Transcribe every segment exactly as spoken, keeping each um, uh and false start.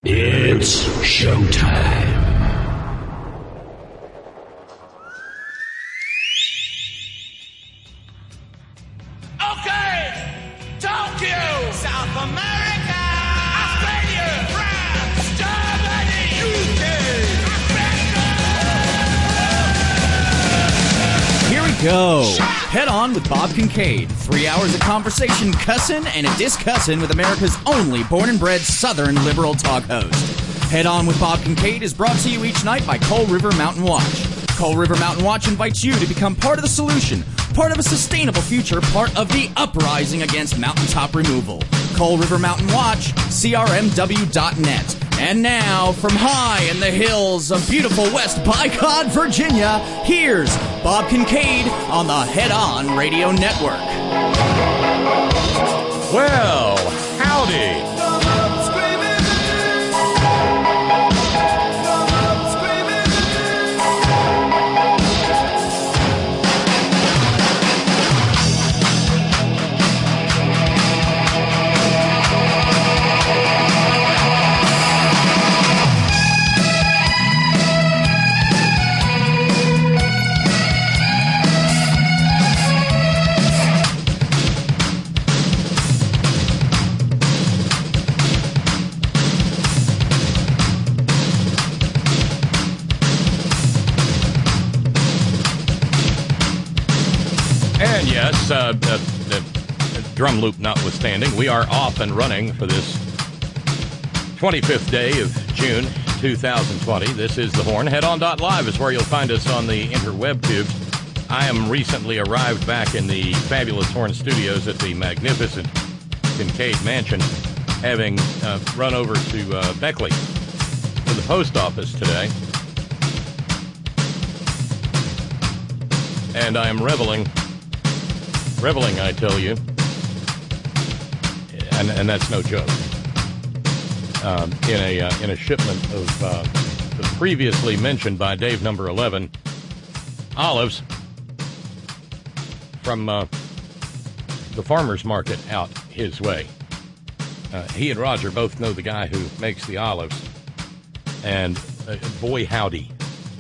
It's showtime. Okay, Tokyo, South America, Australia, France, Germany, U K, Africa. Here we go. Head On with Bob Kincaid. Three hours of conversation, cussin' and a discussin' with America's only born and bred Southern liberal talk host. Head On with Bob Kincaid is brought to you each night by Coal River Mountain Watch. Coal River Mountain Watch invites you to become part of the solution, part of a sustainable future, part of the uprising against mountaintop removal. Coal River Mountain Watch, C R M W dot net. And now, from high in the hills of beautiful West Bicod, Virginia, here's Bob Kincaid on the Head On Radio Network. Well, howdy. And yes, uh, uh, uh, drum loop notwithstanding, we are off and running for this twenty-fifth day of June two thousand twenty. This is The Horn. Head On dot live is where you'll find us on the interweb tubes. I am recently arrived back in the fabulous Horn Studios at the magnificent Kincaid Mansion, having uh, run over to uh, Beckley to the post office today. And I am reveling... Reveling, I tell you, and, and that's no joke, um, in a uh, in a shipment of uh, the previously mentioned by Dave number eleven olives from uh, the farmer's market out his way. Uh, he and Roger both know the guy who makes the olives, and uh, boy howdy,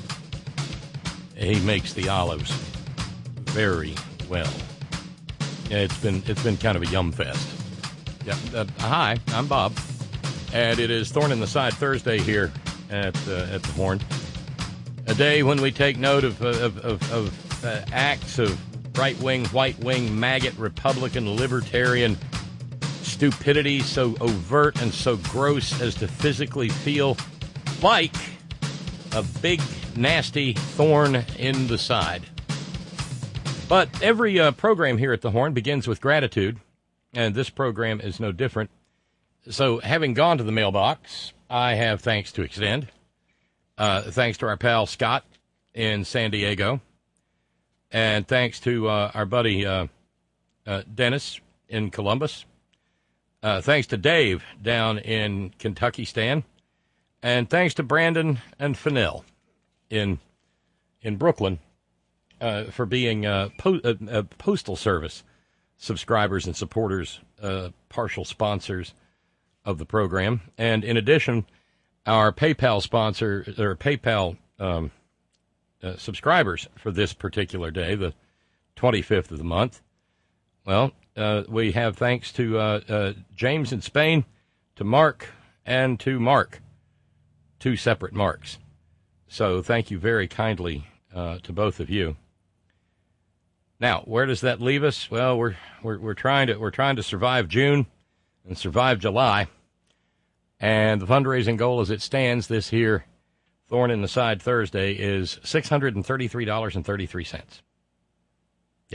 he makes the olives very well. Yeah, it's been it's been kind of a yum fest. Yeah. Uh, hi, I'm Bob, and it is Thorn in the Side Thursday here at uh, at the Horn. A day when we take note of of of, of uh, acts of right wing, white wing, maggot, Republican, libertarian stupidity so overt and so gross as to physically feel like a big nasty thorn in the side. But every uh, program here at the Horn begins with gratitude, and this program is no different. So, having gone to the mailbox, I have thanks to extend. Uh, thanks to our pal Scott in San Diego, and thanks to uh, our buddy uh, uh, Dennis in Columbus. Uh, thanks to Dave down in Kentucky Stan, and thanks to Brandon and Fennell in in Brooklyn. Uh, for being uh, po- uh, uh, Postal Service subscribers and supporters, uh, partial sponsors of the program. And in addition, our PayPal sponsor, or PayPal um, uh, subscribers for this particular day, the twenty-fifth of the month. Well, uh, we have thanks to uh, uh, James in Spain, to Mark, and to Mark, two separate Marks. So thank you very kindly uh, to both of you. Now, where does that leave us? Well, we're we're we're trying to we're trying to survive June and survive July, and the fundraising goal as it stands this here, Thorn in the Side Thursday, is six hundred and thirty-three dollars and thirty-three cents. Yeah,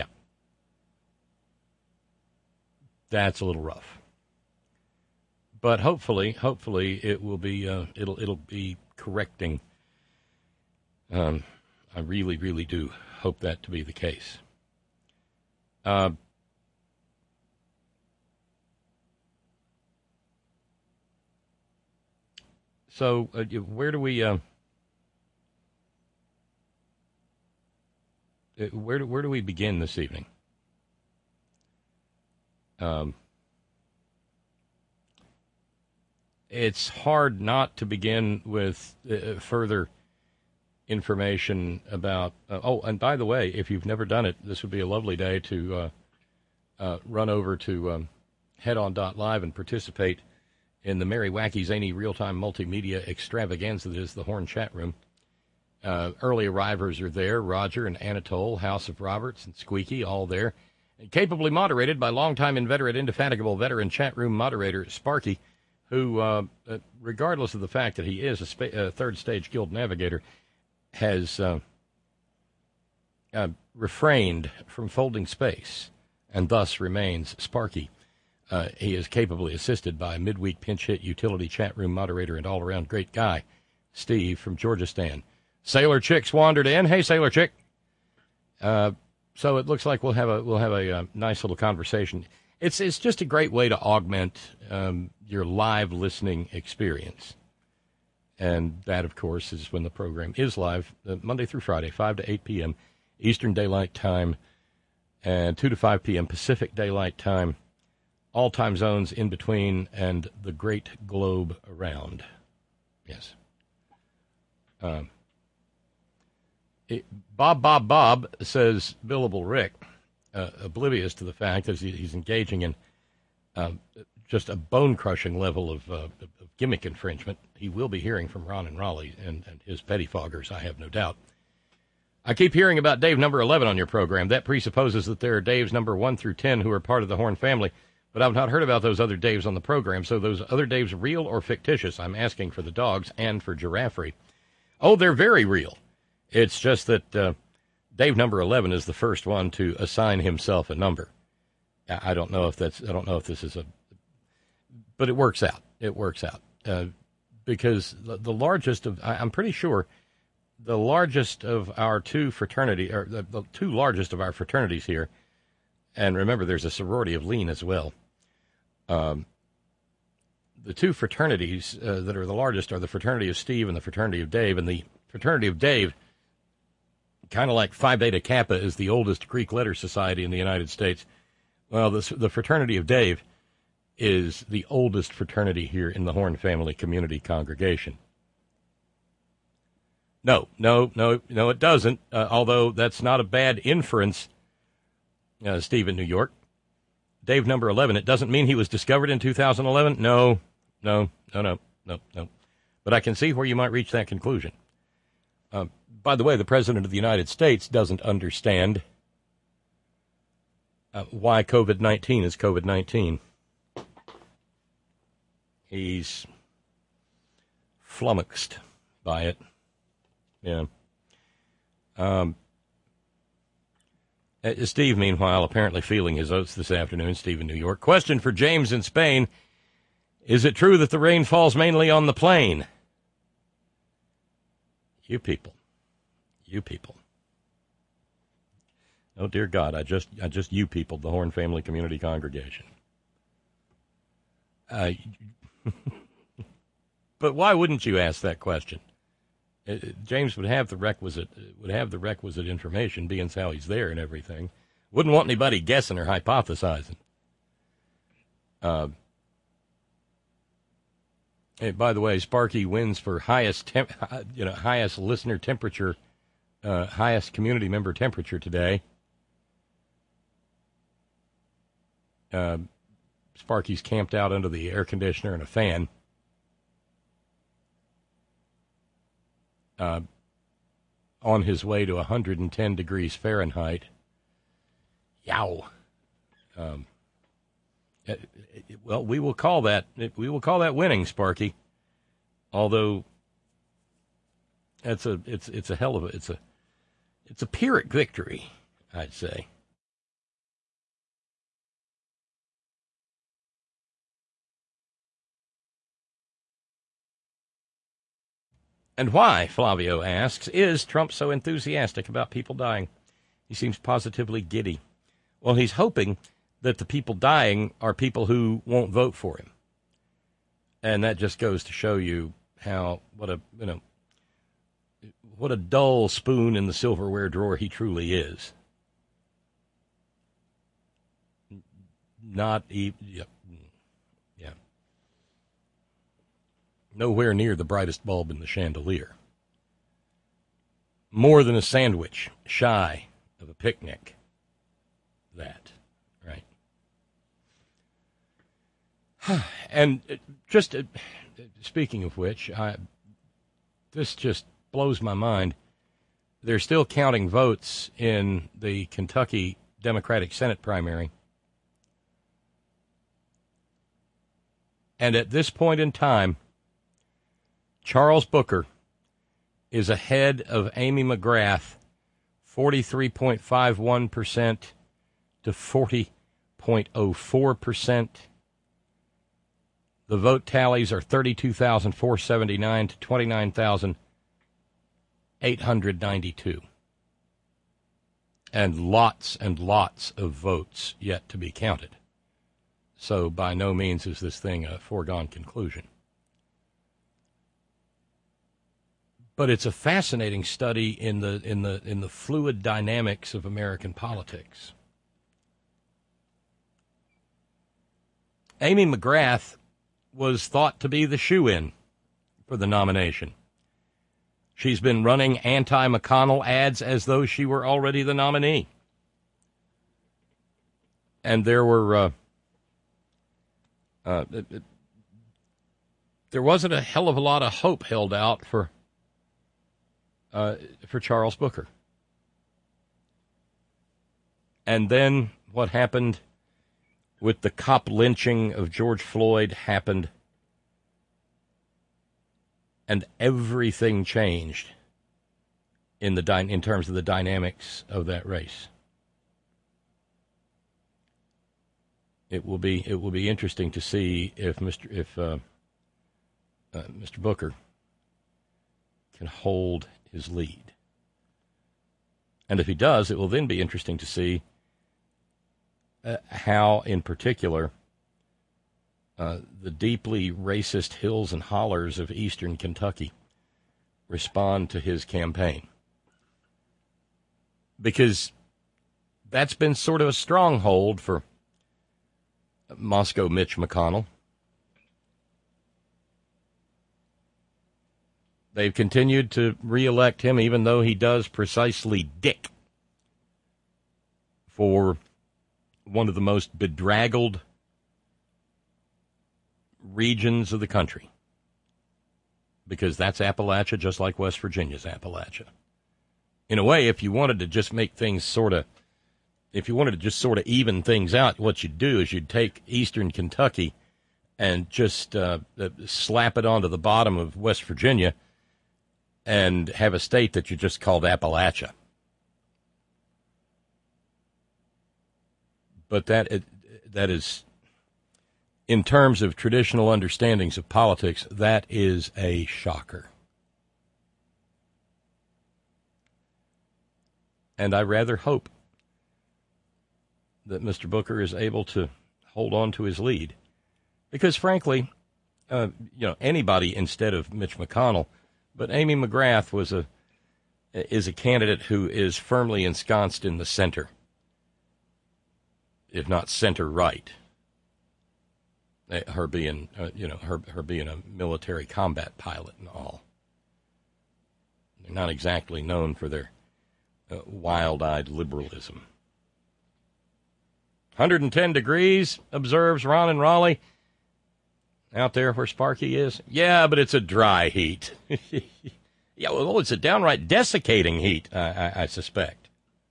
that's a little rough, but hopefully, hopefully it will be uh, it'll it'll be correcting. Um, I really, really do hope that to be the case. Uh, so, uh, where do we, uh, where do where do we begin this evening? Um, it's hard not to begin with uh, further information about. Uh, oh, and by the way, if you've never done it, this would be a lovely day to uh, uh, run over to um, head on dot live and participate in the Merry Wacky Zany real-time multimedia extravaganza that is the Horn Chat Room. Uh, early arrivers are there. Roger and Anatole, House of Roberts, and Squeaky, all there. And capably moderated by longtime inveterate, indefatigable veteran chat room moderator Sparky, who, uh, uh, regardless of the fact that he is a spa- uh, third-stage guild navigator, has uh, uh, refrained from folding space and thus remains Sparky. Uh, he is capably assisted by midweek pinch hit utility chat room moderator and all-around great guy, Steve from Georgistan. Sailor Chick's wandered in. Hey, Sailor Chick. Uh, so it looks like we'll have a we'll have a, a nice little conversation. It's it's just a great way to augment um, your live listening experience. And that, of course, is when the program is live, uh, Monday through Friday, five to eight p.m. Eastern Daylight Time, and two to five p.m. Pacific Daylight Time. All time zones in between and the great globe around. Yes. Um, it, Bob, Bob, Bob says Billable Rick, uh, oblivious to the fact that he's engaging in uh, just a bone-crushing level of, uh, of gimmick infringement. He will be hearing from Ron and Raleigh and, and his pettifoggers, I have no doubt. I keep hearing about Dave number eleven on your program. That presupposes that there are Daves number one through ten who are part of the Horn family. But I've not heard about those other Daves on the program, so those other Daves real or fictitious? I'm asking for the dogs and for Giraffery. Oh, they're very real. It's just that uh, Dave number eleven is the first one to assign himself a number. I don't know if that's, I don't know if this is a, but it works out. It works out. Uh, because the, the largest of, I, I'm pretty sure, the largest of our two fraternity, or the, the two largest of our fraternities here, and remember there's a sorority of Lean as well, Um, the two fraternities uh, that are the largest are the fraternity of Steve and the fraternity of Dave. And the fraternity of Dave, kind of like Phi Beta Kappa, is the oldest Greek letter society in the United States. Well, the, the fraternity of Dave is the oldest fraternity here in the Horn family community congregation. No, no, no, no, it doesn't. Uh, although that's not a bad inference, uh, Steve in New York. Dave number eleven, it doesn't mean he was discovered in two thousand eleven? No, no, no, no, no, no. But I can see where you might reach that conclusion. Uh, by the way, the President of the United States doesn't understand uh, why COVID nineteen is COVID nineteen. He's flummoxed by it. Yeah. Um. Steve, meanwhile, apparently feeling his oats this afternoon. Steve in New York. Question for James in Spain. Is it true that the rain falls mainly on the plain? You people. You people. Oh, dear God, I just I just you people, the Horn Family Community Congregation. Uh, but why wouldn't you ask that question? Uh, James would have the requisite would have the requisite information, being how he's there and everything. Wouldn't want anybody guessing or hypothesizing. Uh, and by the way, Sparky wins for highest temp, you know, highest listener temperature, uh, highest community member temperature today. Uh, Sparky's camped out under the air conditioner and a fan. Uh, on his way to one hundred ten degrees Fahrenheit. Yow. Um, it, it, well, we will call that we will call that winning, Sparky. Although it's a it's it's a hell of a it's a it's a Pyrrhic victory, I'd say. And why, Flavio asks, is Trump so enthusiastic about people dying? He seems positively giddy. Well, he's hoping that the people dying are people who won't vote for him. And that just goes to show you how, what a, you know, what a dull spoon in the silverware drawer he truly is. Not even, yeah. yeah. Nowhere near the brightest bulb in the chandelier. More than a sandwich, shy of a picnic. That, right? And just uh, speaking of which, I, this just blows my mind. They're still counting votes in the Kentucky Democratic Senate primary. And at this point in time, Charles Booker is ahead of Amy McGrath, forty-three point five one percent to forty point oh four percent. The vote tallies are thirty-two thousand four hundred seventy-nine to twenty-nine thousand eight hundred ninety-two. And lots and lots of votes yet to be counted. So by no means is this thing a foregone conclusion. But it's a fascinating study in the in the in the fluid dynamics of American politics. Amy McGrath was thought to be the shoo-in for the nomination. She's been running anti-McConnell ads as though she were already the nominee. And there were uh, uh, it, it, there wasn't a hell of a lot of hope held out for uh, for Charles Booker. And then what happened with the cop lynching of George Floyd happened, and everything changed in the dy- in terms of the dynamics of that race. It will be it will be interesting to see if Mister if uh, uh, Mister Booker can hold his lead, and if he does, it will then be interesting to see uh, how, in particular, uh, the deeply racist hills and hollers of eastern Kentucky respond to his campaign, because that's been sort of a stronghold for Moscow Mitch McConnell. They've continued to reelect him, even though he does precisely dick for one of the most bedraggled regions of the country, because that's Appalachia, just like West Virginia's Appalachia. In a way, if you wanted to just make things sort of If you wanted to just sort of even things out, what you'd do is you'd take eastern Kentucky and just uh, slap it onto the bottom of West Virginia and have a state that you just called Appalachia. But that that is, in terms of traditional understandings of politics, that is a shocker. And I rather hope that Mister Booker is able to hold on to his lead, because, frankly, uh, you know, anybody instead of Mitch McConnell, but Amy McGrath was a is a candidate who is firmly ensconced in the center, if not center right. Her being, uh, you know, her her being a military combat pilot and all. They're not exactly known for their uh, wild-eyed liberalism. one hundred ten degrees, observes Ron in Raleigh. Out there where Sparky is? Yeah, but it's a dry heat. yeah, well, it's a downright desiccating heat, I, I, I suspect.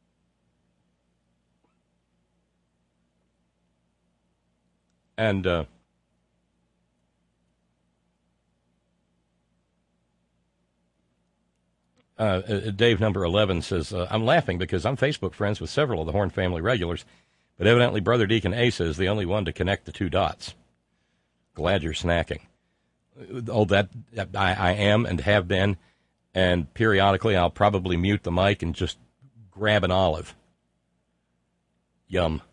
And uh, uh, Dave number eleven says, uh, I'm laughing because I'm Facebook friends with several of the Horn family regulars, but evidently Brother Deacon Asa is the only one to connect the two dots. Glad you're snacking. Oh, that I, I am and have been, and periodically I'll probably mute the mic and just grab an olive. Yum.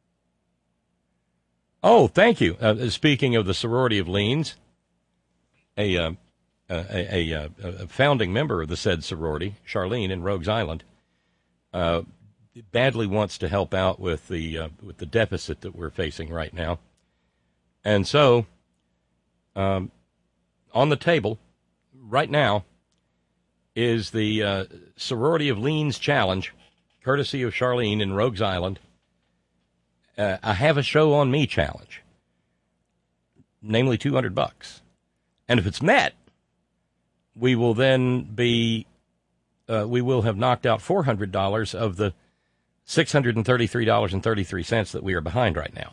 Oh, thank you. Uh, speaking of the sorority of Leans, a, uh, a, a, a founding member of the said sorority, Charlene in Rogues Island, uh, badly wants to help out with the uh, with the deficit that we're facing right now, and so um, on the table right now is the uh, Sorority of Leans Challenge, courtesy of Charlene in Rogues Island. Uh, I have a show on me challenge, namely two hundred bucks. And if it's met, we will then be, uh, we will have knocked out four hundred dollars of the six hundred thirty-three dollars and thirty-three cents that we are behind right now.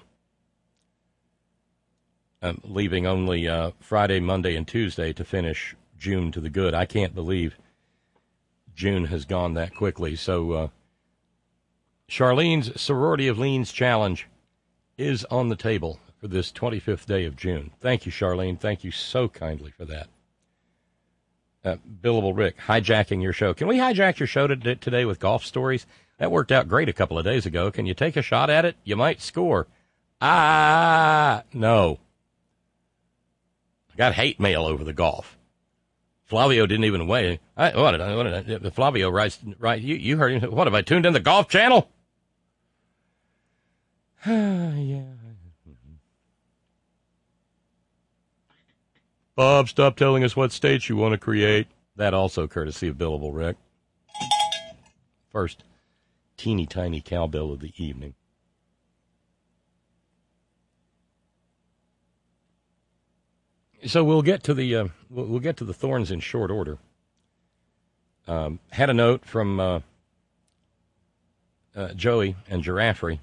Um, leaving only uh, Friday, Monday, and Tuesday to finish June to the good. I can't believe June has gone that quickly. So uh, Charlene's Sorority of Leans Challenge is on the table for this twenty-fifth day of June. Thank you, Charlene. Thank you so kindly for that. Uh, Billable Rick, hijacking your show. Can we hijack your show to, today with golf stories? That worked out great a couple of days ago. Can you take a shot at it? You might score. Ah, no. I got hate mail over the golf. Flavio didn't even weigh. I, what did I, what did I, Flavio writes, right, you, you heard him. What, have I tuned in the Golf Channel? Yeah. Bob, stop telling us what states you want to create. That also courtesy of Billable Rick. First, teeny tiny cowbell of the evening. So we'll get to the uh, we'll, we'll get to the thorns in short order. Um, had a note from uh, uh, Joey and Giraffe.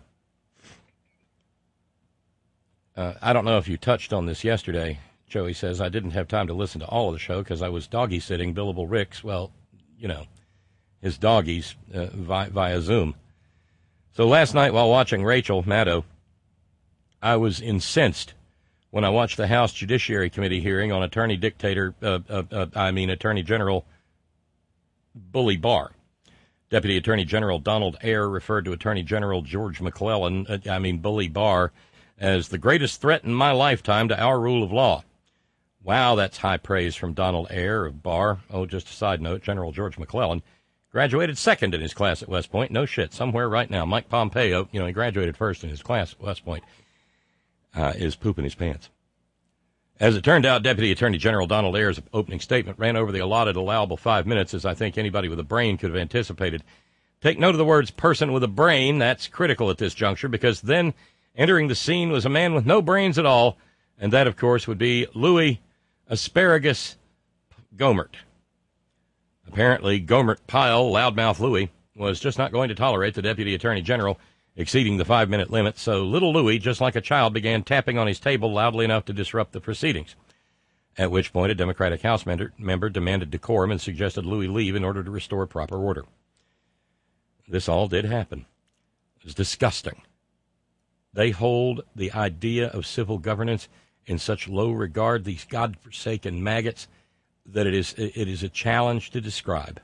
Uh, I don't know if you touched on this yesterday. Joey says, I didn't have time to listen to all of the show because I was doggy sitting Billable Rick's, well, you know, his doggies uh, via, via Zoom. So last night while watching Rachel Maddow, I was incensed when I watched the House Judiciary Committee hearing on Attorney Dictator, uh, uh, uh, I mean Attorney General Bully Barr. Deputy Attorney General Donald Ayer referred to Attorney General George McClellan, uh, I mean Bully Barr, as the greatest threat in my lifetime to our rule of law. Wow, that's high praise from Donald Ayer of Barr. Oh, just a side note, General George McClellan graduated second in his class at West Point. No shit, somewhere right now. Mike Pompeo, you know, he graduated first in his class at West Point, uh, is pooping his pants. As it turned out, Deputy Attorney General Donald Ayer's opening statement ran over the allotted allowable five minutes, as I think anybody with a brain could have anticipated. Take note of the words person with a brain. That's critical at this juncture, because then entering the scene was a man with no brains at all, and that, of course, would be Louis Asparagus Gohmert. Apparently, Gohmert Pyle, loudmouth Louis, was just not going to tolerate the Deputy Attorney General exceeding the five-minute limit, so little Louis, just like a child, began tapping on his table loudly enough to disrupt the proceedings, at which point a Democratic House member, member demanded decorum and suggested Louis leave in order to restore proper order. This all did happen. It was disgusting. They hold the idea of civil governance in such low regard, these godforsaken maggots, that it is it is a challenge to describe.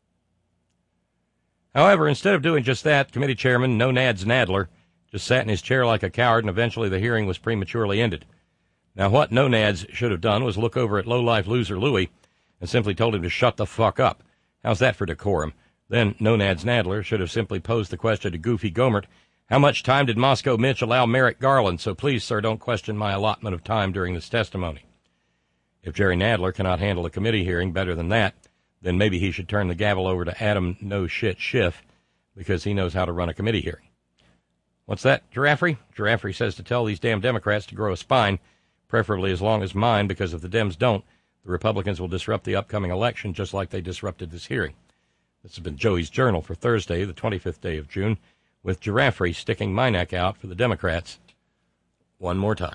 However, instead of doing just that, Committee Chairman No Nads Nadler just sat in his chair like a coward, and eventually the hearing was prematurely ended. Now, what No Nads should have done was look over at low-life loser Louis and simply told him to shut the fuck up. How's that for decorum? Then No Nads Nadler should have simply posed the question to Goofy Gohmert, how much time did Moscow Mitch allow Merrick Garland? So please, sir, don't question my allotment of time during this testimony. If Jerry Nadler cannot handle a committee hearing better than that, then maybe he should turn the gavel over to Adam No Shit Schiff, because he knows how to run a committee hearing. What's that, Giraffe? Giraffe says to tell these damn Democrats to grow a spine, preferably as long as mine, because if the Dems don't, the Republicans will disrupt the upcoming election just like they disrupted this hearing. This has been Joey's Journal for Thursday, the twenty-fifth day of June, with Giraffe sticking my neck out for the Democrats one more time.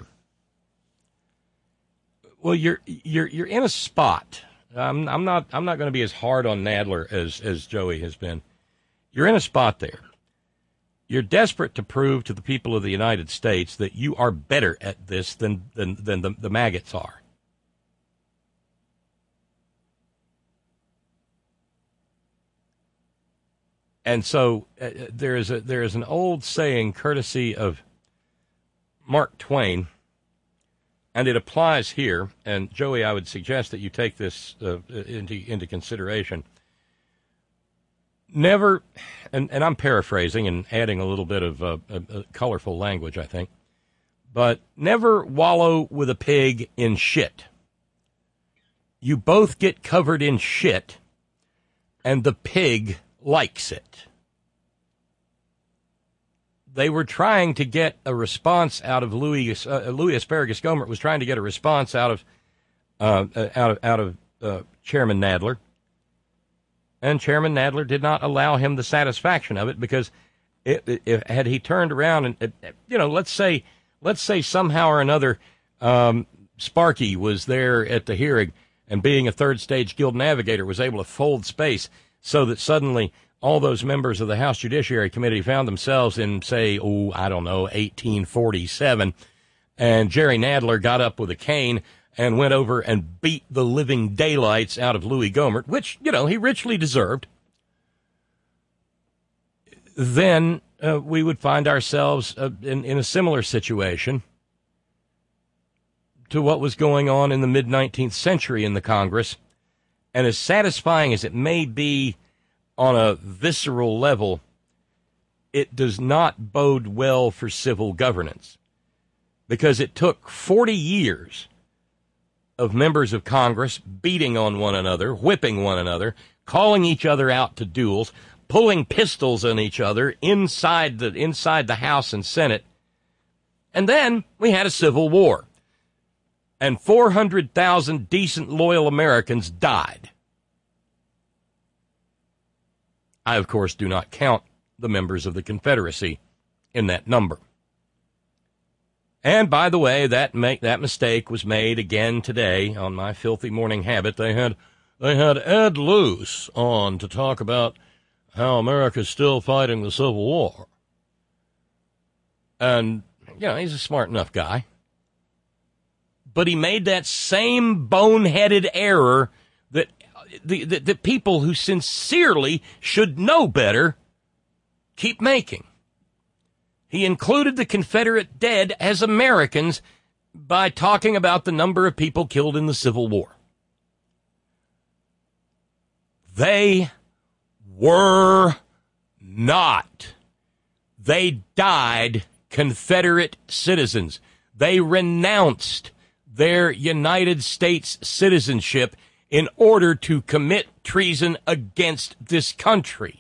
Well, you're you're you're in a spot. I'm I'm not I'm not going to be as hard on Nadler as as Joey has been. You're in a spot there. You're desperate to prove to the people of the United States that you are better at this than than than the, the maggots are. And so uh, there is a there is an old saying, courtesy of Mark Twain, and it applies here. And Joey, I would suggest that you take this uh, into into consideration. Never, and, and I'm paraphrasing and adding a little bit of uh, a, a colorful language, I think, but never wallow with a pig in shit. you both get covered in shit, and the pig likes it. They were trying to get a response out of Louis. Uh, Louis Asparagus Gohmert was trying to get a response out of uh, out of out of uh, Chairman Nadler, and Chairman Nadler did not allow him the satisfaction of it because, it, it, it, had he turned around and it, you know, let's say let's say somehow or another, um, Sparky was there at the hearing and, being a third stage guild navigator, was able to fold space so that suddenly all those members of the House Judiciary Committee found themselves in, say, oh, I don't know, eighteen forty-seven, and Jerry Nadler got up with a cane and went over and beat the living daylights out of Louis Gohmert, which, you know, he richly deserved. Then uh, we would find ourselves uh, in, in a similar situation to what was going on in the mid-nineteenth century in the Congress, and as satisfying as it may be on a visceral level, it does not bode well for civil governance, because it took forty years of members of Congress beating on one another, whipping one another, calling each other out to duels, pulling pistols on each other inside the inside the House and Senate, and then we had a civil war, and four hundred thousand decent, loyal Americans died. I, of course, do not count the members of the Confederacy in that number. And, by the way, that make, that mistake was made again today on my filthy morning habit. They had they had Ed Luce on to talk about how America's still fighting the Civil War. And, you know, he's a smart enough guy. But he made that same boneheaded error that The, the, the people who sincerely should know better keep making. He included the Confederate dead as Americans by talking about the number of people killed in the Civil War. They were not. They died Confederate citizens. They renounced their United States citizenship in order to commit treason against this country.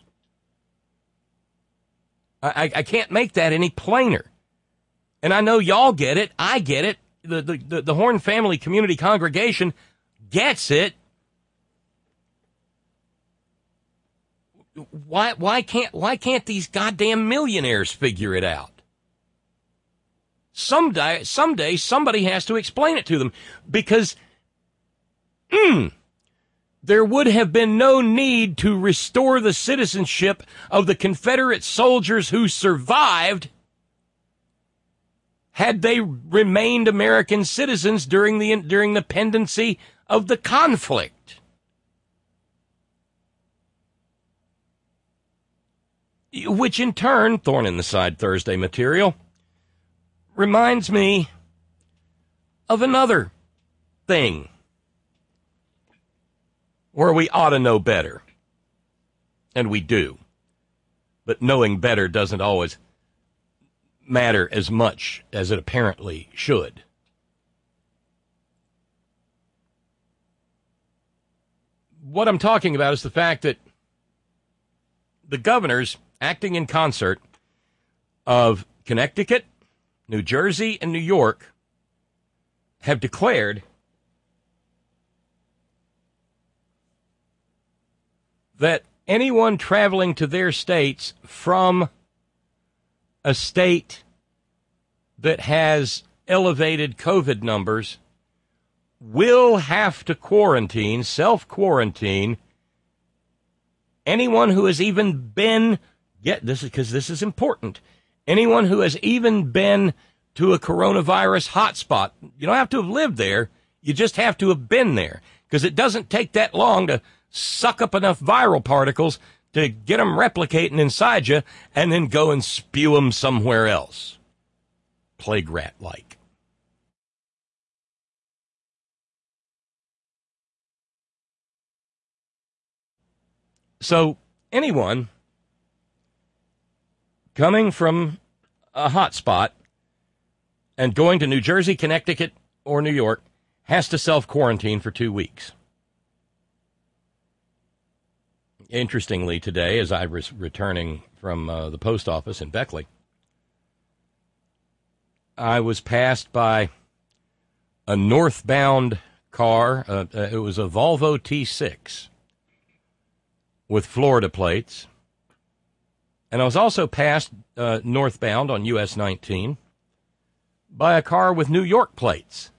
I, I can't make that any plainer. And I know y'all get it. I get it. The, the, the, the Horn Family Community Congregation gets it. Why, why can't, why can't these goddamn millionaires figure it out? Someday, someday somebody has to explain it to them, because, hmm, there would have been no need to restore the citizenship of the Confederate soldiers who survived had they remained American citizens during the during the pendency of the conflict. Which in turn, thorn in the side Thursday material, reminds me of another thing where we ought to know better. And we do. But knowing better doesn't always matter as much as it apparently should. What I'm talking about is the fact that the governors, acting in concert, of Connecticut, New Jersey, and New York have declared that anyone traveling to their states from a state that has elevated COVID numbers will have to quarantine, self-quarantine, anyone who has even been, get this because this is important, anyone who has even been to a coronavirus hotspot. You don't have to have lived there. You just have to have been there, because it doesn't take that long to suck up enough viral particles to get them replicating inside you and then go and spew them somewhere else. Plague rat-like. So anyone coming from a hot spot and going to New Jersey, Connecticut, or New York has to self-quarantine for two weeks. interestingly, today, as I was returning from uh, the post office in Beckley, I was passed by a northbound car. Uh, uh, it was a Volvo T six with Florida plates. And I was also passed uh, northbound on U S nineteen by a car with New York plates.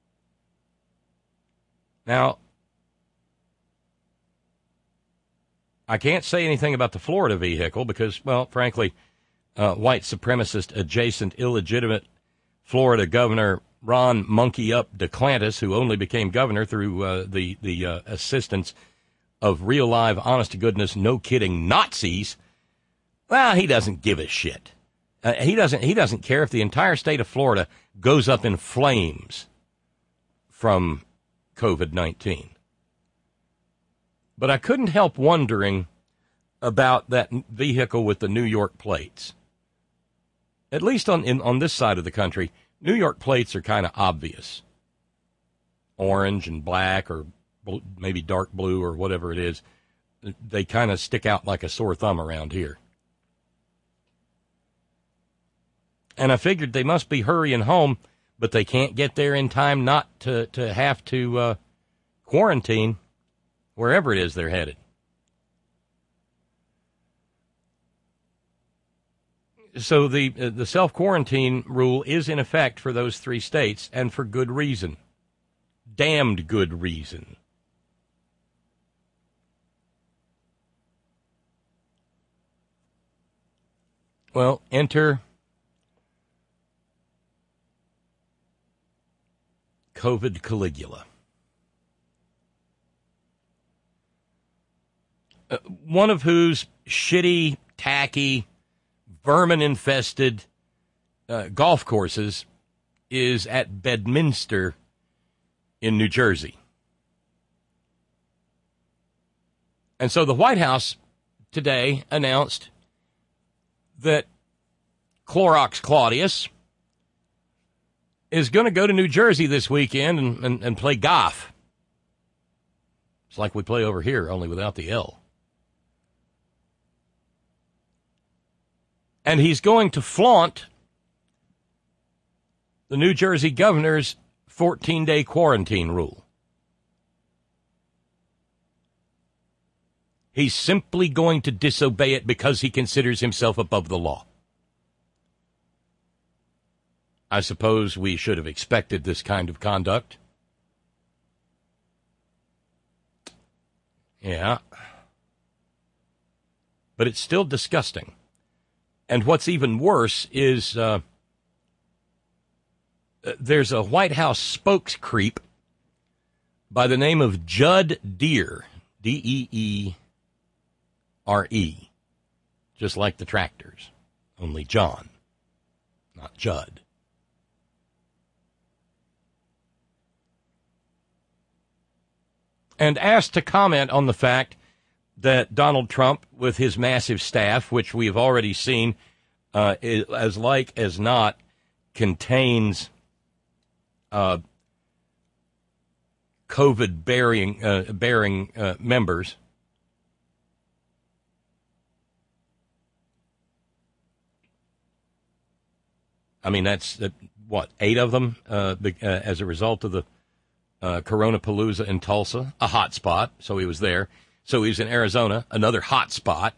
Now, I can't say anything about the Florida vehicle because, well, frankly, uh, white supremacist adjacent illegitimate Florida Governor Ron Monkey Up DeClantis, who only became governor through uh, the, the uh, assistance of real live, honest-to-goodness, no-kidding Nazis, well, he doesn't give a shit. Uh, he doesn't. He doesn't care if the entire state of Florida goes up in flames from COVID nineteen. But I couldn't help wondering about that vehicle with the New York plates. At least on in, on this side of the country, New York plates are kind of obvious. Orange and black, or bl- maybe dark blue, or whatever it is. They kind of stick out like a sore thumb around here. And I figured they must be hurrying home, but they can't get there in time not to, to have to uh, quarantine wherever it is they're headed. So the uh, the self-quarantine rule is in effect for those three states, and for good reason. Damned good reason. Well, enter COVID Caligula. Uh, one of whose shitty, tacky, vermin-infested uh, golf courses is at Bedminster in New Jersey. And so the White House today announced that Clorox Claudius is going to go to New Jersey this weekend and, and, and play golf. It's like we play over here, only without the L. And he's going to flaunt the New Jersey governor's fourteen-day quarantine rule. He's simply going to disobey it because he considers himself above the law. I suppose we should have expected this kind of conduct. Yeah. But it's still disgusting. And what's even worse is uh, there's a White House spokes creep by the name of Judd Deere, D E E R E, just like the tractors, only John, not Judd. And asked to comment on the fact that Donald Trump, with his massive staff, which we have already seen, uh, is, as like as not, contains uh, COVID-bearing uh, bearing uh, members. I mean, that's, uh, what, eight of them uh, uh, as a result of the Uh, Coronapalooza in Tulsa, a hot spot, so he was there. So he was in Arizona, another hot spot.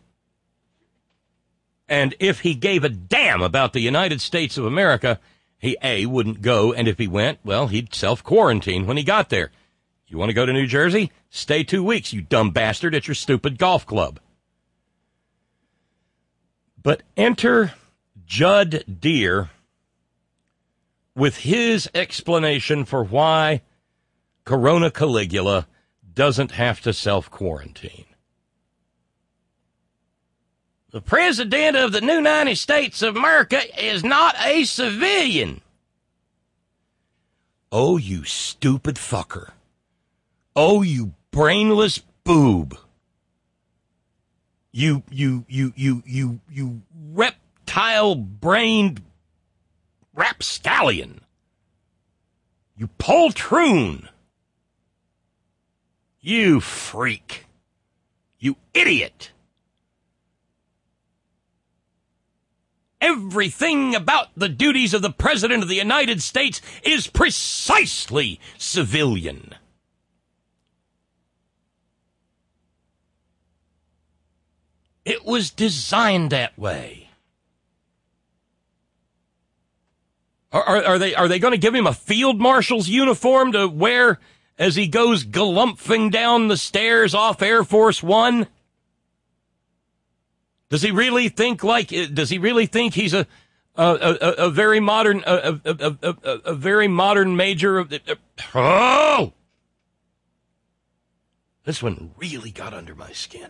And if he gave a damn about the United States of America, he, A, wouldn't go, and if he went, well, he'd self-quarantine when he got there. You want to go to New Jersey? Stay two weeks, you dumb bastard, at your stupid golf club. But enter Judd Deere with his explanation for why Corona Caligula doesn't have to self-quarantine. The President of the new United States of America is not a civilian. Oh, you stupid fucker. Oh, you brainless boob. You, you, you, you, you, you reptile-brained rapscallion. You poltroon. You freak. You idiot! Everything about the duties of the President of the United States is precisely civilian. It was designed that way. Are, are, are they are they going to give him a field marshal's uniform to wear as he goes galumphing down the stairs off Air Force One? Does he really think like? Does he really think he's a a, a, a very modern a, a, a, a, a very modern major of the? Oh, this one really got under my skin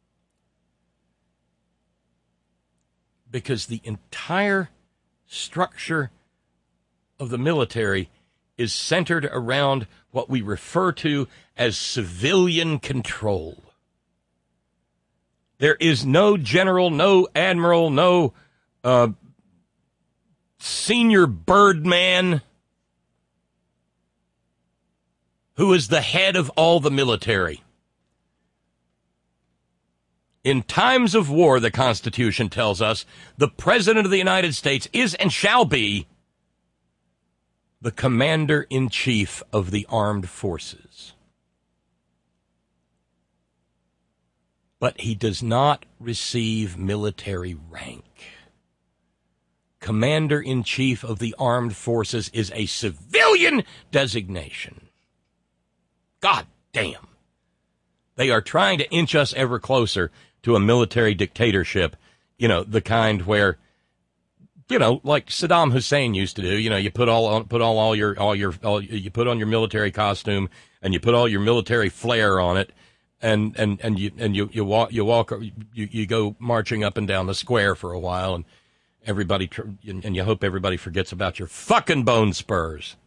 because the entire structure of the military is centered around what we refer to as civilian control. There is no general, no admiral, no uh, senior birdman who is the head of all the military. In times of war, the Constitution tells us, the President of the United States is and shall be the Commander-in-Chief of the Armed Forces. But he does not receive military rank. Commander-in-Chief of the Armed Forces is a civilian designation. God damn. They are trying to inch us ever closer to a military dictatorship, you know, the kind where, you know, like Saddam Hussein used to do. You know, you put all on, put all, all your all your all, you put on your military costume and you put all your military flair on it. And, and, and you and you, you walk you walk you, you go marching up and down the square for a while, and everybody and you hope everybody forgets about your fucking bone spurs.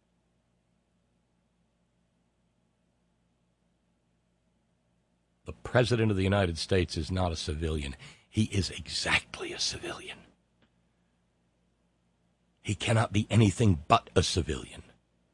The President of the United States is not a civilian. He is exactly a civilian. He cannot be anything but a civilian.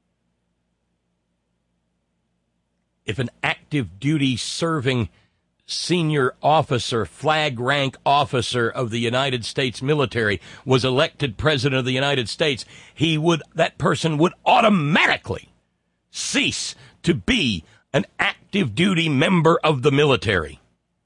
If an active duty serving senior officer, flag rank officer of the United States military was elected President of the United States, he would, that person would automatically cease to be an active duty member of the military.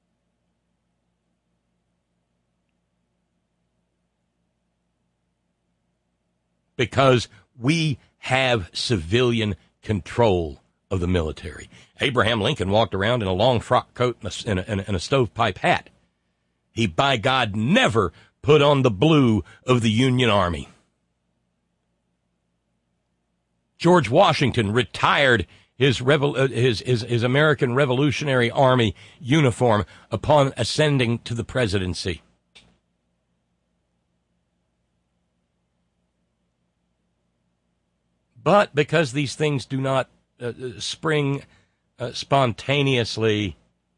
Because we have civilian control of the military. Abraham Lincoln walked around in a long frock coat and a, and a, and a stovepipe hat. He, by God, never put on the blue of the Union Army. George Washington retired his, revol- uh, his, his, his American Revolutionary Army uniform upon ascending to the presidency. But because these things do not uh, spring uh, spontaneously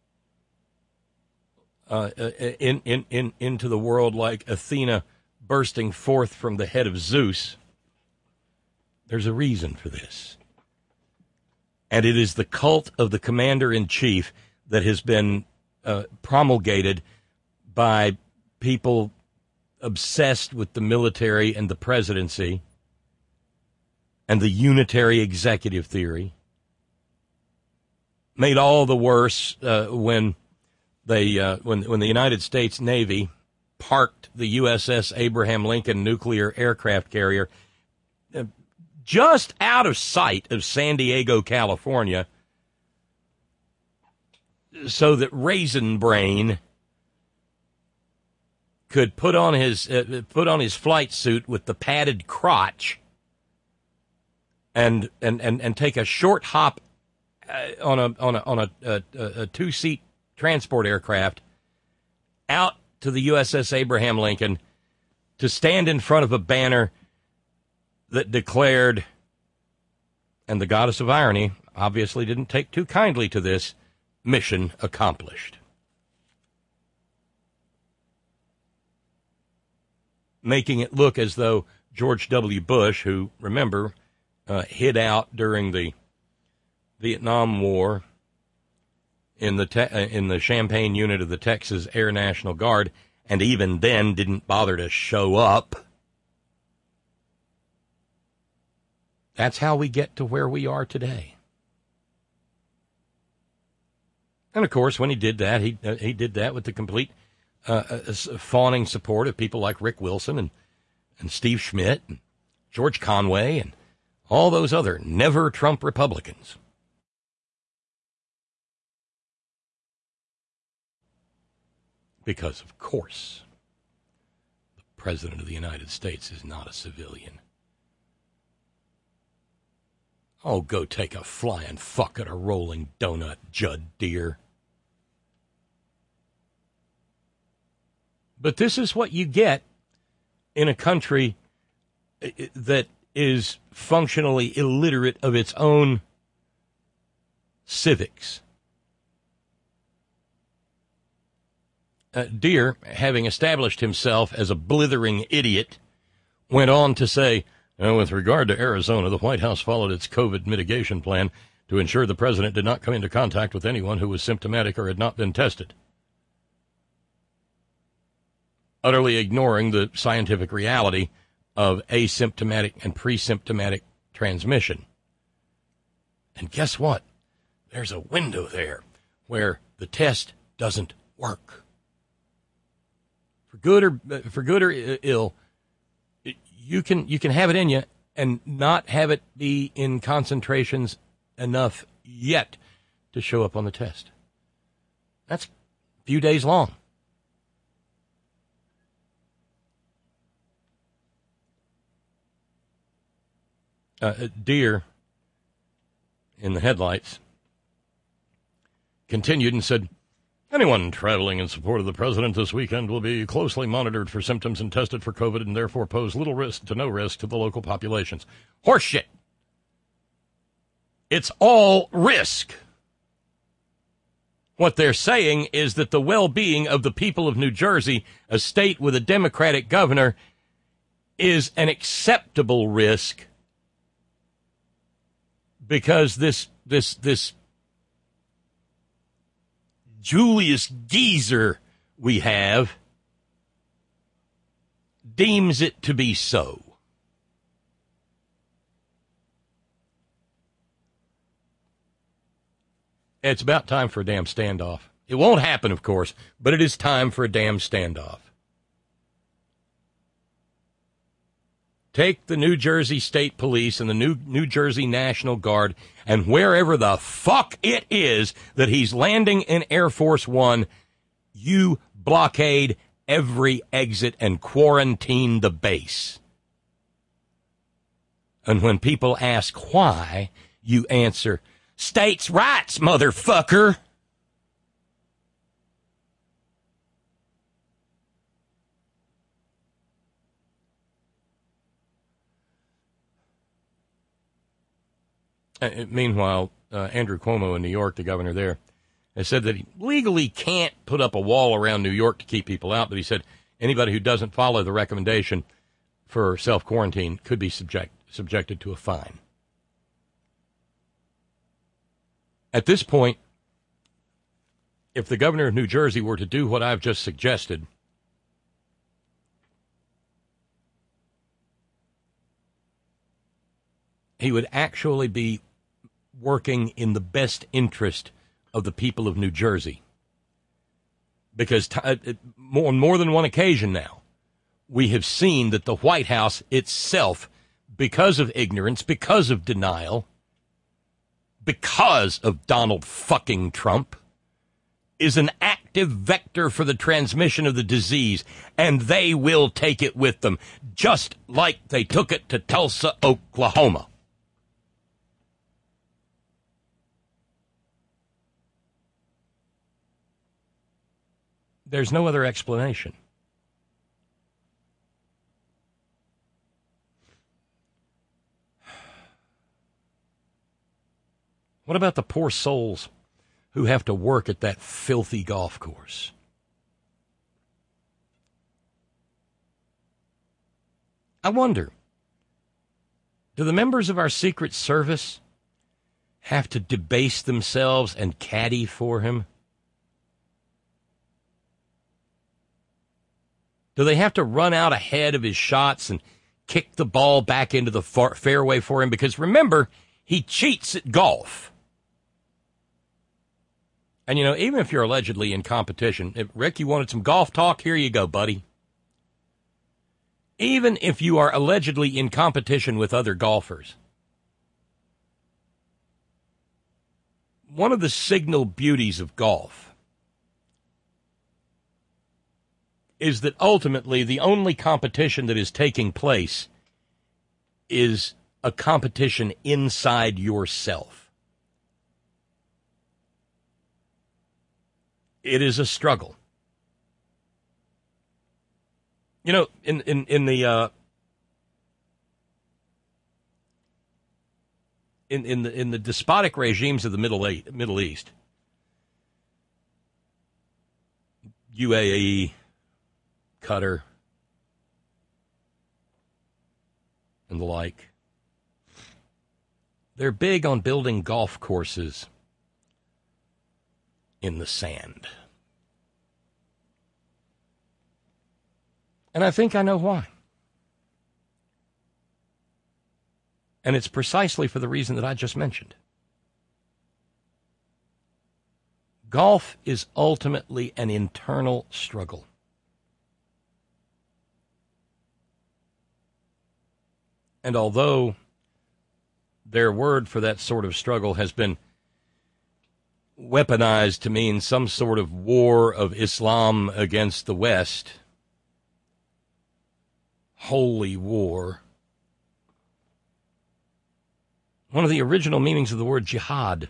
uh, in, in, in, into the world like Athena bursting forth from the head of Zeus, there's a reason for this. And it is the cult of the commander-in-chief that has been uh, promulgated by people obsessed with the military and the presidency and the unitary executive theory, made all the worse uh, when they uh, when when the United States Navy parked the U S S Abraham Lincoln nuclear aircraft carrier uh, just out of sight of San Diego, California, so that Raisin Brain could put on his uh, put on his flight suit with the padded crotch and and and, and take a short hop uh, on a on a on a, a, a two-seat transport aircraft out to the U S S Abraham Lincoln to stand in front of a banner that declared, and the goddess of irony obviously didn't take too kindly to this, mission accomplished. Making it look as though George W. Bush, who, remember, uh, hid out during the Vietnam War in the te- in the Champaign unit of the Texas Air National Guard, and even then didn't bother to show up. That's how we get to where we are today. And of course, when he did that, he uh, he did that with the complete uh, uh, fawning support of people like Rick Wilson and and Steve Schmidt and George Conway and all those other never Trump Republicans. Because, of course, the President of the United States is not a civilian. Oh, go take a flying fuck at a rolling donut, Judd Deere. But this is what you get in a country that is functionally illiterate of its own civics. Uh, Deere, having established himself as a blithering idiot, went on to say, uh, with regard to Arizona, the White House followed its COVID mitigation plan to ensure the president did not come into contact with anyone who was symptomatic or had not been tested, utterly ignoring the scientific reality of asymptomatic and pre-symptomatic transmission. And guess what? There's a window there where the test doesn't work. For good or for good or ill, you can you can have it in you and not have it be in concentrations enough yet to show up on the test. That's a few days long. Uh, Deere, in the headlights, continued and said, anyone traveling in support of the president this weekend will be closely monitored for symptoms and tested for COVID and therefore pose little risk to no risk to the local populations. Horseshit. It's all risk. What they're saying is that the well-being of the people of New Jersey, a state with a Democratic governor, is an acceptable risk because this this this Julius Geezer we have deems it to be so. It's about time for a damn standoff. It won't happen, of course, but it is time for a damn standoff. Take the New Jersey State Police and the New New Jersey National Guard and wherever the fuck it is that he's landing in Air Force One, you blockade every exit and quarantine the base. And when people ask why, you answer, states' rights, motherfucker. Uh, meanwhile, uh, Andrew Cuomo in New York, the governor there, has said that he legally can't put up a wall around New York to keep people out, but he said anybody who doesn't follow the recommendation for self-quarantine could be subject, subjected to a fine. At this point, if the governor of New Jersey were to do what I've just suggested, he would actually be working in the best interest of the people of New Jersey. Because t- it, more, on more than one occasion now, we have seen that the White House itself, because of ignorance, because of denial, because of Donald fucking Trump, is an active vector for the transmission of the disease, and they will take it with them, just like they took it to Tulsa, Oklahoma. There's no other explanation. What about the poor souls who have to work at that filthy golf course? I wonder, do the members of our Secret Service have to debase themselves and caddy for him? Do they have to run out ahead of his shots and kick the ball back into the far- fairway for him? Because remember, he cheats at golf. And, you know, even if you're allegedly in competition, if, Rick, you wanted some golf talk? Here you go, buddy. Even if you are allegedly in competition with other golfers, one of the signal beauties of golf is that ultimately the only competition that is taking place is a competition inside yourself. It is a struggle. You know, in, in, in the uh, in in the in the despotic regimes of the Middle A- Middle East, U A E, Qatar, and the like, they're big on building golf courses in the sand. And I think I know why. And it's precisely for the reason that I just mentioned. Golf is ultimately an internal struggle. And although their word for that sort of struggle has been weaponized to mean some sort of war of Islam against the West, holy war. One of the original meanings of the word jihad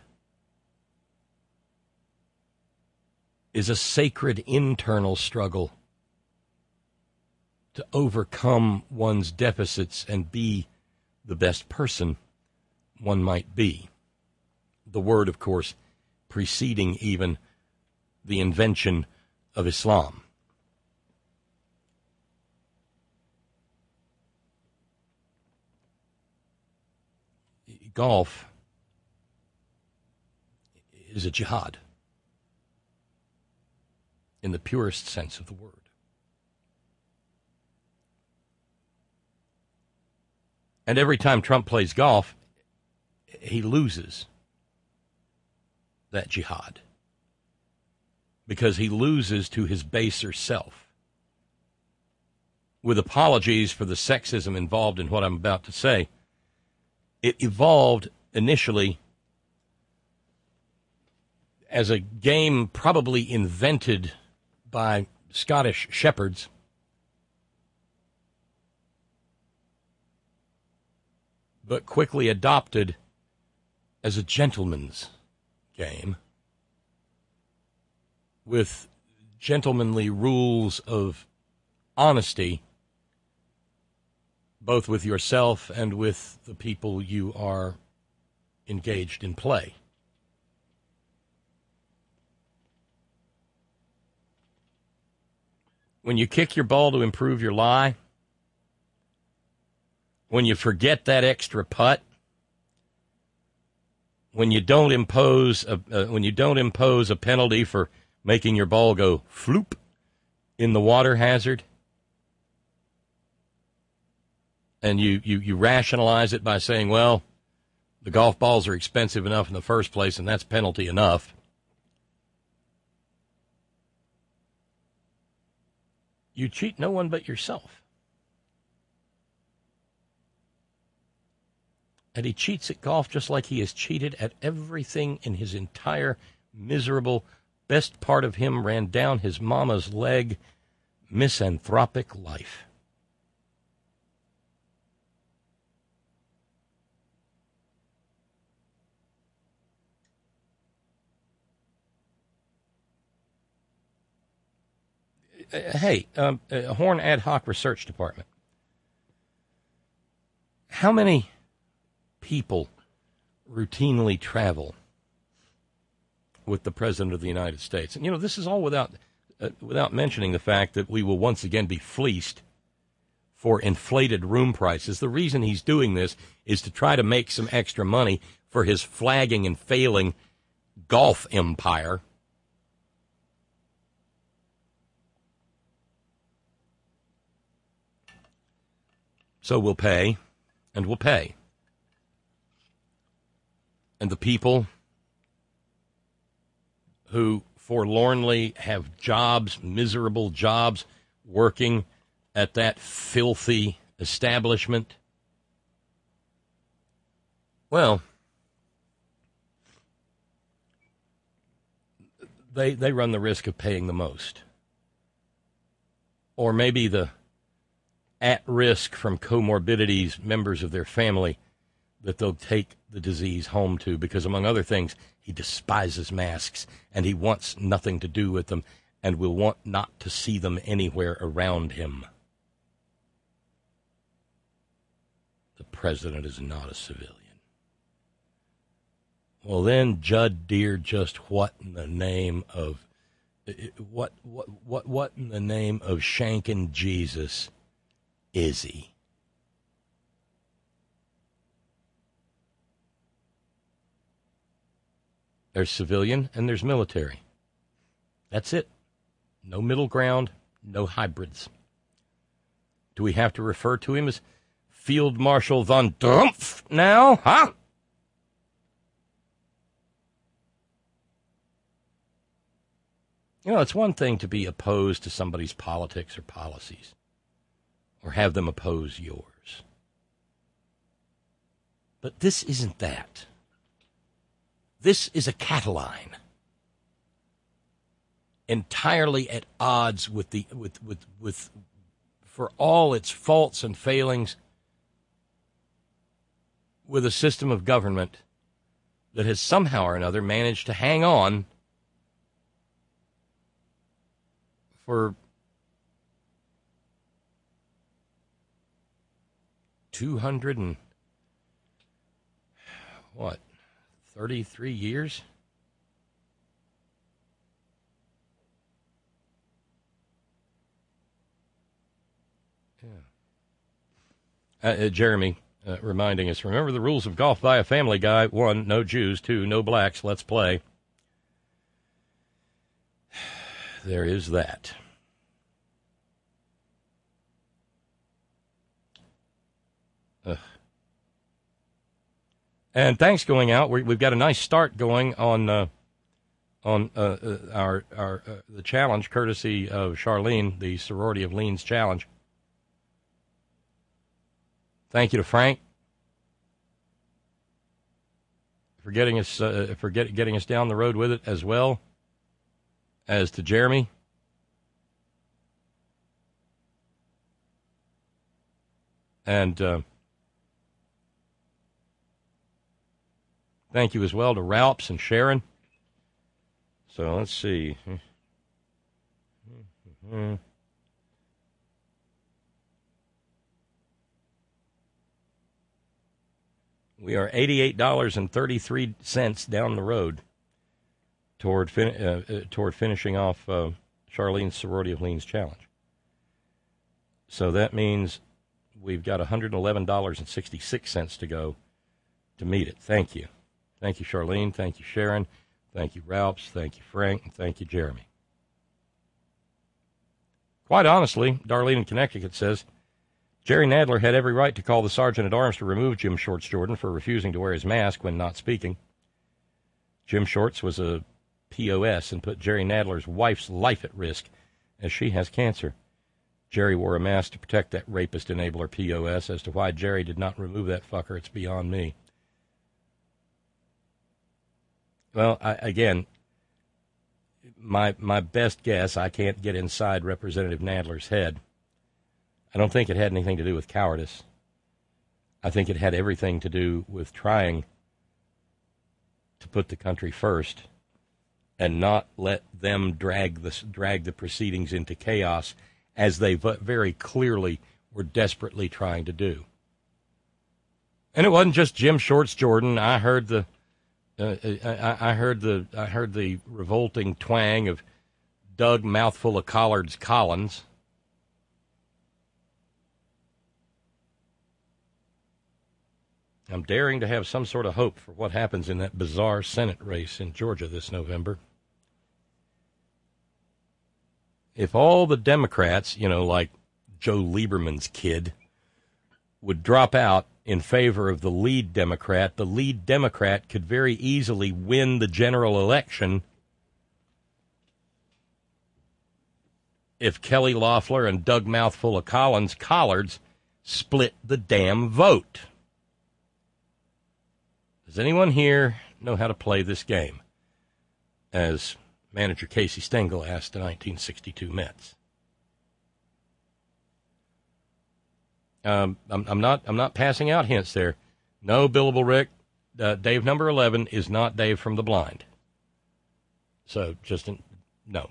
is a sacred internal struggle to overcome one's deficits and be the best person one might be. The word, of course, preceding even the invention of Islam. Golf is a jihad in the purest sense of the word. And every time Trump plays golf, he loses that jihad because he loses to his baser self. With apologies for the sexism involved in what I'm about to say, it evolved initially as a game probably invented by Scottish shepherds, but quickly adopted as a gentleman's game with gentlemanly rules of honesty, both with yourself and with the people you are engaged in play. When you kick your ball to improve your lie, when you forget that extra putt, when you don't impose a, uh, when you don't impose a penalty for making your ball go floop in the water hazard, and you, you, you rationalize it by saying, well, the golf balls are expensive enough in the first place, and that's penalty enough. You cheat no one but yourself. And he cheats at golf just like he has cheated at everything in his entire miserable, best part of him ran down his mama's leg, misanthropic life. Uh, hey, um, uh, Horn Ad Hoc Research Department. How many people routinely travel with the President of the United States? And, you know, this is all without uh, without mentioning the fact that we will once again be fleeced for inflated room prices. The reason he's doing this is to try to make some extra money for his flagging and failing golf empire. So we'll pay, and we'll pay. And the people who forlornly have jobs, miserable jobs, working at that filthy establishment, well, they they run the risk of paying the most. Or maybe the at-risk from comorbidities members of their family that they'll take the disease home to because, among other things, he despises masks and he wants nothing to do with them and will want not to see them anywhere around him. The president is not a civilian. Well, then, Judd Deere, just what in the name of what what what what in the name of shanking Jesus is he? There's civilian and there's military. That's it. No middle ground, no hybrids. Do we have to refer to him as Field Marshal von Dumpf now, huh? You know, it's one thing to be opposed to somebody's politics or policies, or have them oppose yours. But this isn't that. This is a Cataline, entirely at odds with the with with with for all its faults and failings, with a system of government that has somehow or another managed to hang on for two hundred and what, thirty-three years? Yeah. Uh, uh, Jeremy uh, reminding us, remember the rules of golf by a Family Guy. One, no Jews. Two, no blacks. Let's play. There is that. Ugh. And thanks going out. We, we've got a nice start going on uh, on uh, uh, our our uh, the challenge, courtesy of Charlene, the Sorority of Lean's challenge. Thank you to Frank for getting us uh, for get, getting us down the road with it, as well as to Jeremy. And uh, thank you as well to Ralphs and Sharon. So let's see. We are eighty-eight dollars and thirty-three cents down the road toward fin- uh, uh, toward finishing off uh, Charlene's Sorority of Lean's challenge. So that means we've got one hundred eleven dollars and sixty-six cents to go to meet it. Thank you. Thank you, Charlene. Thank you, Sharon. Thank you, Ralphs. Thank you, Frank. And thank you, Jeremy. Quite honestly, Darlene in Connecticut says, Jerry Nadler had every right to call the Sergeant-at-Arms to remove Jim Shorts Jordan for refusing to wear his mask when not speaking. Jim Shorts was a P O S and put Jerry Nadler's wife's life at risk as she has cancer. Jerry wore a mask to protect that rapist enabler P O S. As to why Jerry did not remove that fucker, it's beyond me. Well, I, again, my my best guess, I can't get inside Representative Nadler's head. I don't think it had anything to do with cowardice. I think it had everything to do with trying to put the country first and not let them drag the, drag the proceedings into chaos, as they very clearly were desperately trying to do. And it wasn't just Jim Shorts Jordan. I heard the, uh, I, I heard the, I heard the revolting twang of Doug Mouthful of Collards Collins. I'm daring to have some sort of hope for what happens in that bizarre Senate race in Georgia this November. If all the Democrats, you know, like Joe Lieberman's kid, would drop out in favor of the lead Democrat. The lead Democrat could very easily win the general election if Kelly Loeffler and Doug Mouthful of Collins Collards split the damn vote. Does anyone here know how to play this game? As manager Casey Stengel asked the nineteen sixty-two Mets. Um, I'm, I'm not. I'm not passing out hints there. No, Billable Rick. Uh, Dave number eleven is not Dave from the Blind. So just an, no.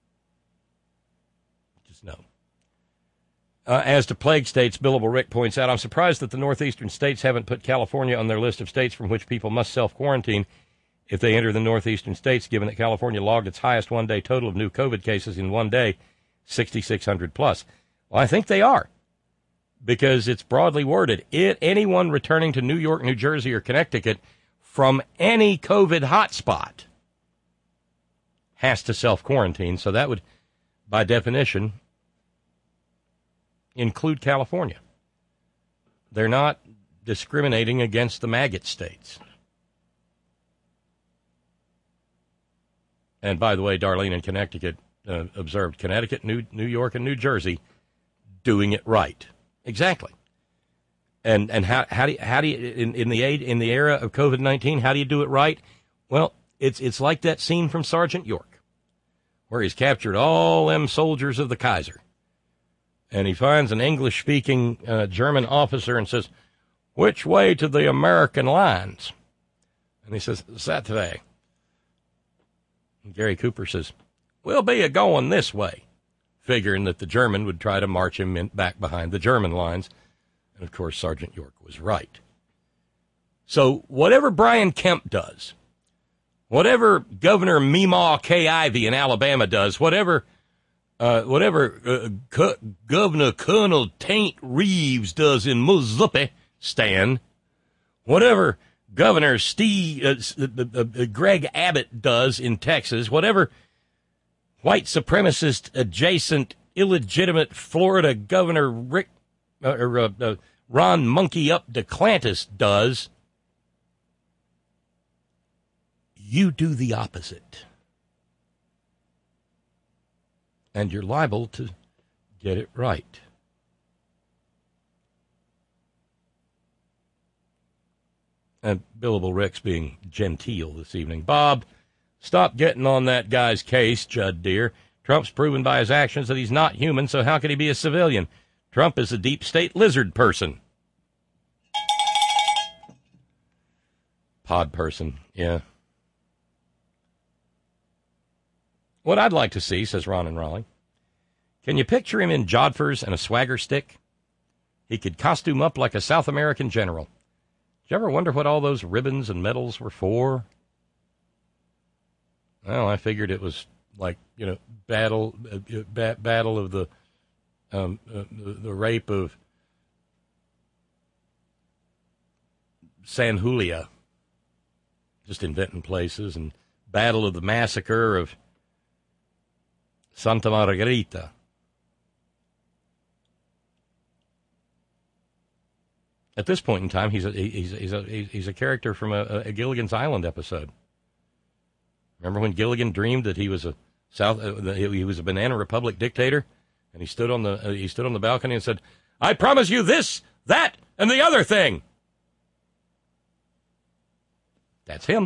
Just no. Uh, as to plague states, Billable Rick points out, I'm surprised that the northeastern states haven't put California on their list of states from which people must self-quarantine if they enter the northeastern states, given that California logged its highest one-day total of new COVID cases in one day, sixty-six hundred plus. Well, I think they are, because it's broadly worded. It, anyone returning to New York, New Jersey, or Connecticut from any COVID hotspot has to self-quarantine, so that would, by definition, include California. They're not discriminating against the maggot states. And by the way, Darlene in Connecticut uh, observed Connecticut, New, New York, and New Jersey doing it right. Exactly. And and how how do you, how do you in, in the aid in the era of COVID nineteen, how do you do it right? Well, it's it's like that scene from Sergeant York, where he's captured all them soldiers of the Kaiser. And he finds an English-speaking uh, German officer and says, "Which way to the American lines?" And he says, "That way." And Gary Cooper says, "We'll be a-going this way," figuring that the German would try to march him in back behind the German lines. And, of course, Sergeant York was right. So whatever Brian Kemp does, whatever Governor Meemaw K. Ivey in Alabama does, whatever... Uh, whatever uh, Co- Governor Colonel Taint Reeves does in Missouri, Stan, whatever Governor Steve uh, uh, uh, Greg Abbott does in Texas, whatever white supremacist adjacent illegitimate Florida Governor Rick uh, or uh, uh, Ron Monkey Up DeClantis does, you do the opposite. And you're liable to get it right. And Billable Rick's being genteel this evening. Bob, stop getting on that guy's case, Judd dear. Trump's proven by his actions that he's not human, so how could he be a civilian? Trump is a deep state lizard person. Pod person, yeah. What I'd like to see, says Ron and Raleigh, can you picture him in jodhpurs and a swagger stick? He could costume up like a South American general. Did you ever wonder what all those ribbons and medals were for? Well, I figured it was like, you know, battle uh, ba- battle of the, um, uh, the the rape of San Julia, just inventing places, and battle of the massacre of Santa Margarita. At this point in time, he's a he's a, he's a he's a character from a, a Gilligan's Island episode. Remember when Gilligan dreamed that he was a South uh, he was a Banana Republic dictator, and he stood on the uh, he stood on the balcony and said, "I promise you this, that, and the other thing." That's him.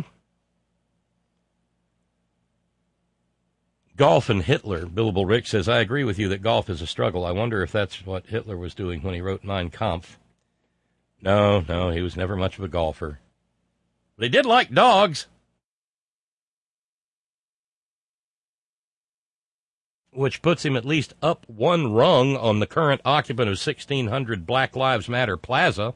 Golf and Hitler. Billable Rick says, I agree with you that golf is a struggle. I wonder if that's what Hitler was doing when he wrote Mein Kampf. No, no, he was never much of a golfer. But he did like dogs. Which puts him at least up one rung on the current occupant of sixteen hundred Black Lives Matter Plaza.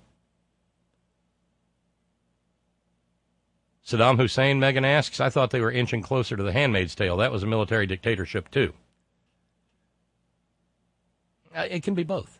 Saddam Hussein, Megan asks, I thought they were inching closer to the Handmaid's Tale. That was a military dictatorship, too. Uh, it can be both.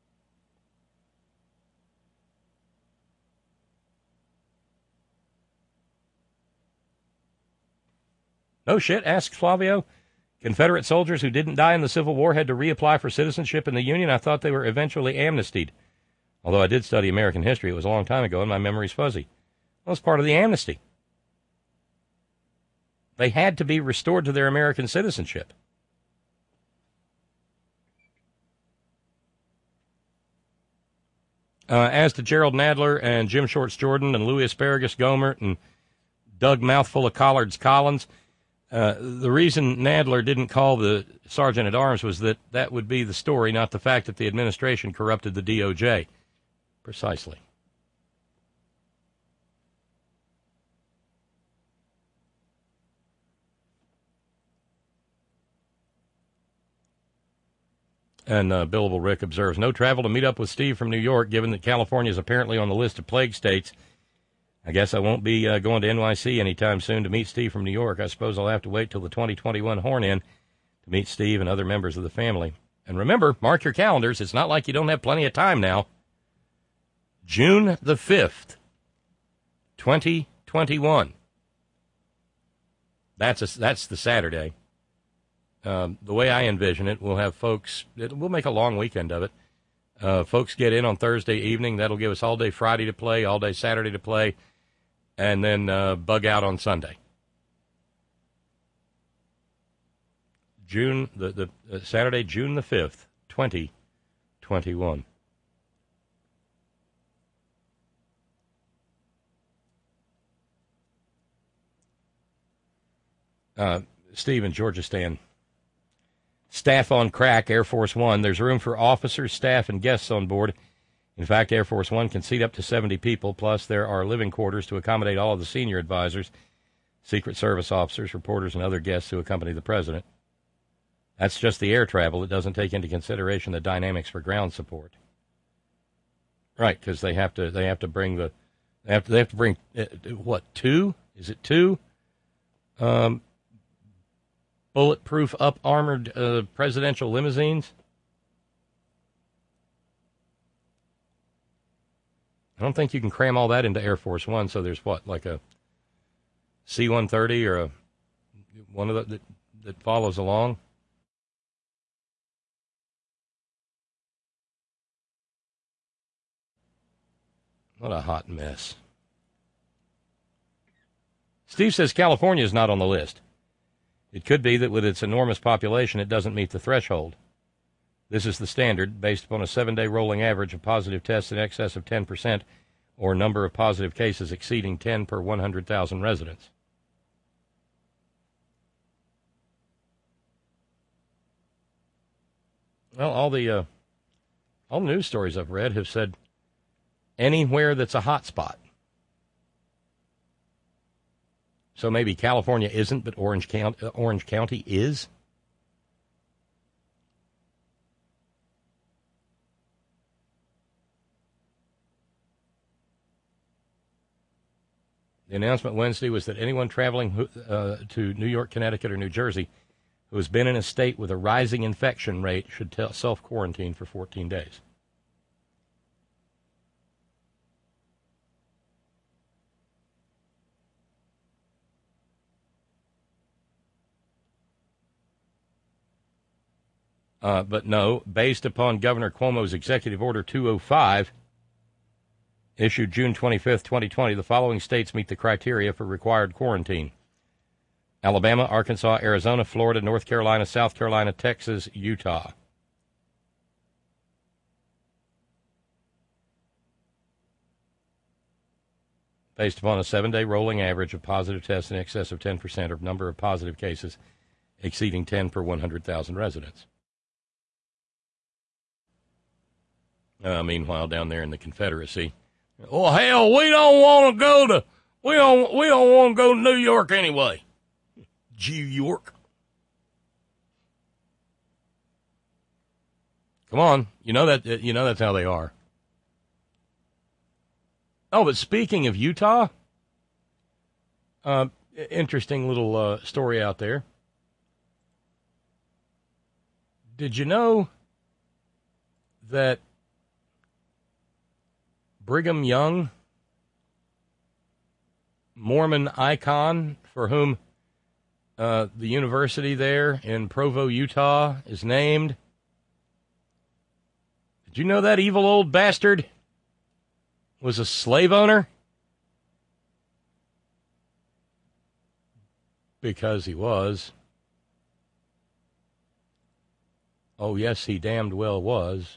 No shit, asks Flavio. Confederate soldiers who didn't die in the Civil War had to reapply for citizenship in the Union. I thought they were eventually amnestied. Although I did study American history, it was a long time ago, and my memory's fuzzy. That was part of the amnesty. They had to be restored to their American citizenship. Uh, as to Gerald Nadler and Jim Shorts Jordan and Louis Asparagus Gomert and Doug Mouthful of Collards Collins, uh, the reason Nadler didn't call the sergeant at arms was that that would be the story, not the fact that the administration corrupted the D O J. Precisely. And uh, Billable Rick observes, no travel to meet up with Steve from New York, given that California is apparently on the list of plague states. I guess I won't be uh, going to N Y C anytime soon to meet Steve from New York. I suppose I'll have to wait till the twenty twenty-one Horn-In to meet Steve and other members of the family. And remember, mark your calendars. It's not like you don't have plenty of time now. June the fifth, twenty twenty-one. That's a, that's the Saturday. Um, the way I envision it, we'll have folks, it, we'll make a long weekend of it. Uh, folks get in on Thursday evening. That'll give us all day Friday to play, all day Saturday to play, and then uh, bug out on Sunday. June, the, the uh, Saturday, June the fifth, twenty twenty-one. Uh, Steve in Georgia Stan. Staff on crack, Air Force One. There's room for officers, staff, and guests on board. In fact, Air Force One can seat up to seventy people, plus there are living quarters to accommodate all of the senior advisors, Secret Service officers, reporters, and other guests who accompany the president. That's just the air travel. It doesn't take into consideration the dynamics for ground support. Right, because they have to they have to bring the they have to they have to bring uh, what two? Is it two? Um. Bulletproof, up-armored uh, presidential limousines? I don't think you can cram all that into Air Force One, so there's what, like a C one thirty or a one of the, that, that follows along? What a hot mess. Steve says California is not on the list. It could be that with its enormous population, it doesn't meet the threshold. This is the standard, based upon a seven-day rolling average of positive tests in excess of ten percent, or number of positive cases exceeding ten per one hundred thousand residents. Well, all the uh, all the news stories I've read have said anywhere that's a hot spot. So maybe California isn't, but Orange County, uh, Orange County is? The announcement Wednesday was that anyone traveling uh, to New York, Connecticut, or New Jersey who has been in a state with a rising infection rate should t- self-quarantine for fourteen days. Uh, but no, based upon Governor Cuomo's Executive Order two oh five, issued June twenty-fifth, twenty twenty, the following states meet the criteria for required quarantine: Alabama, Arkansas, Arizona, Florida, North Carolina, South Carolina, Texas, Utah. Based upon a seven-day rolling average of positive tests in excess of ten percent, or number of positive cases exceeding ten per one hundred thousand residents. Uh, meanwhile, down there in the Confederacy, oh hell, we don't want to go to we don't we don't want to go to New York anyway. New York, come on, you know that you know that's how they are. Oh, but speaking of Utah, uh, interesting little uh, story out there. Did you know that Brigham Young, Mormon icon, for whom uh, the university there in Provo, Utah, is named? Did you know that evil old bastard was a slave owner? Because he was. Oh, yes, he damned well was.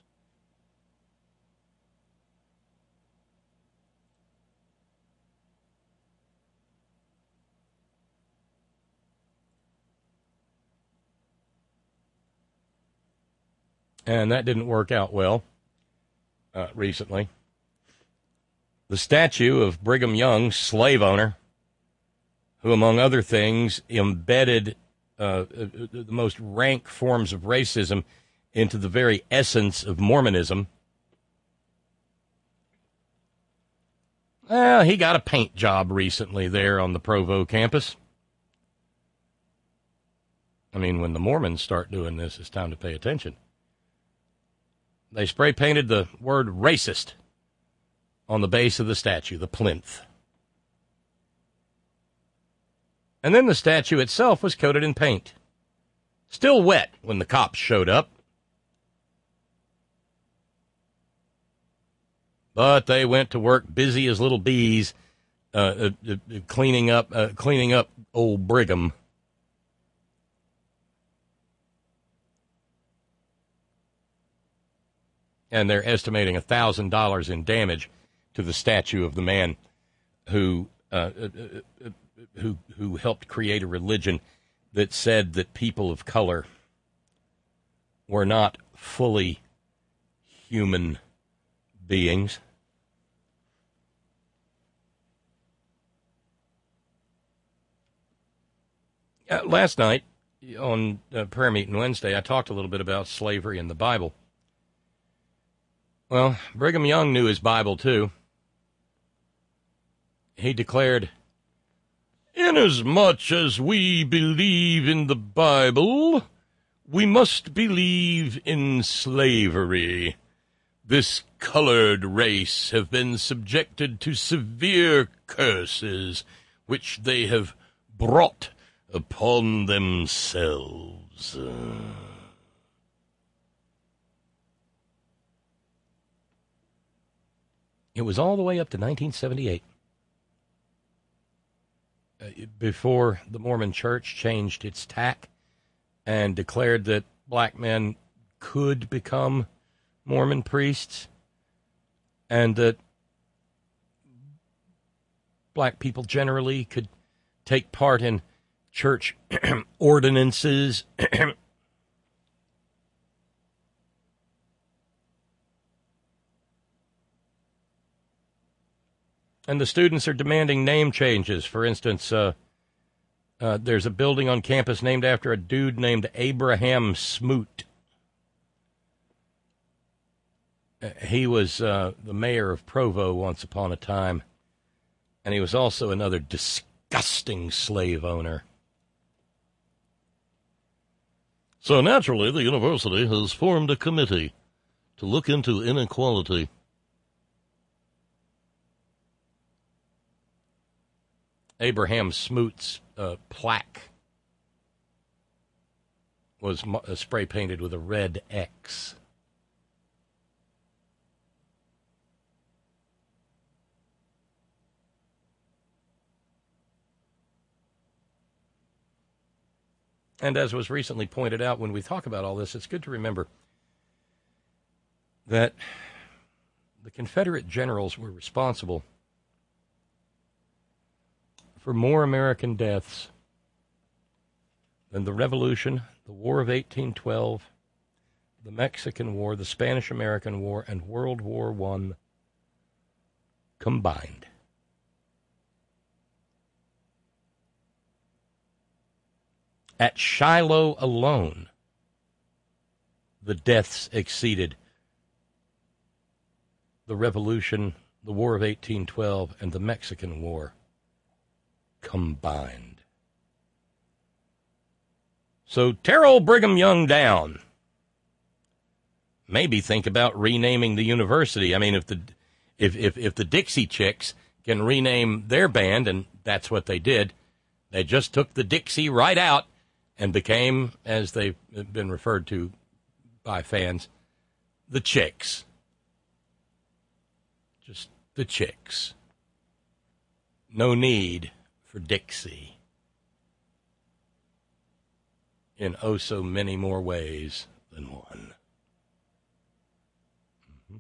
And that didn't work out well uh, recently. The statue of Brigham Young, slave owner, who, among other things, embedded uh, the most rank forms of racism into the very essence of Mormonism. Well, he got a paint job recently there on the Provo campus. I mean, when the Mormons start doing this, it's time to pay attention. They spray painted the word racist on the base of the statue, the plinth. And then the statue itself was coated in paint. Still wet when the cops showed up. But they went to work busy as little bees, uh, uh, uh, cleaning up, uh, cleaning up old Brigham. And they're estimating one thousand dollars in damage to the statue of the man who uh, uh, uh, who who helped create a religion that said that people of color were not fully human beings. Uh, last night on uh, prayer meeting Wednesday, I talked a little bit about slavery in the Bible. Well, Brigham Young knew his Bible, too. He declared, "Inasmuch as we believe in the Bible, we must believe in slavery. This colored race have been subjected to severe curses, which they have brought upon themselves." It was all the way up to nineteen seventy-eight, uh, before the Mormon Church changed its tack and declared that black men could become Mormon priests and that black people generally could take part in church ordinances. And the students are demanding name changes. For instance, uh, uh, there's a building on campus named after a dude named Abraham Smoot. Uh, he was uh, the mayor of Provo once upon a time, and he was also another disgusting slave owner. So naturally, the university has formed a committee to look into inequality. Abraham Smoot's uh, plaque was uh, spray painted with a red X. And as was recently pointed out, when we talk about all this, it's good to remember that the Confederate generals were responsible for more American deaths than the Revolution, the War of eighteen twelve, the Mexican War, the Spanish-American War, and World War One combined. At Shiloh alone, the deaths exceeded the Revolution, the War of eighteen twelve, and the Mexican War combined. So tear old Brigham Young down. Maybe think about renaming the university. I mean, if the if if if the Dixie Chicks can rename their band, and that's what they did, they just took the Dixie right out and became, as they've been referred to by fans, the Chicks. Just the chicks. No need for Dixie. In oh so many more ways than one. Mm-hmm.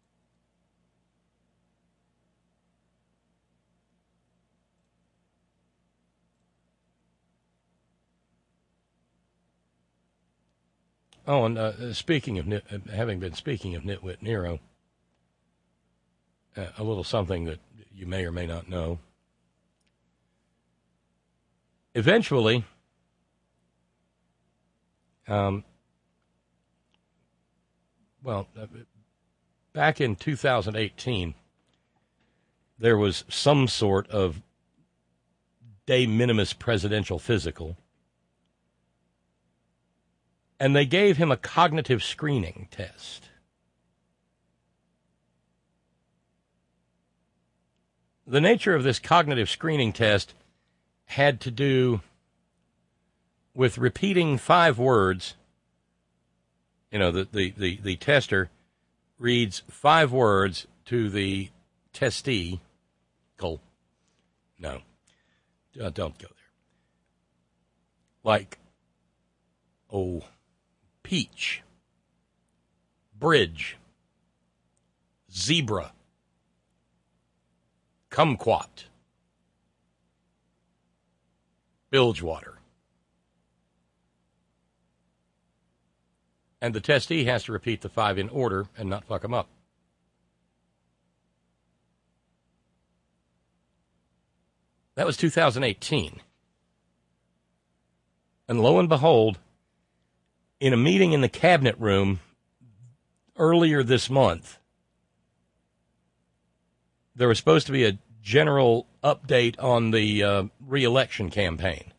Oh, and uh, speaking of nit- having been speaking of Nitwit Nero, uh, a little something that you may or may not know. Eventually, um, well, uh, back in two thousand eighteen, there was some sort of de minimis presidential physical, and they gave him a cognitive screening test. The nature of this cognitive screening test had to do with repeating five words. You know, the, the, the, the tester reads five words to the testee. No, uh, don't go there. Like, oh, peach, bridge, zebra, kumquat, bilgewater. And the testee has to repeat the five in order and not fuck them up. That was two thousand eighteen. And lo and behold, in a meeting in the cabinet room earlier this month, there was supposed to be a general update on the uh, re-election campaign.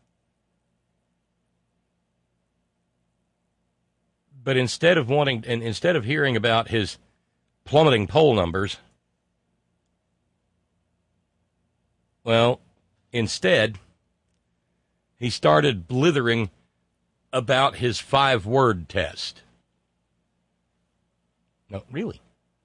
But instead of wanting, and instead of hearing about his plummeting poll numbers, well, instead, he started blithering about his five-word test. No, really.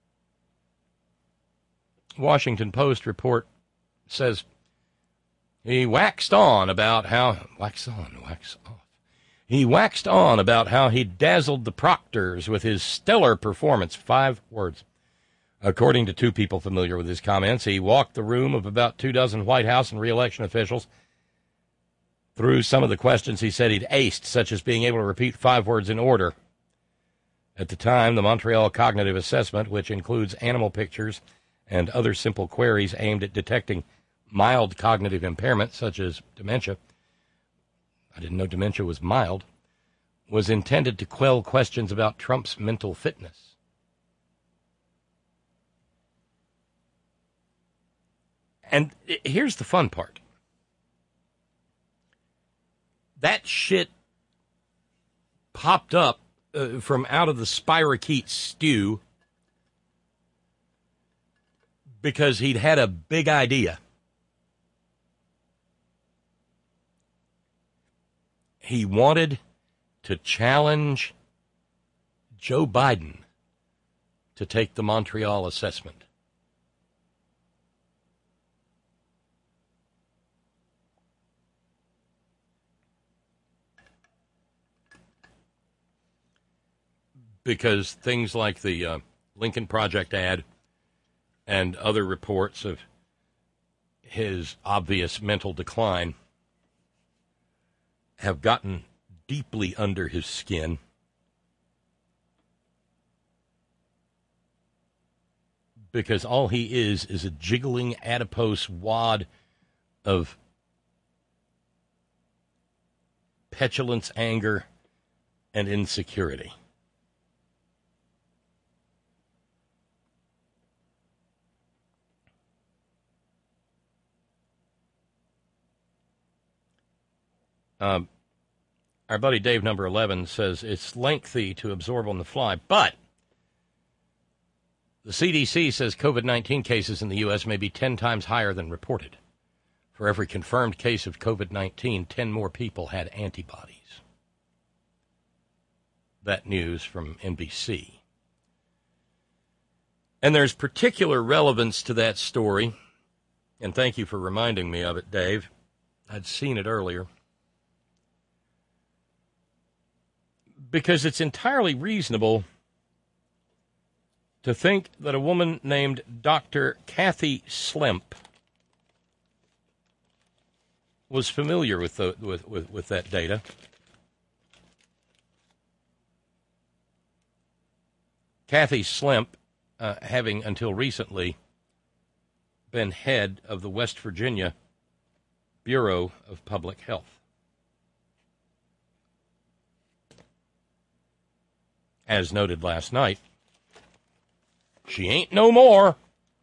Washington Post report says he waxed on about how, wax on, wax off. He waxed on about how he dazzled the Proctors with his stellar performance. Five words. According to two people familiar with his comments, he walked the room of about two dozen White House and re-election officials through some of the questions he said he'd aced, such as being able to repeat five words in order. At the time, the Montreal Cognitive Assessment, which includes animal pictures and other simple queries aimed at detecting mild cognitive impairment, such as dementia, I didn't know dementia was mild, was intended to quell questions about Trump's mental fitness. And here's the fun part. That shit popped up uh, from out of the spirochete stew because he'd had a big idea. He wanted to challenge Joe Biden to take the Montreal assessment. Because things like the uh, Lincoln Project ad and other reports of his obvious mental decline have gotten deeply under his skin. Because all he is is a jiggling adipose wad of petulance, anger, and insecurity. Um, our buddy Dave, number eleven, says it's lengthy to absorb on the fly, but the C D C says COVID nineteen cases in the U S may be ten times higher than reported. For every confirmed case of COVID nineteen, ten more people had antibodies. That news from N B C. And there's particular relevance to that story, and thank you for reminding me of it, Dave. I'd seen it earlier. Because it's entirely reasonable to think that a woman named Doctor Kathy Slemp was familiar with, the, with, with, with that data. Kathy Slemp, uh, having until recently been head of the West Virginia Bureau of Public Health. As noted last night, she ain't no more.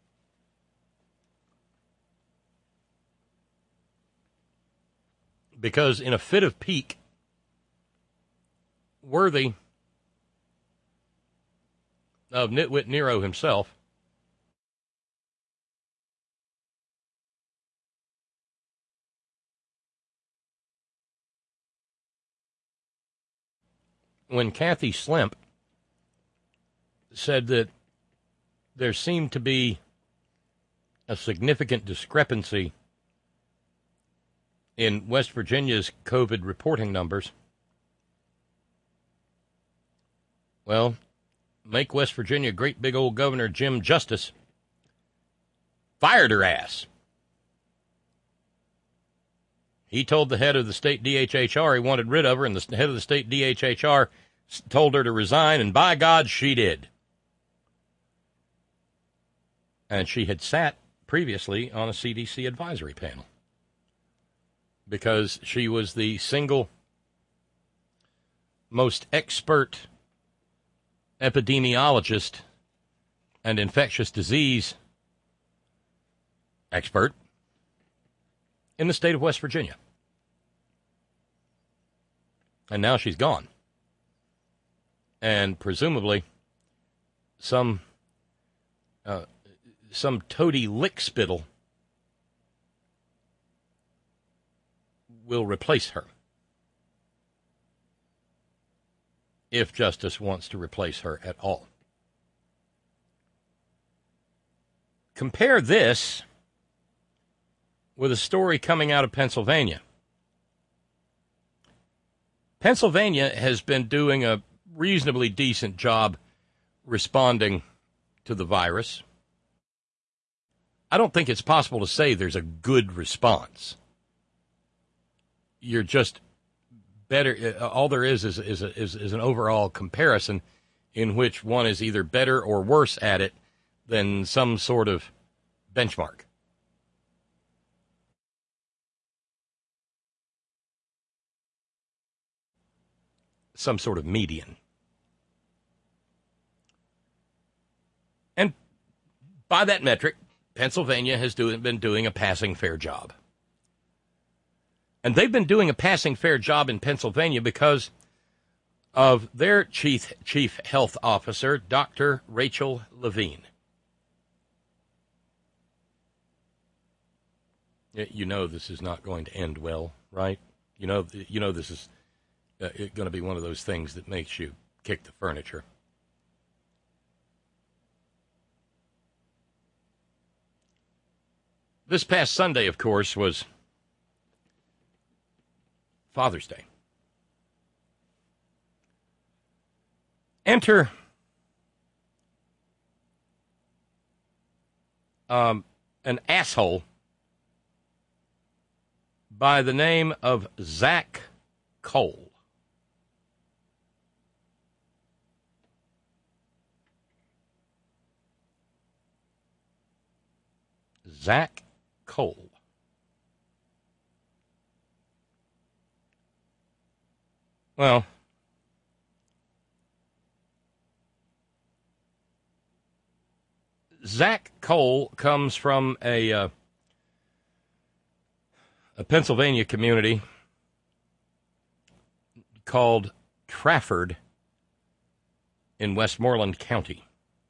Because in a fit of pique, worthy of Nitwit Nero himself, when Kathy Slemp said that there seemed to be a significant discrepancy in West Virginia's COVID reporting numbers, well, make West Virginia great big old Governor Jim Justice fired her ass. He told the head of the state D H H R he wanted rid of her, and the head of the state D H H R told her to resign, and by God, she did. And she had sat previously on a C D C advisory panel because she was the single most expert epidemiologist and infectious disease expert in the state of West Virginia. And now she's gone. And presumably some uh, some toady lickspittle will replace her. If Justice wants to replace her at all. Compare this with a story coming out of Pennsylvania. Pennsylvania has been doing a reasonably decent job responding to the virus. I don't think it's possible to say there's a good response. You're just better. All there is is, is, is, is an overall comparison in which one is either better or worse at it than some sort of benchmark. Some sort of median. And by that metric, Pennsylvania has do, been doing a passing fair job. And they've been doing a passing fair job in Pennsylvania because of their chief, chief health officer, Doctor Rachel Levine. You know this is not going to end well, right? You know, you know this is uh, going to be one of those things that makes you kick the furniture. This past Sunday, of course, was Father's Day. Enter um, an asshole by the name of Zach Cole. Zach Cole. Well, Zach Cole comes from a uh, a Pennsylvania community called Trafford in Westmoreland County.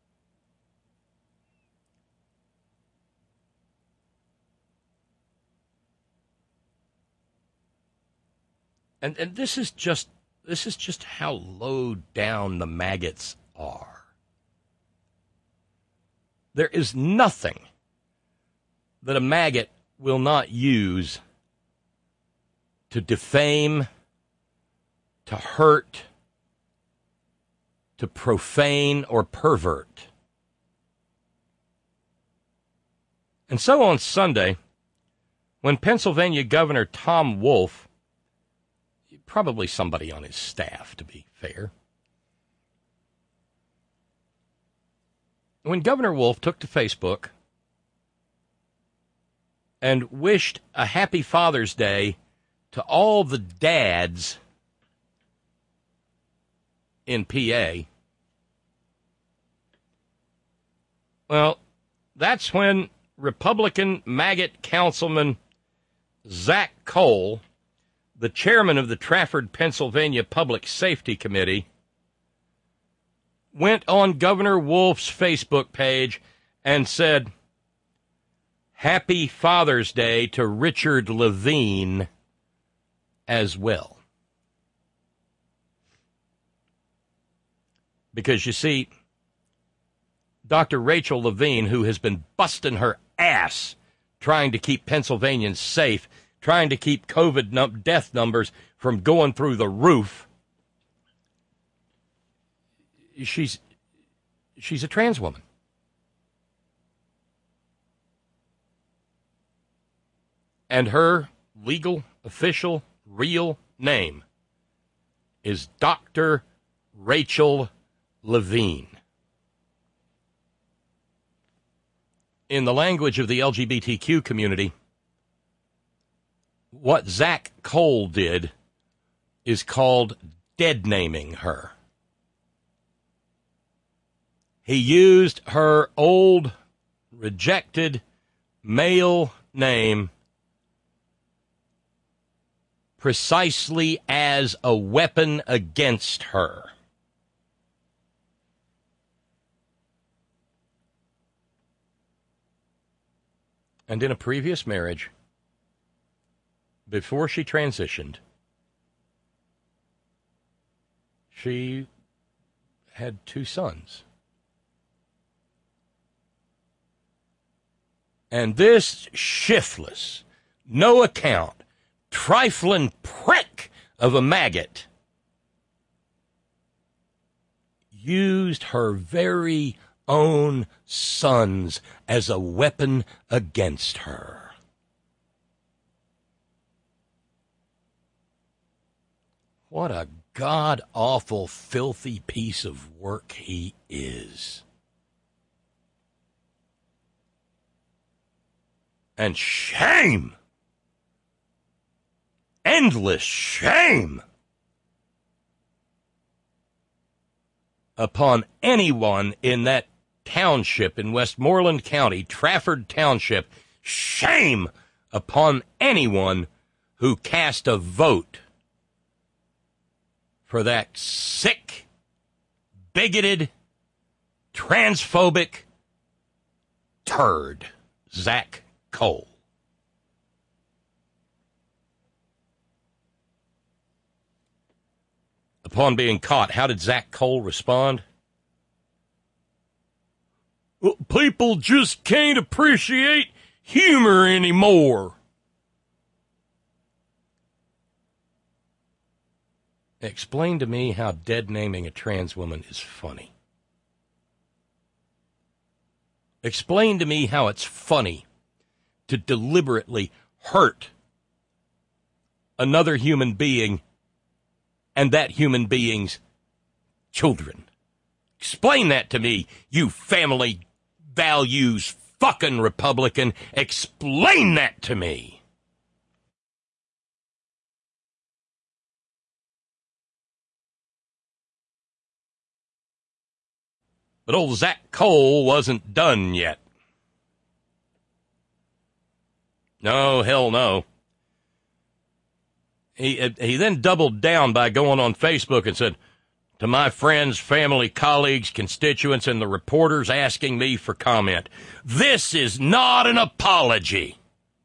And and this is just this is just how low down the maggots are. There is nothing that a maggot will not use to defame, to hurt, to profane, or pervert. And so on Sunday, when Pennsylvania Governor Tom Wolf, probably somebody on his staff to be fair, when Governor Wolf took to Facebook and wished a happy Father's Day to all the dads in P A, well, that's when Republican maggot councilman Zach Cole, the chairman of the Trafford, Pennsylvania Public Safety Committee, went on Governor Wolf's Facebook page and said, "Happy Father's Day to Richard Levine as well." Because, you see, Doctor Rachel Levine, who has been busting her ass trying to keep Pennsylvanians safe, trying to keep COVID num- death numbers from going through the roof, she's she's a trans woman. And her legal, official, real name is Doctor Rachel Levine. In the language of the L G B T Q community, what Zach Cole did is called dead-naming her. He used her old, rejected, male name precisely as a weapon against her. And in a previous marriage, before she transitioned, she had two sons. And this shiftless, no account, trifling prick of a maggot used her very own sons as a weapon against her. What a god-awful, filthy piece of work he is. And shame! Endless shame upon anyone in that township in Westmoreland County, Trafford Township. Shame upon anyone who cast a vote for that sick, bigoted, transphobic turd, Zach Cole. Upon being caught, how did Zach Cole respond? Well, people just can't appreciate humor anymore. Explain to me how dead-naming a trans woman is funny. Explain to me how it's funny to deliberately hurt another human being and that human being's children. Explain that to me, you family values fucking Republican. Explain that to me. But old Zach Cole wasn't done yet. No, hell no. He, he then doubled down by going on Facebook and said, "To my friends, family, colleagues, constituents, and the reporters asking me for comment, this is not an apology."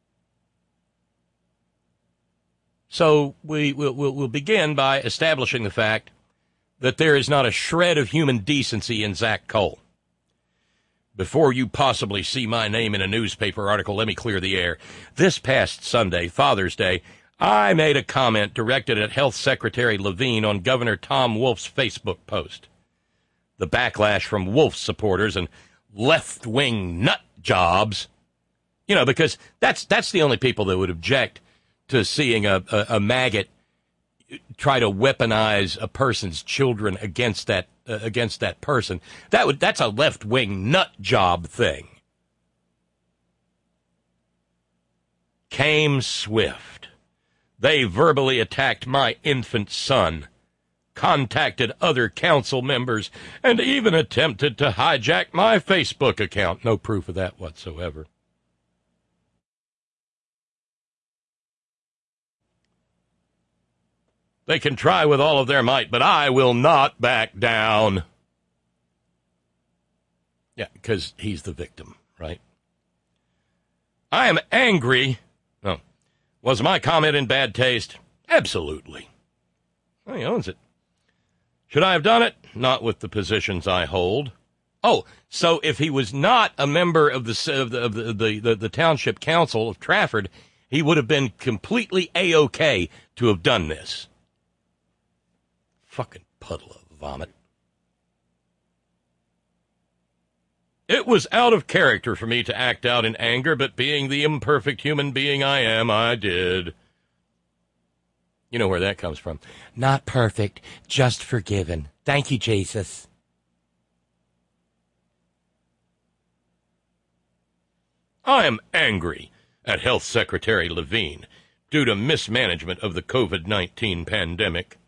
So we will we'll, we'll begin by establishing the fact that there is not a shred of human decency in Zach Cole. Before you possibly see my name in a newspaper article, let me clear the air. This past Sunday, Father's Day, I made a comment directed at Health Secretary Levine on Governor Tom Wolf's Facebook post. The backlash from Wolf supporters and left-wing nut jobs, you know, because that's that's the only people that would object to seeing a, a, a maggot try to weaponize a person's children against that uh, against that person. That would that's a left-wing nut job thing. Came swift. They verbally attacked my infant son, contacted other council members, and even attempted to hijack my Facebook account. No proof of that whatsoever. They can try with all of their might, but I will not back down. Yeah, because he's the victim, right? I am angry. No. Was my comment in bad taste? Absolutely. Well, he owns it. Should I have done it? Not with the positions I hold. Oh, so if he was not a member of the of the of the, the, the, the Township Council of Trafford, he would have been completely A-OK to have done this. Fucking puddle of vomit. It was out of character for me to act out in anger, but being the imperfect human being I am, I did. You know where that comes from. Not perfect, just forgiven. Thank you, Jesus. I am angry at Health Secretary Levine due to mismanagement of the COVID nineteen pandemic.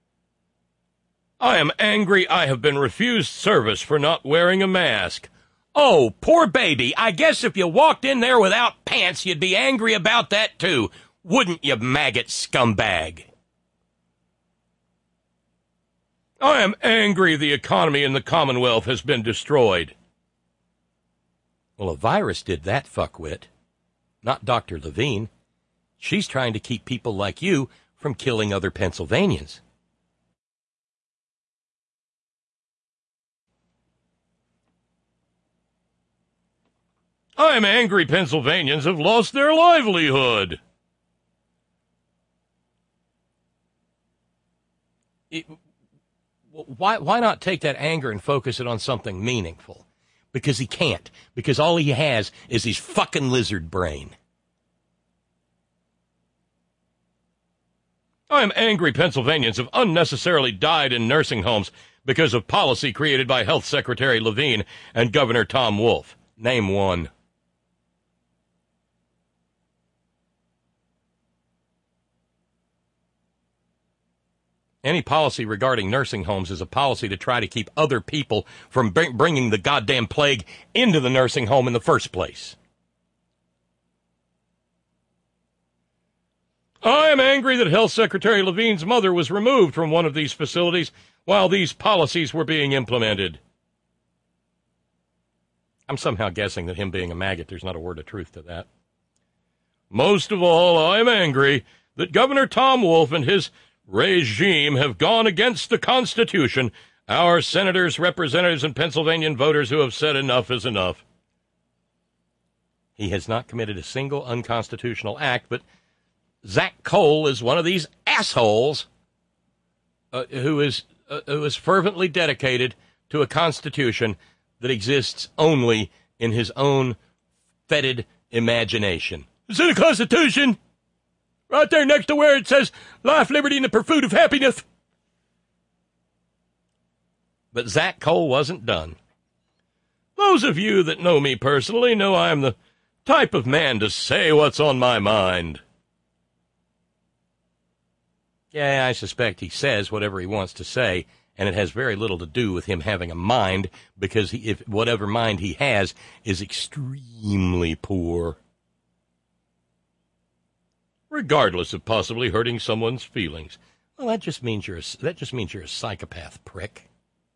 I am angry I have been refused service for not wearing a mask. Oh, poor baby. I guess if you walked in there without pants, you'd be angry about that too. Wouldn't you, maggot scumbag? I am angry the economy in the Commonwealth has been destroyed. Well, a virus did that, fuckwit. Not Doctor Levine. She's trying to keep people like you from killing other Pennsylvanians. I am angry Pennsylvanians have lost their livelihood. It, why, why not take that anger and focus it on something meaningful? Because he can't. Because all he has is his fucking lizard brain. I am angry Pennsylvanians have unnecessarily died in nursing homes because of policy created by Health Secretary Levine and Governor Tom Wolf. Name one. Any policy regarding nursing homes is a policy to try to keep other people from bring, bringing the goddamn plague into the nursing home in the first place. I am angry that Health Secretary Levine's mother was removed from one of these facilities while these policies were being implemented. I'm somehow guessing that him being a maggot, there's not a word of truth to that. Most of all, I am angry that Governor Tom Wolf and his regime have gone against the Constitution, our senators, representatives, and Pennsylvanian voters who have said enough is enough. He has not committed a single unconstitutional act, but Zach Cole is one of these assholes uh, who is uh, who is fervently dedicated to a Constitution that exists only in his own fetid imagination. It's in the Constitution! Right there next to where it says life, liberty, and the pursuit of happiness. But Zach Cole wasn't done. Those of you that know me personally know I am the type of man to say what's on my mind. Yeah, I suspect he says whatever he wants to say, and it has very little to do with him having a mind, because he, if whatever mind he has is extremely poor. Regardless of possibly hurting someone's feelings. Well, that just means you're a, that just means you're a psychopath, prick.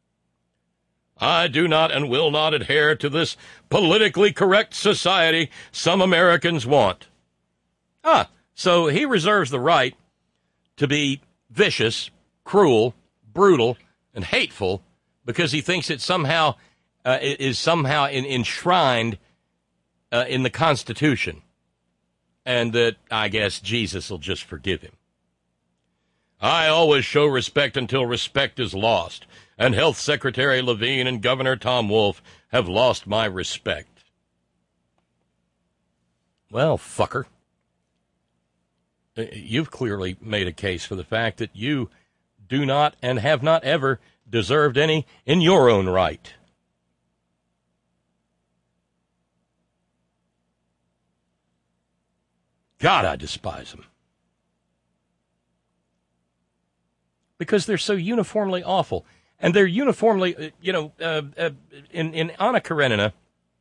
I do not and will not adhere to this politically correct society some Americans want. Ah, so he reserves the right to be vicious, cruel, brutal, and hateful because he thinks it somehow uh, is somehow in, enshrined uh, in the Constitution, and that, I guess, Jesus will just forgive him. I always show respect until respect is lost, and Health Secretary Levine and Governor Tom Wolf have lost my respect. Well, fucker, you've clearly made a case for the fact that you do not and have not ever deserved any in your own right. God, I despise them. Because they're so uniformly awful. And they're uniformly, you know, uh, uh, in, in Anna Karenina,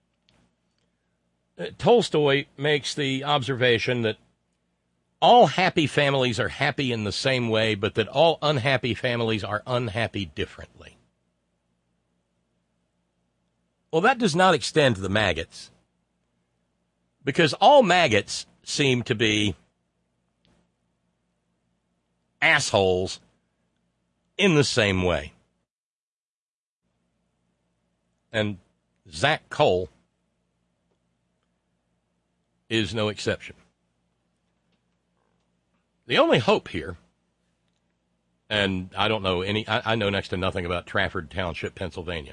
uh, Tolstoy makes the observation that all happy families are happy in the same way, but that all unhappy families are unhappy differently. Well, that does not extend to the maggots. Because all maggots seem to be assholes in the same way. And Zach Cole is no exception. The only hope here, and I don't know any, I, I know next to nothing about Trafford Township, Pennsylvania,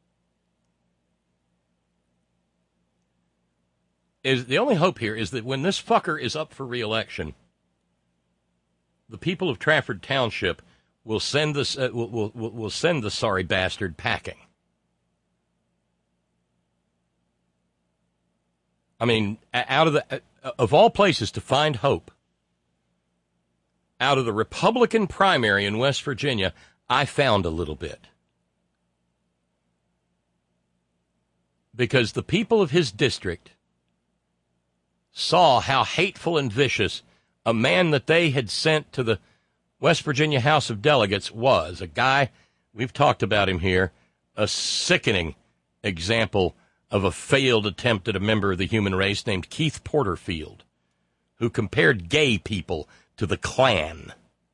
is the only hope here is that when this fucker is up for re-election, the people of Trafford Township will send this uh, will, will will send the sorry bastard packing. I mean, out of the of all places to find hope, out of the Republican primary in West Virginia, I found a little bit. Because the people of his district saw how hateful and vicious a man that they had sent to the West Virginia House of Delegates was. A guy, we've talked about him here, a sickening example of a failed attempt at a member of the human race named Keith Porterfield, who compared gay people to the Klan.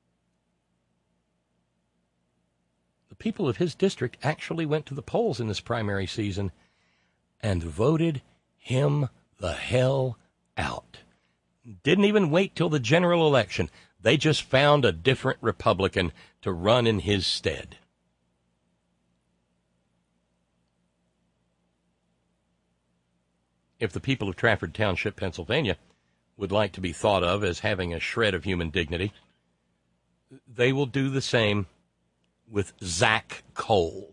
The people of his district actually went to the polls in this primary season and voted him the hell out. Didn't even wait till the general election. They just found a different Republican to run in his stead. If the people of Trafford Township, Pennsylvania, would like to be thought of as having a shred of human dignity, they will do the same with Zach Cole.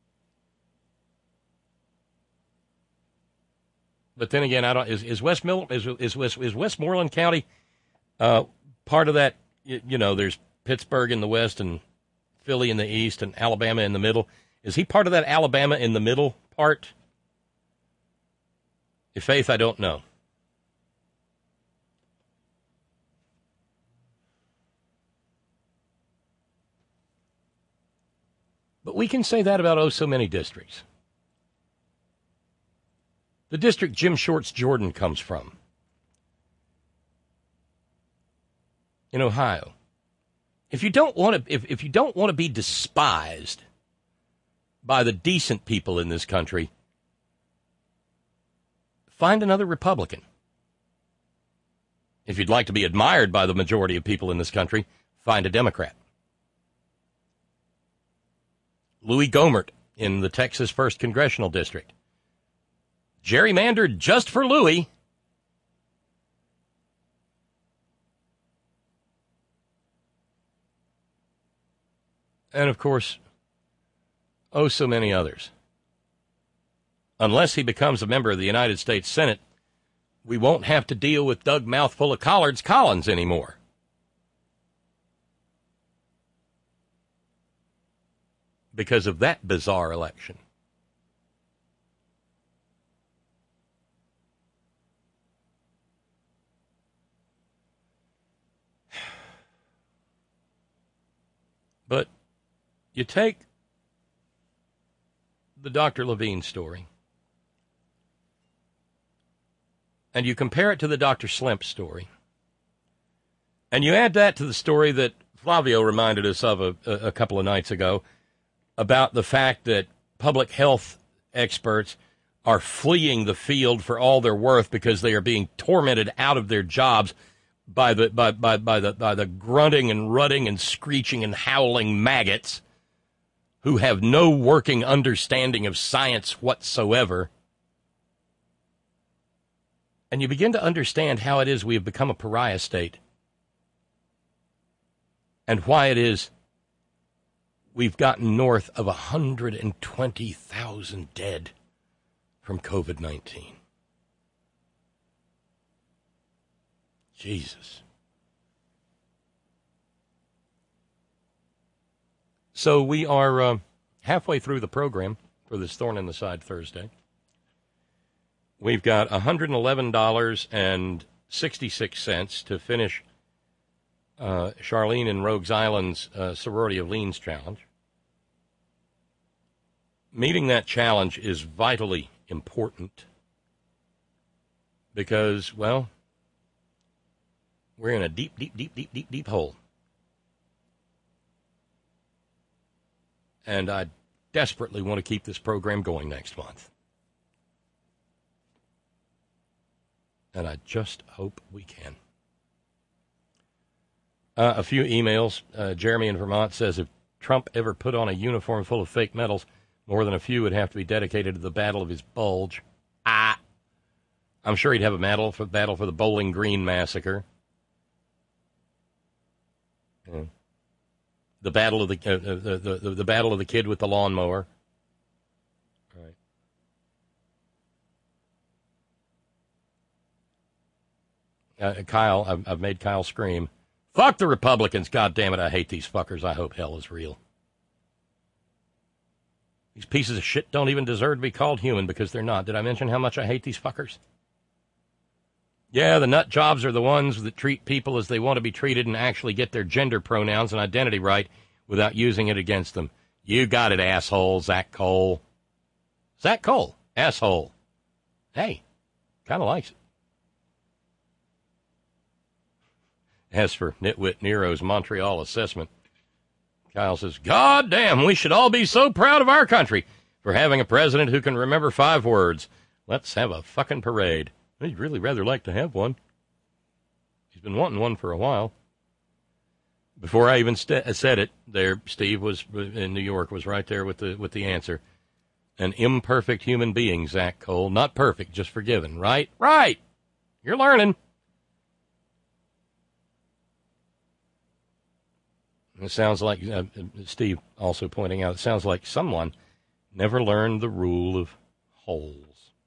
But then again, I don't. Is, is West Mill is is West is Westmoreland County uh, part of that? You, you know, there's Pittsburgh in the west and Philly in the east and Alabama in the middle. Is he part of that Alabama in the middle part? If Faith, I don't know. But we can say that about oh so many districts. The district Jim Shorts Jordan comes from in Ohio. If you don't want to, if, if you don't want to be despised by the decent people in this country, find another Republican. If you'd like to be admired by the majority of people in this country, find a Democrat. Louis Gohmert in the Texas first Congressional District. Gerrymandered just for Louis. And, of course, oh, so many others. Unless he becomes a member of the United States Senate, we won't have to deal with Doug Mouthful of Collards Collins anymore. Because of that bizarre election. But you take the Doctor Levine story and you compare it to the Doctor Slemp story, and you add that to the story that Flavio reminded us of a, a couple of nights ago about the fact that public health experts are fleeing the field for all they're worth because they are being tormented out of their jobs by the by by by the by the grunting and rutting and screeching and howling maggots who have no working understanding of science whatsoever. And you begin to understand how it is we have become a pariah state. And why it is we've gotten north of one hundred twenty thousand dead from COVID nineteen. Jesus. So we are uh, halfway through the program for this Thorn in the Side Thursday. We've got one hundred eleven dollars and sixty-six cents to finish uh, Charlene and Rogues Island's uh, Sorority of Leans challenge. Meeting that challenge is vitally important because, well, we're in a deep, deep, deep, deep, deep, deep hole. And I desperately want to keep this program going next month. And I just hope we can. Uh, a few emails. Uh, Jeremy in Vermont says, if Trump ever put on a uniform full of fake medals, more than a few would have to be dedicated to the battle of his bulge. Ah, I'm sure he'd have a medal for battle for the Bowling Green massacre. Yeah. The battle of the, uh, the, the the the battle of the kid with the lawnmower. Right. Uh, Kyle, I've, I've made Kyle scream. Fuck the Republicans! God damn it! I hate these fuckers. I hope hell is real. These pieces of shit don't even deserve to be called human because they're not. Did I mention how much I hate these fuckers? Yeah, the nut jobs are the ones that treat people as they want to be treated and actually get their gender pronouns and identity right without using it against them. You got it, asshole, Zach Cole. Zach Cole, asshole. Hey, kind of likes it. As for Nitwit Nero's Montreal assessment, Kyle says, God damn, we should all be so proud of our country for having a president who can remember five words. Let's have a fucking parade. He'd really rather like to have one. He's been wanting one for a while. Before I even st- said it, there, Steve was in New York, was right there with the with the answer. An imperfect human being, Zach Cole. Not perfect, just forgiven. Right? Right. You're learning. It sounds like, uh, Steve also pointing out, it sounds like someone never learned the rule of holes.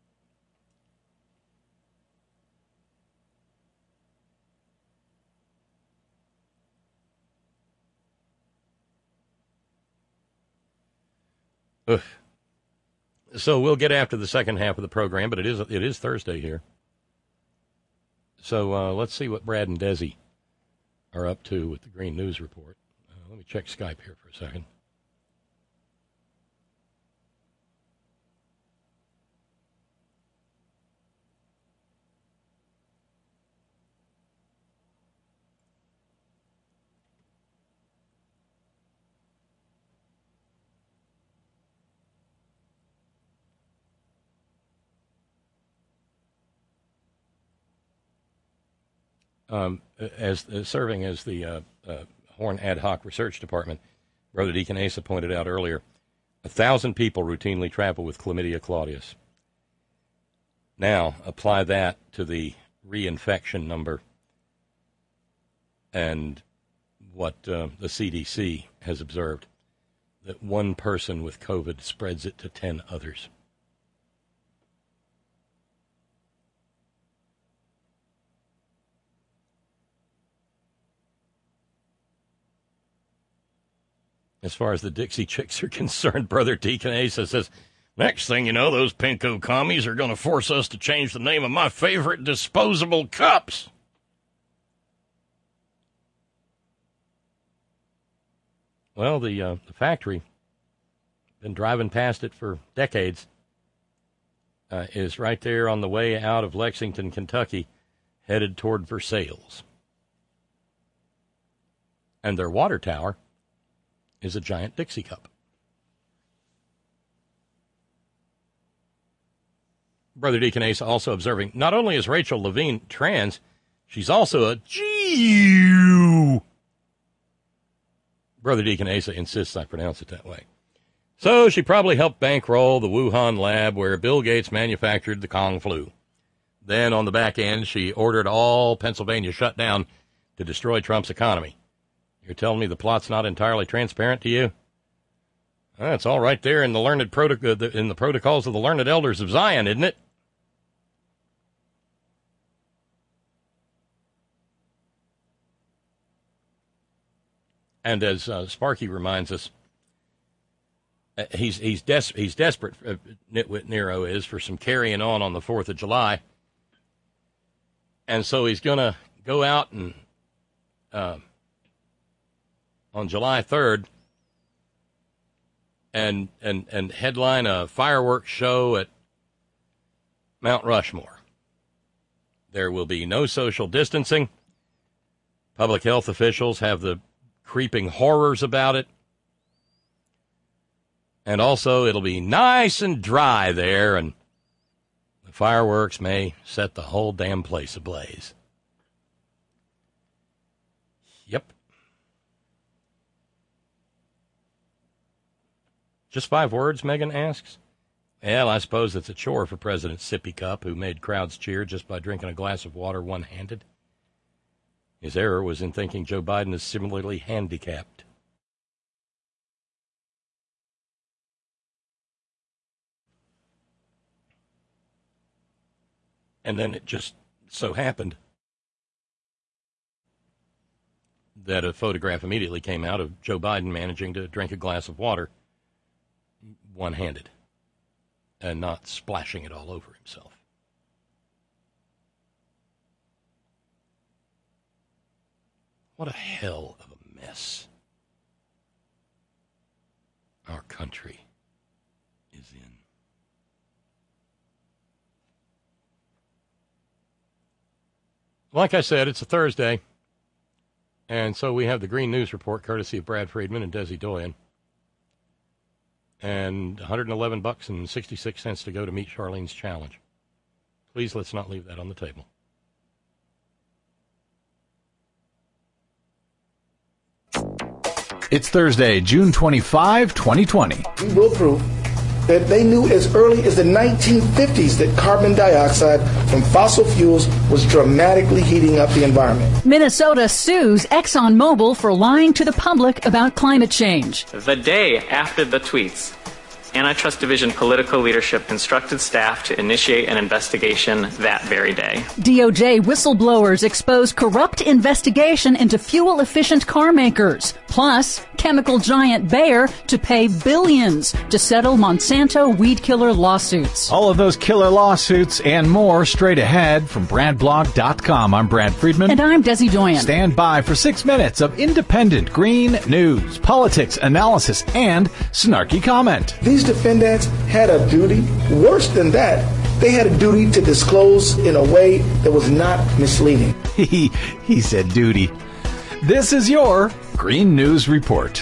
Ugh. So we'll get after the second half of the program, but it is it is Thursday here. So uh, let's see what Brad and Desi are up to with the Green News Report. Uh, let me check Skype here for a second. Um, as uh, serving as the uh, uh, Horn Ad Hoc Research Department, Brother Deacon Asa pointed out earlier, a thousand people routinely travel with Chlamydia Claudius. Now, apply that to the reinfection number and what uh, the C D C has observed, that one person with COVID spreads it to ten others. As far as the Dixie Chicks are concerned, Brother Deacon Asa says, next thing you know, those pinko commies are going to force us to change the name of my favorite disposable cups. Well, the, uh, the factory, been driving past it for decades, uh, is right there on the way out of Lexington, Kentucky, headed toward Versailles. And their water tower is a giant Dixie cup. Brother Deacon Asa also observing, not only is Rachel Levine trans, she's also a Jew. Brother Deacon Asa insists I pronounce it that way. So she probably helped bankroll the Wuhan lab where Bill Gates manufactured the Kong flu. Then on the back end, she ordered all Pennsylvania shut down to destroy Trump's economy. You're telling me the plot's not entirely transparent to you? That's all right there in the learned proto- in the protocols of the learned elders of Zion, isn't it? And as uh, Sparky reminds us, uh, he's he's des- he's desperate. Uh, Nitwit Nero is for some carrying on on the Fourth of July, and so he's going to go out and uh, on July third and and and headline a fireworks show at Mount Rushmore. There will be no social distancing. Public health officials have the creeping horrors about it. And also, it'll be nice and dry there, and the fireworks may set the whole damn place ablaze. Yep. Just five words, Megan asks. Well, I suppose it's a chore for President Sippy Cup, who made crowds cheer just by drinking a glass of water one-handed. His error was in thinking Joe Biden is similarly handicapped. And then it just so happened that a photograph immediately came out of Joe Biden managing to drink a glass of water one-handed and not splashing it all over himself. What a hell of a mess our country is in. Like I said, it's a Thursday, and so we have the Green News Report, courtesy of Brad Friedman and Desi Doyen, and one hundred eleven bucks and sixty-six cents to go to meet Charlene's challenge. Please, let's not leave that on the table. It's Thursday, June twenty-fifth, twenty twenty. We will prove that they knew as early as the nineteen fifties that carbon dioxide from fossil fuels was dramatically heating up the environment. Minnesota sues ExxonMobil for lying to the public about climate change. The day after the tweets, Antitrust Division political leadership instructed staff to initiate an investigation that very day. D O J whistleblowers expose corrupt investigation into fuel-efficient car makers. Plus, chemical giant Bayer to pay billions to settle Monsanto weed killer lawsuits. All of those killer lawsuits and more straight ahead from brad blog dot com. I'm Brad Friedman. And I'm Desi Doyen. Stand by for six minutes of independent green news, politics, analysis, and snarky comment. These defendants had a duty. Worse than that, they had a duty to disclose in a way that was not misleading. He, he said duty. This is your Green News Report.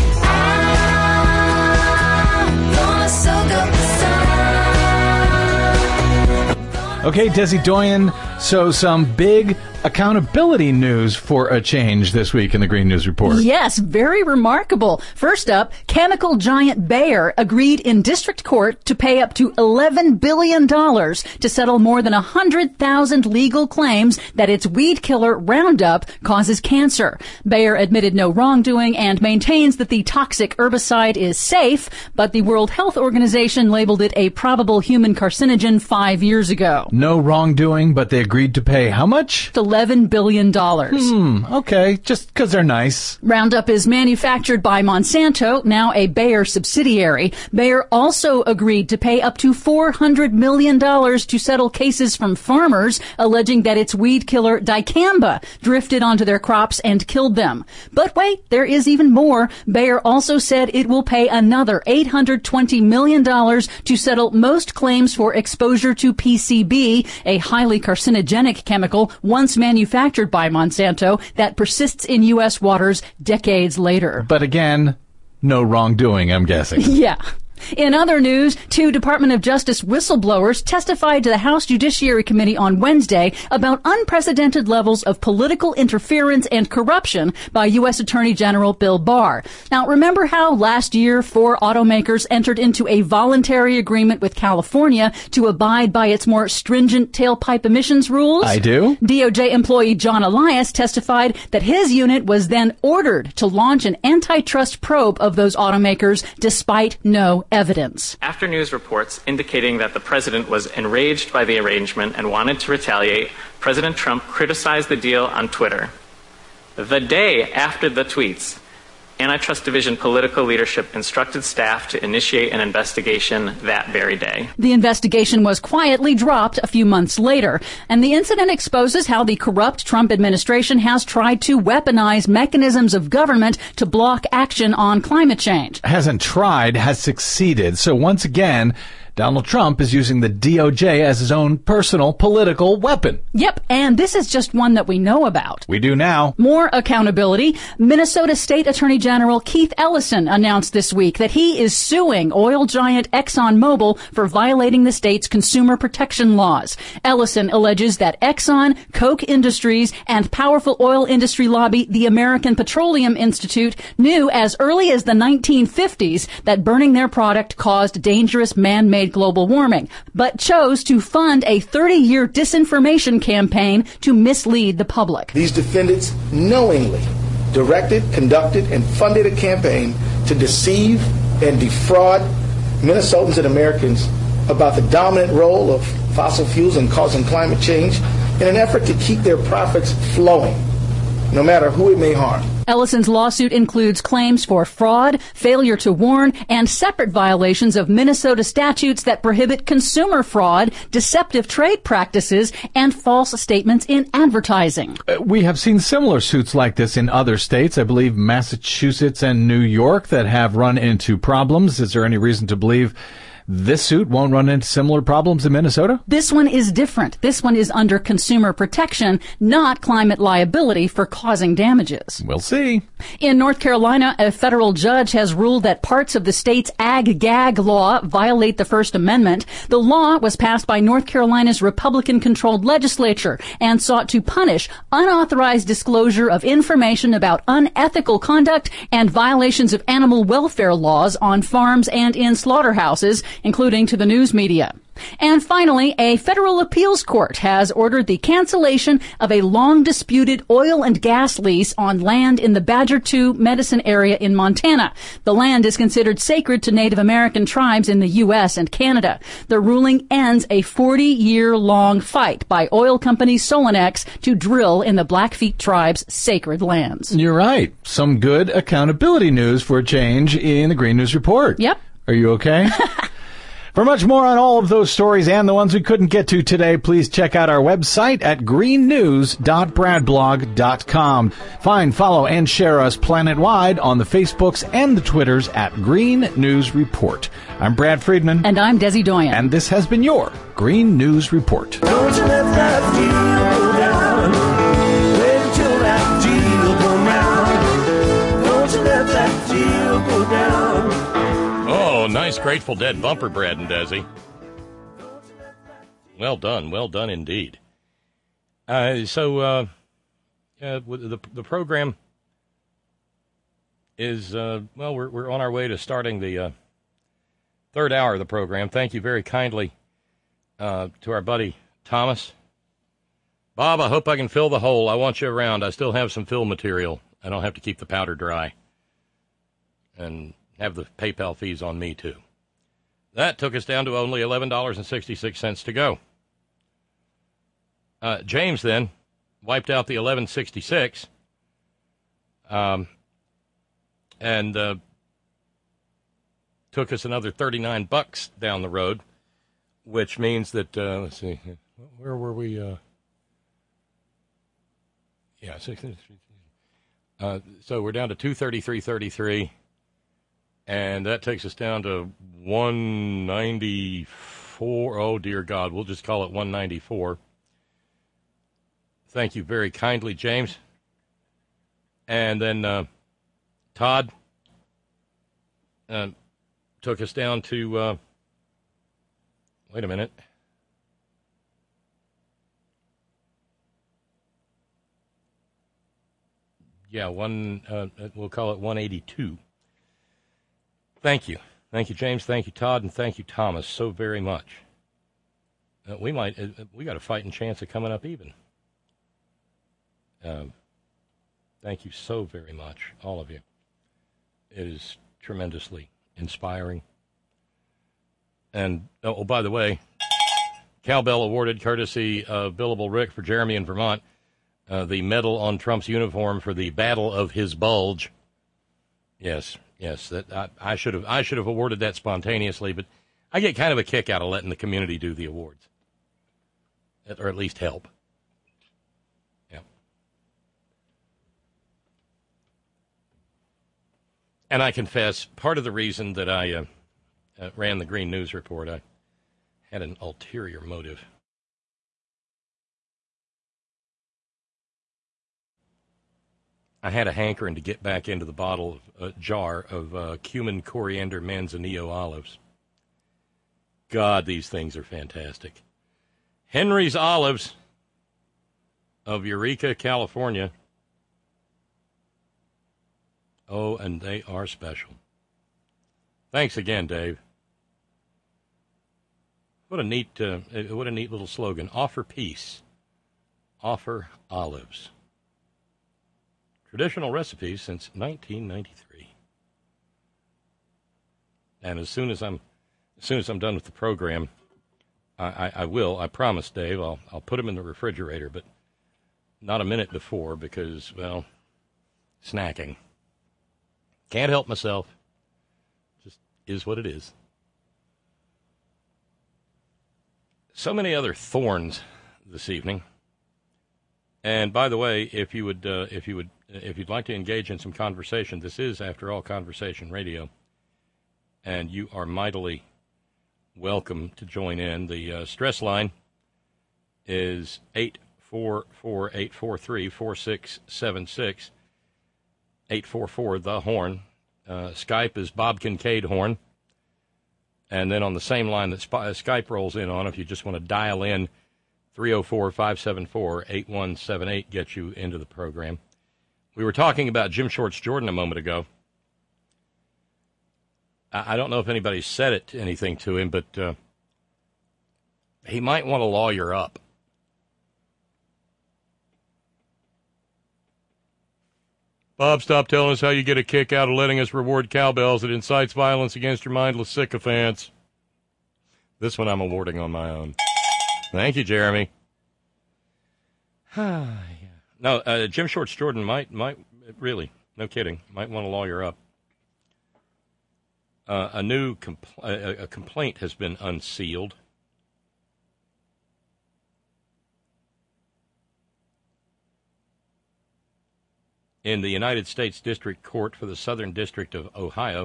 Okay, Desi Doyen, so some big accountability news for a change this week in the Green News Report. Yes, very remarkable. First up, chemical giant Bayer agreed in district court to pay up to eleven billion dollars to settle more than one hundred thousand legal claims that its weed killer Roundup causes cancer. Bayer admitted no wrongdoing and maintains that the toxic herbicide is safe, but the World Health Organization labeled it a probable human carcinogen five years ago. No wrongdoing, but they agreed to pay how much? eleven billion dollars. Hmm, okay, just because they're nice. Roundup is manufactured by Monsanto, now a Bayer subsidiary. Bayer also agreed to pay up to four hundred million dollars to settle cases from farmers alleging that its weed killer dicamba drifted onto their crops and killed them. But wait, there is even more. Bayer also said it will pay another eight hundred twenty million dollars to settle most claims for exposure to P C B, a highly carcinogenic chemical once manufactured by Monsanto that persists in U S waters decades later. But again, no wrongdoing, I'm guessing. Yeah. In other news, two Department of Justice whistleblowers testified to the House Judiciary Committee on Wednesday about unprecedented levels of political interference and corruption by U S Attorney General Bill Barr. Now, remember how last year four automakers entered into a voluntary agreement with California to abide by its more stringent tailpipe emissions rules? I do. D O J employee John Elias testified that his unit was then ordered to launch an antitrust probe of those automakers despite no evidence. After news reports indicating that the president was enraged by the arrangement and wanted to retaliate, President Trump criticized the deal on Twitter. The day after the tweets, Antitrust Division political leadership instructed staff to initiate an investigation that very day. The investigation was quietly dropped a few months later, and the incident exposes how the corrupt Trump administration has tried to weaponize mechanisms of government to block action on climate change. Hasn't tried, has succeeded. So once again, Donald Trump is using the D O J as his own personal political weapon. Yep, and this is just one that we know about. We do now. More accountability. Minnesota State Attorney General Keith Ellison announced this week that he is suing oil giant ExxonMobil for violating the state's consumer protection laws. Ellison alleges that Exxon, Koch Industries, and powerful oil industry lobby, the American Petroleum Institute, knew as early as the nineteen fifties that burning their product caused dangerous man-made global warming, but chose to fund a thirty-year disinformation campaign to mislead the public. These defendants knowingly directed, conducted, and funded a campaign to deceive and defraud Minnesotans and Americans about the dominant role of fossil fuels in causing climate change in an effort to keep their profits flowing, no matter who it may harm. Ellison's lawsuit includes claims for fraud, failure to warn, and separate violations of Minnesota statutes that prohibit consumer fraud, deceptive trade practices, and false statements in advertising. Uh, we have seen similar suits like this in other states, I believe Massachusetts and New York, that have run into problems. Is there any reason to believe this suit won't run into similar problems in Minnesota? This one is different. This one is under consumer protection, not climate liability for causing damages. We'll see. In North Carolina, a federal judge has ruled that parts of the state's ag-gag law violate the First Amendment. The law was passed by North Carolina's Republican-controlled legislature and sought to punish unauthorized disclosure of information about unethical conduct and violations of animal welfare laws on farms and in slaughterhouses, including to the news media. And finally, a federal appeals court has ordered the cancellation of a long-disputed oil and gas lease on land in the Badger two Medicine area in Montana. The land is considered sacred to Native American tribes in the U S and Canada. The ruling ends a forty-year-long fight by oil company Solonex to drill in the Blackfeet tribe's sacred lands. You're right. Some good accountability news for a change in the Green News Report. Yep. Are you okay? For much more on all of those stories and the ones we couldn't get to today, please check out our website at green news dot brad blog dot com. Find, follow, and share us planet-wide on the Facebooks and the Twitters at Green News Report. I'm Brad Friedman. And I'm Desi Doyen. And this has been your Green News Report. Don't you let that deal go down. Wait until that deal come round. Don't you let that deal go down. Oh, nice Grateful Dead bumper, Brad and Desi. Well done, well done indeed. Uh, so, uh, uh, the the program is uh, well, we're we're on our way to starting the uh, third hour of the program. Thank you very kindly uh, to our buddy Thomas. Bob, I hope I can fill the hole. I want you around. I still have some fill material. I don't have to keep the powder dry. And have the PayPal fees on me, too. That took us down to only eleven dollars and sixty-six cents to go. Uh, James, then, wiped out the eleven sixty-six um, and uh, took us another thirty-nine bucks down the road, which means that, uh, let's see, where were we? Uh, yeah, uh, so we're down to two thirty-three thirty-three. And that takes us down to one ninety-four. Oh, dear God. We'll just call it one ninety-four. Thank you very kindly, James. And then uh, Todd, uh, took us down to, uh, wait a minute. Yeah, one. Uh, we'll call it one eighty-two. Thank you. Thank you, James. Thank you, Todd. And thank you, Thomas, so very much. Uh, we might, uh, we got a fighting chance of coming up even. Um, thank you so very much, all of you. It is tremendously inspiring. And, oh, oh by the way, Cowbell awarded, courtesy of Billable Rick for Jeremy in Vermont, uh, the medal on Trump's uniform for the Battle of His Bulge. Yes, yes, that I, I should have I should have awarded that spontaneously, but I get kind of a kick out of letting the community do the awards, or at least help. Yeah. And I confess, part of the reason that I uh, uh, ran the Green News Report, I had an ulterior motive. I had a hankering to get back into the bottle, of, uh, jar of uh, cumin, coriander, manzanillo olives. God, these things are fantastic. Henry's Olives of Eureka, California. Oh, and they are special. Thanks again, Dave. What a neat, uh, what a neat little slogan. Offer peace. Offer olives. Traditional recipes since nineteen ninety-three. And as soon as I'm, as soon as I'm done with the program, I, I, I will. I promise, Dave. I'll I'll put them in the refrigerator, but not a minute before because, well, snacking. Can't help myself. Just is what it is. So many other thorns this evening. And by the way, if you would, uh, if you would, if you'd like to engage in some conversation, this is, after all, Conversation Radio, and you are mightily welcome to join in. The uh, stress line is eight four four, eight four three, four six seven six, eight four four, the Horn. Uh, Skype is Bob Kincaid Horn. And then on the same line that Sp- Skype rolls in on, if you just want to dial in, three oh four, five seven four, eight one seven eight gets you into the program. We were talking about Jim Shorts Jordan a moment ago. I, I don't know if anybody said it anything to him, but uh, he might want to lawyer up. Bob, stop telling us how you get a kick out of letting us reward cowbells that incites violence against your mindless sycophants. This one I'm awarding on my own. Thank you, Jeremy. yeah. No, uh, Jim Shorts Jordan might, might really, no kidding, might want to lawyer up. Uh, a new compl- a, a complaint has been unsealed. In the United States District Court for the Southern District of Ohio.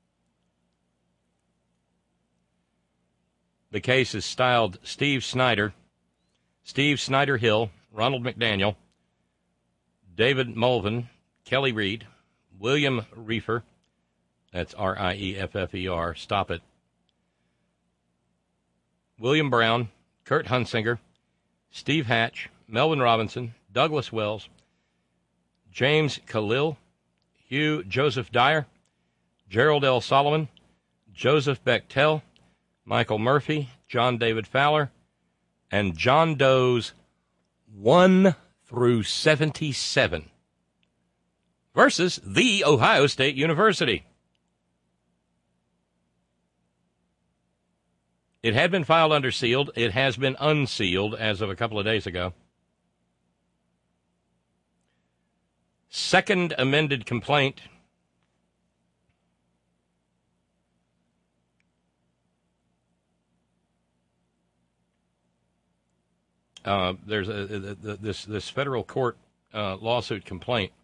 The case is styled Steve Snyder, Steve Snyder Hill, Ronald McDaniel, David Mulvin, Kelly Reed, William Reefer, that's R I E F F E R, stop it, William Brown, Kurt Hunsinger, Steve Hatch, Melvin Robinson, Douglas Wells, James Khalil, Hugh Joseph Dyer, Gerald L. Solomon, Joseph Bechtel, Michael Murphy, John David Fowler, and John Doe's one through seventy-seven versus The Ohio State University. It had been filed under sealed. It has been unsealed as of a couple of days ago. Second amended complaint. Uh, there's a, a, a, this this federal court uh, lawsuit complaint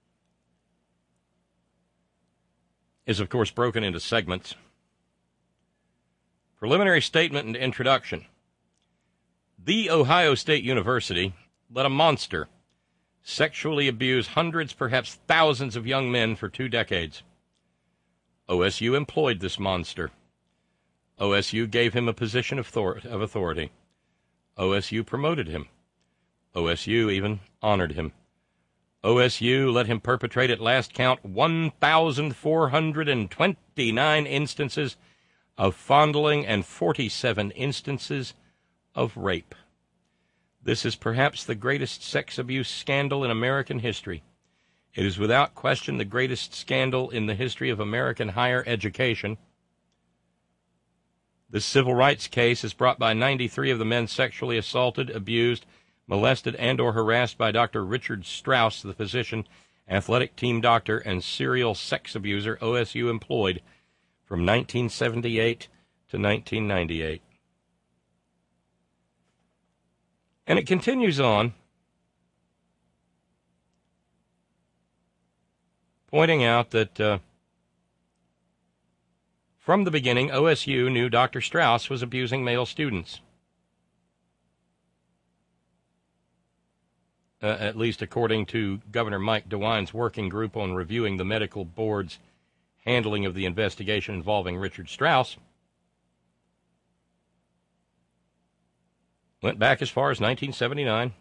is, of course, broken into segments. Preliminary statement and introduction. The Ohio State University let a monster sexually abuse hundreds, perhaps thousands of young men for two decades. O S U employed this monster. O S U gave him a position of authority. O S U promoted him. O S U even honored him. O S U let him perpetrate at last count one thousand four hundred twenty-nine instances of fondling and forty-seven instances of rape. This is perhaps the greatest sex abuse scandal in American history. It is without question the greatest scandal in the history of American higher education. This civil rights case is brought by ninety-three of the men sexually assaulted, abused, molested, and or harassed by Doctor Richard Strauss, the physician, athletic team doctor, and serial sex abuser O S U employed from nineteen seventy-eight to nineteen ninety-eight. And it continues on, pointing out that uh, from the beginning, O S U knew Doctor Strauss was abusing male students. Uh, at least according to Governor Mike DeWine's working group on reviewing the medical board's handling of the investigation involving Richard Strauss. Went back as far as nineteen seventy-nine.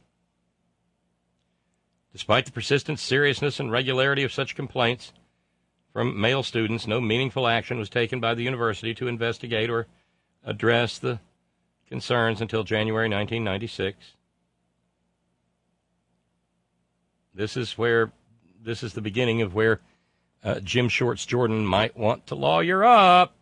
Despite the persistent seriousness and regularity of such complaints from male students, no meaningful action was taken by the university to investigate or address the concerns until January nineteen ninety-six. This is where, this is the beginning of where uh, Jim Shorts Jordan might want to lawyer up.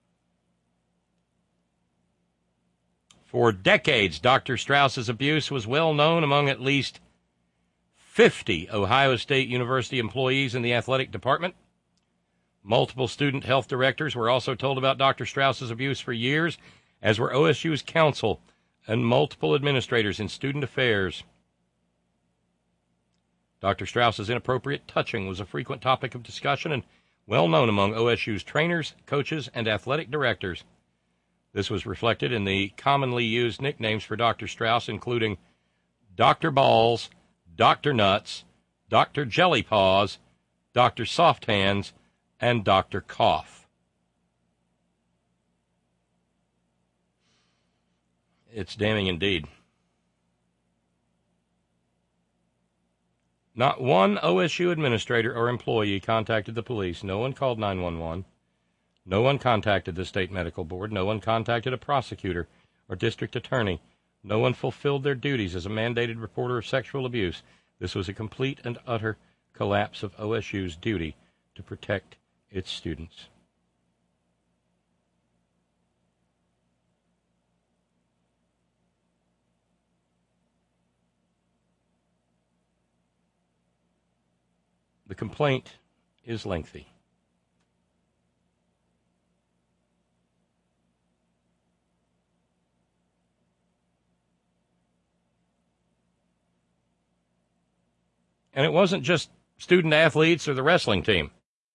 For decades, Doctor Strauss's abuse was well known among at least fifty Ohio State University employees in the athletic department. Multiple student health directors were also told about Doctor Strauss's abuse for years, as were O S U's counsel and multiple administrators in student affairs. Doctor Strauss's inappropriate touching was a frequent topic of discussion and well known among O S U's trainers, coaches, and athletic directors. This was reflected in the commonly used nicknames for Doctor Strauss, including Doctor Balls, Doctor Nuts, Doctor Jelly Paws, Doctor Soft Hands, and Doctor Cough. It's damning indeed. Not one O S U administrator or employee contacted the police. No one called nine one one. No one contacted the state medical board. No one contacted a prosecutor or district attorney. No one fulfilled their duties as a mandated reporter of sexual abuse. This was a complete and utter collapse of O S U's duty to protect its students. The complaint is lengthy. And it wasn't just student athletes or the wrestling team.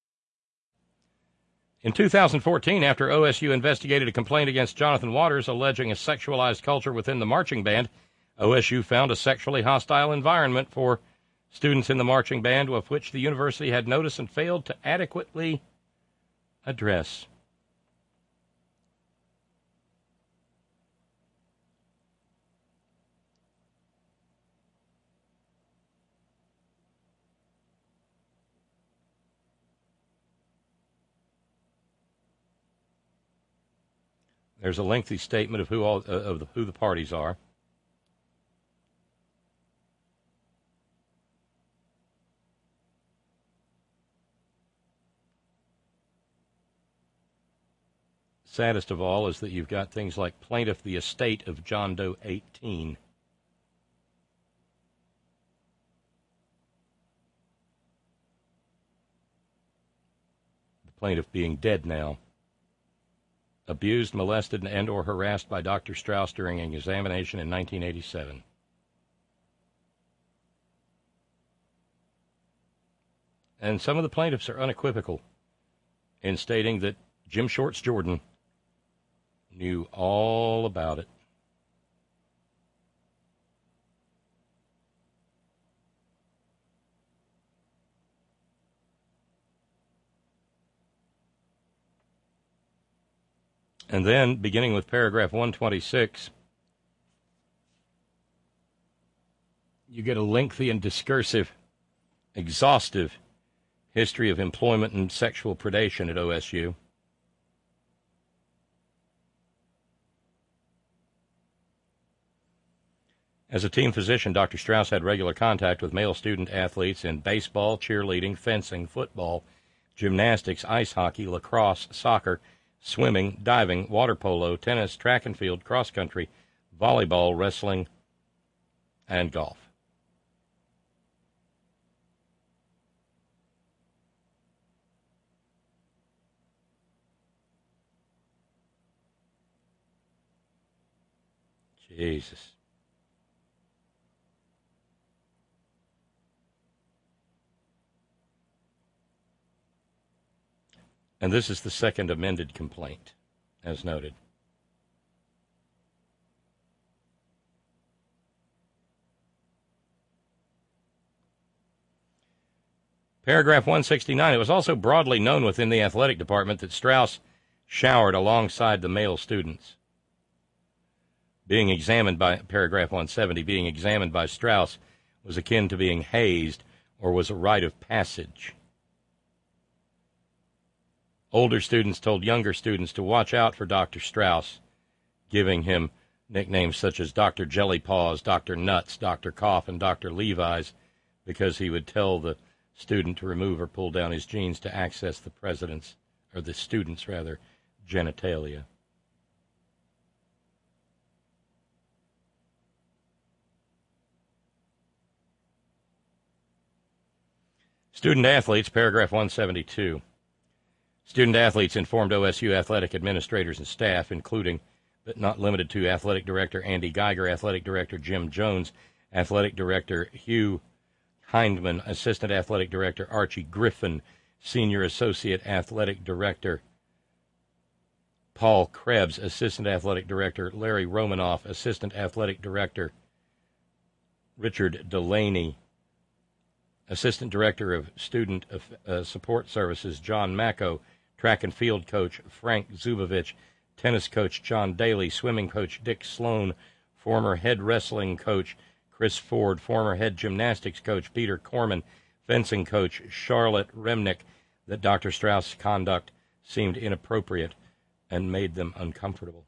In two thousand fourteen, after O S U investigated a complaint against Jonathan Waters alleging a sexualized culture within the marching band, O S U found a sexually hostile environment for students in the marching band, of which the university had noticed and failed to adequately address. There's a lengthy statement of who all uh, of the, who the parties are. Saddest of all is that you've got things like plaintiff, the estate of John Doe eighteen. The plaintiff being dead now. Abused, molested, and or harassed by Doctor Strauss during an examination in nineteen eighty-seven. And some of the plaintiffs are unequivocal in stating that Jim Shorts Jordan knew all about it. And then, beginning with paragraph one twenty-six, you get a lengthy and discursive, exhaustive history of employment and sexual predation at O S U. As a team physician, Doctor Strauss had regular contact with male student athletes in baseball, cheerleading, fencing, football, gymnastics, ice hockey, lacrosse, soccer, swimming, diving, water polo, tennis, track and field, cross country, volleyball, wrestling, and golf. Jesus. And this is the second amended complaint, as noted. Paragraph one sixty-nine. It was also broadly known within the athletic department that Strauss showered alongside the male students. Being examined by, paragraph one seventy, being examined by Strauss was akin to being hazed or was a rite of passage. Older students told younger students to watch out for Doctor Strauss, giving him nicknames such as Doctor Jelly Paws, Doctor Nuts, Doctor Cough, and Doctor Levi's, because he would tell the student to remove or pull down his jeans to access the president's, or the student's rather, genitalia. Student athletes, paragraph one seventy-two. Student athletes informed O S U athletic administrators and staff, including but not limited to athletic director Andy Geiger, athletic director Jim Jones, athletic director Hugh Hindman, assistant athletic director Archie Griffin, senior associate athletic director Paul Krebs, assistant athletic director Larry Romanoff, assistant athletic director Richard Delaney, assistant director of student uh, support services John Macco, track and field coach Frank Zubovich, tennis coach John Daly, swimming coach Dick Sloan, former head wrestling coach Chris Ford, former head gymnastics coach Peter Corman, fencing coach Charlotte Remnick, that Doctor Strauss' conduct seemed inappropriate and made them uncomfortable.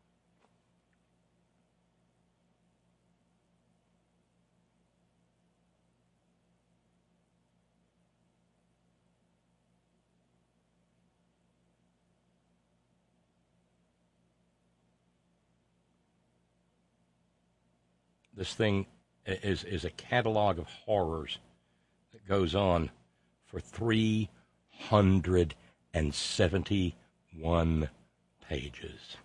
This thing is, is a catalog of horrors that goes on for three hundred seventy-one pages.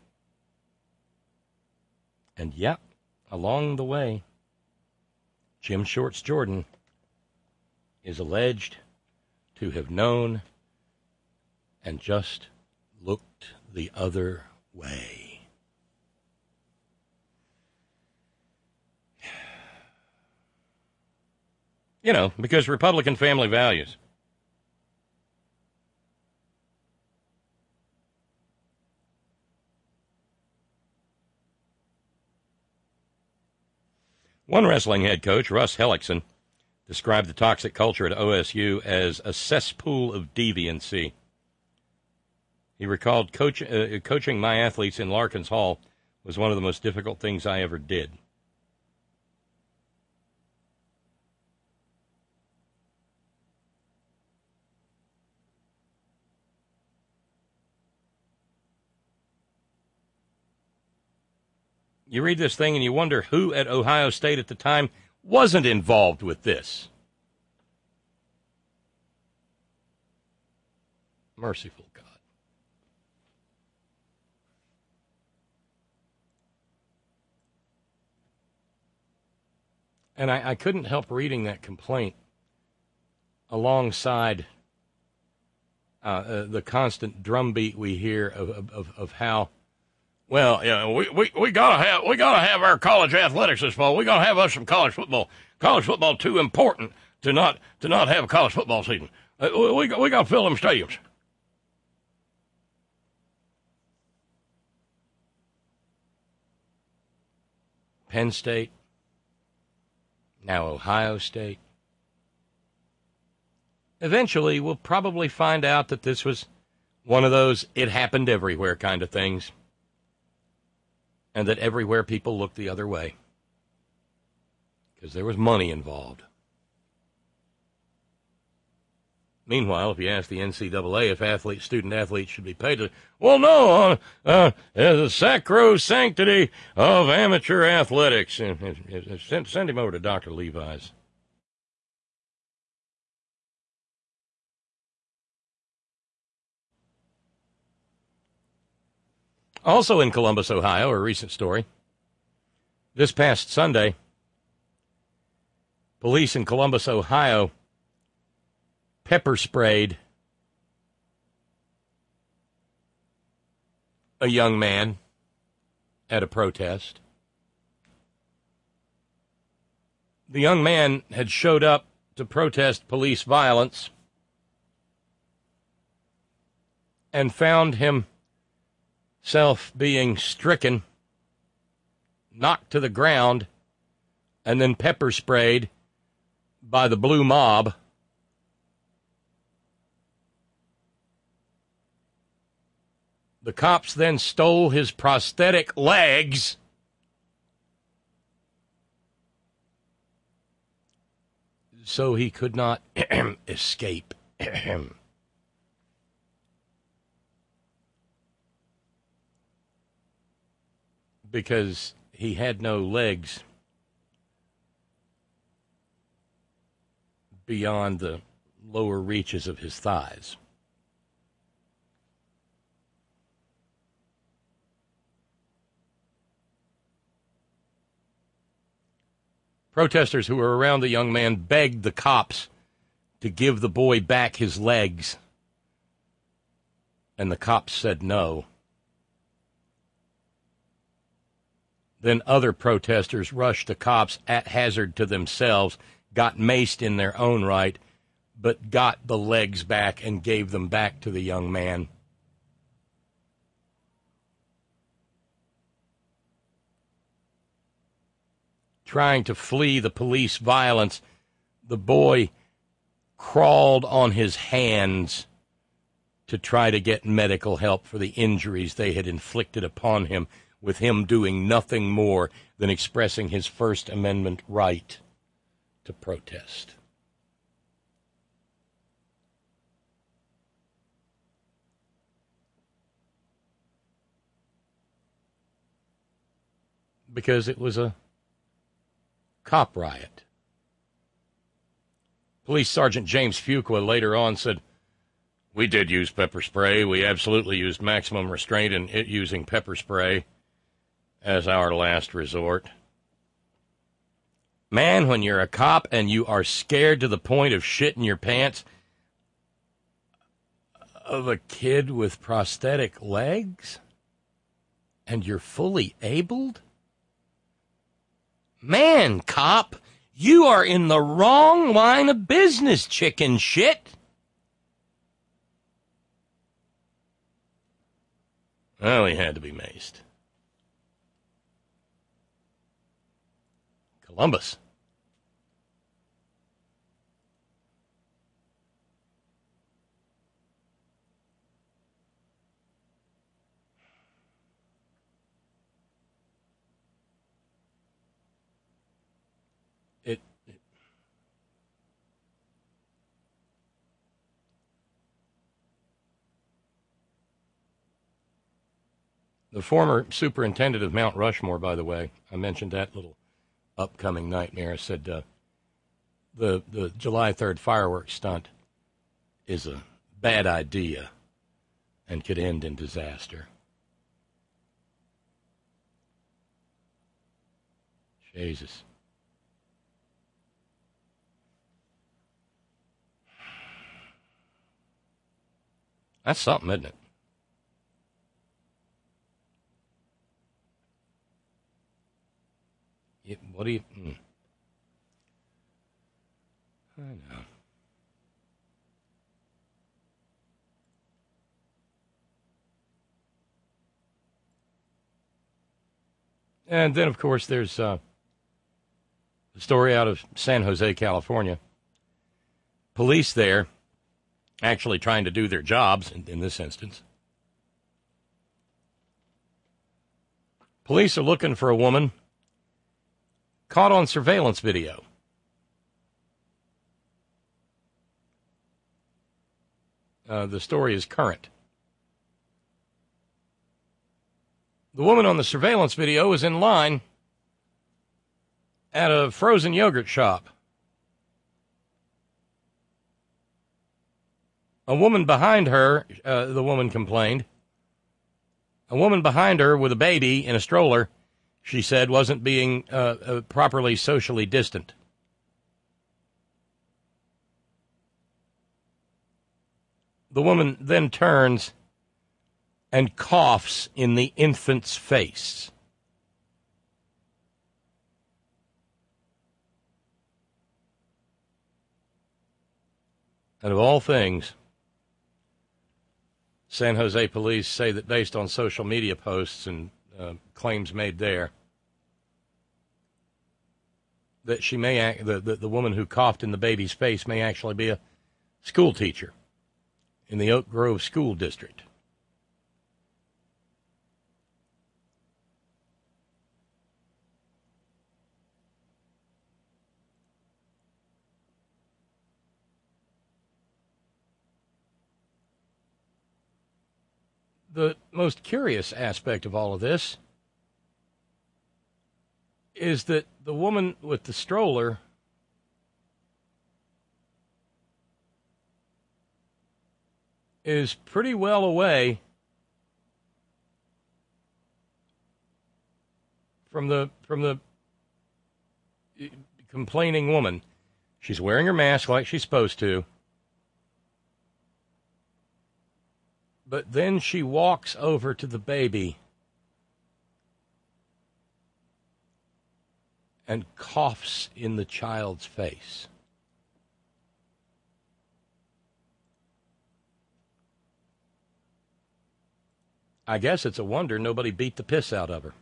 And yep, along the way, Jim Shorts Jordan is alleged to have known and just looked the other way. You know, because Republican family values. One wrestling head coach, Russ Hellickson, described the toxic culture at O S U as a cesspool of deviancy. He recalled, coach, uh, coaching my athletes in Larkins Hall was one of the most difficult things I ever did. You read this thing and you wonder who at Ohio State at the time wasn't involved with this. Merciful God. And I, I couldn't help reading that complaint alongside uh, uh, the constant drumbeat we hear of, of, of how, well, yeah, we, we, we gotta have we gotta have our college athletics this fall. We gotta have us some college football. College football too important to not to not have a college football season. Uh, we we, we gotta fill them stadiums. Penn State, now Ohio State. Eventually, we'll probably find out that this was one of those it happened everywhere kind of things, and that everywhere people looked the other way because there was money involved. Meanwhile, if you ask the N C double A if athletes, student athletes should be paid, to, well, no, uh, uh, the sacrosanctity of amateur athletics. Send, send him over to Doctor Levi's. Also in Columbus, Ohio, a recent story. This past Sunday, police in Columbus, Ohio, pepper sprayed a young man at a protest. The young man had showed up to protest police violence and found himself being stricken, knocked to the ground, and then pepper sprayed by the blue mob. The cops then stole his prosthetic legs so he could not escape. Because he had no legs beyond the lower reaches of his thighs. Protesters who were around the young man begged the cops to give the boy back his legs, and the cops said no. Then other protesters rushed the cops at hazard to themselves, got maced in their own right, but got the legs back and gave them back to the young man. Trying to flee the police violence, the boy crawled on his hands to try to get medical help for the injuries they had inflicted upon him, with him doing nothing more than expressing his First Amendment right to protest. Because it was a cop riot. Police Sergeant James Fuqua later on said, "We did use pepper spray. We absolutely used maximum restraint in it using pepper spray as our last resort." Man, when you're a cop and you are scared to the point of shitting your pants of a kid with prosthetic legs and you're fully abled, man, cop, you are in the wrong line of business, chicken shit. Well, he had to be maced. Columbus. It, it the former superintendent of Mount Rushmore, by the way, I mentioned that little upcoming nightmare, said uh, the the July third fireworks stunt is a bad idea and could end in disaster. Jesus. That's something, isn't it? it what do you... Mm. I know. And then, of course, there's uh, the story out of San Jose, California. Police there actually trying to do their jobs in, in this instance. Police are looking for a woman caught on surveillance video. Uh, the story is current. The woman on the surveillance video was in line at a frozen yogurt shop. A woman behind her, uh, the woman complained, a woman behind her with a baby in a stroller, she said, wasn't being uh, uh, properly socially distant. The woman then turns and coughs in the infant's face. And of all things, San Jose police say that based on social media posts and uh, claims made there, that she may act, the, the the woman who coughed in the baby's face may actually be a school teacher in the Oak Grove School District. The most curious aspect of all of this is that the woman with the stroller is pretty well away from the from the complaining woman. She's wearing her mask like she's supposed to. But then she walks over to the baby and coughs in the child's face. I guess it's a wonder nobody beat the piss out of her.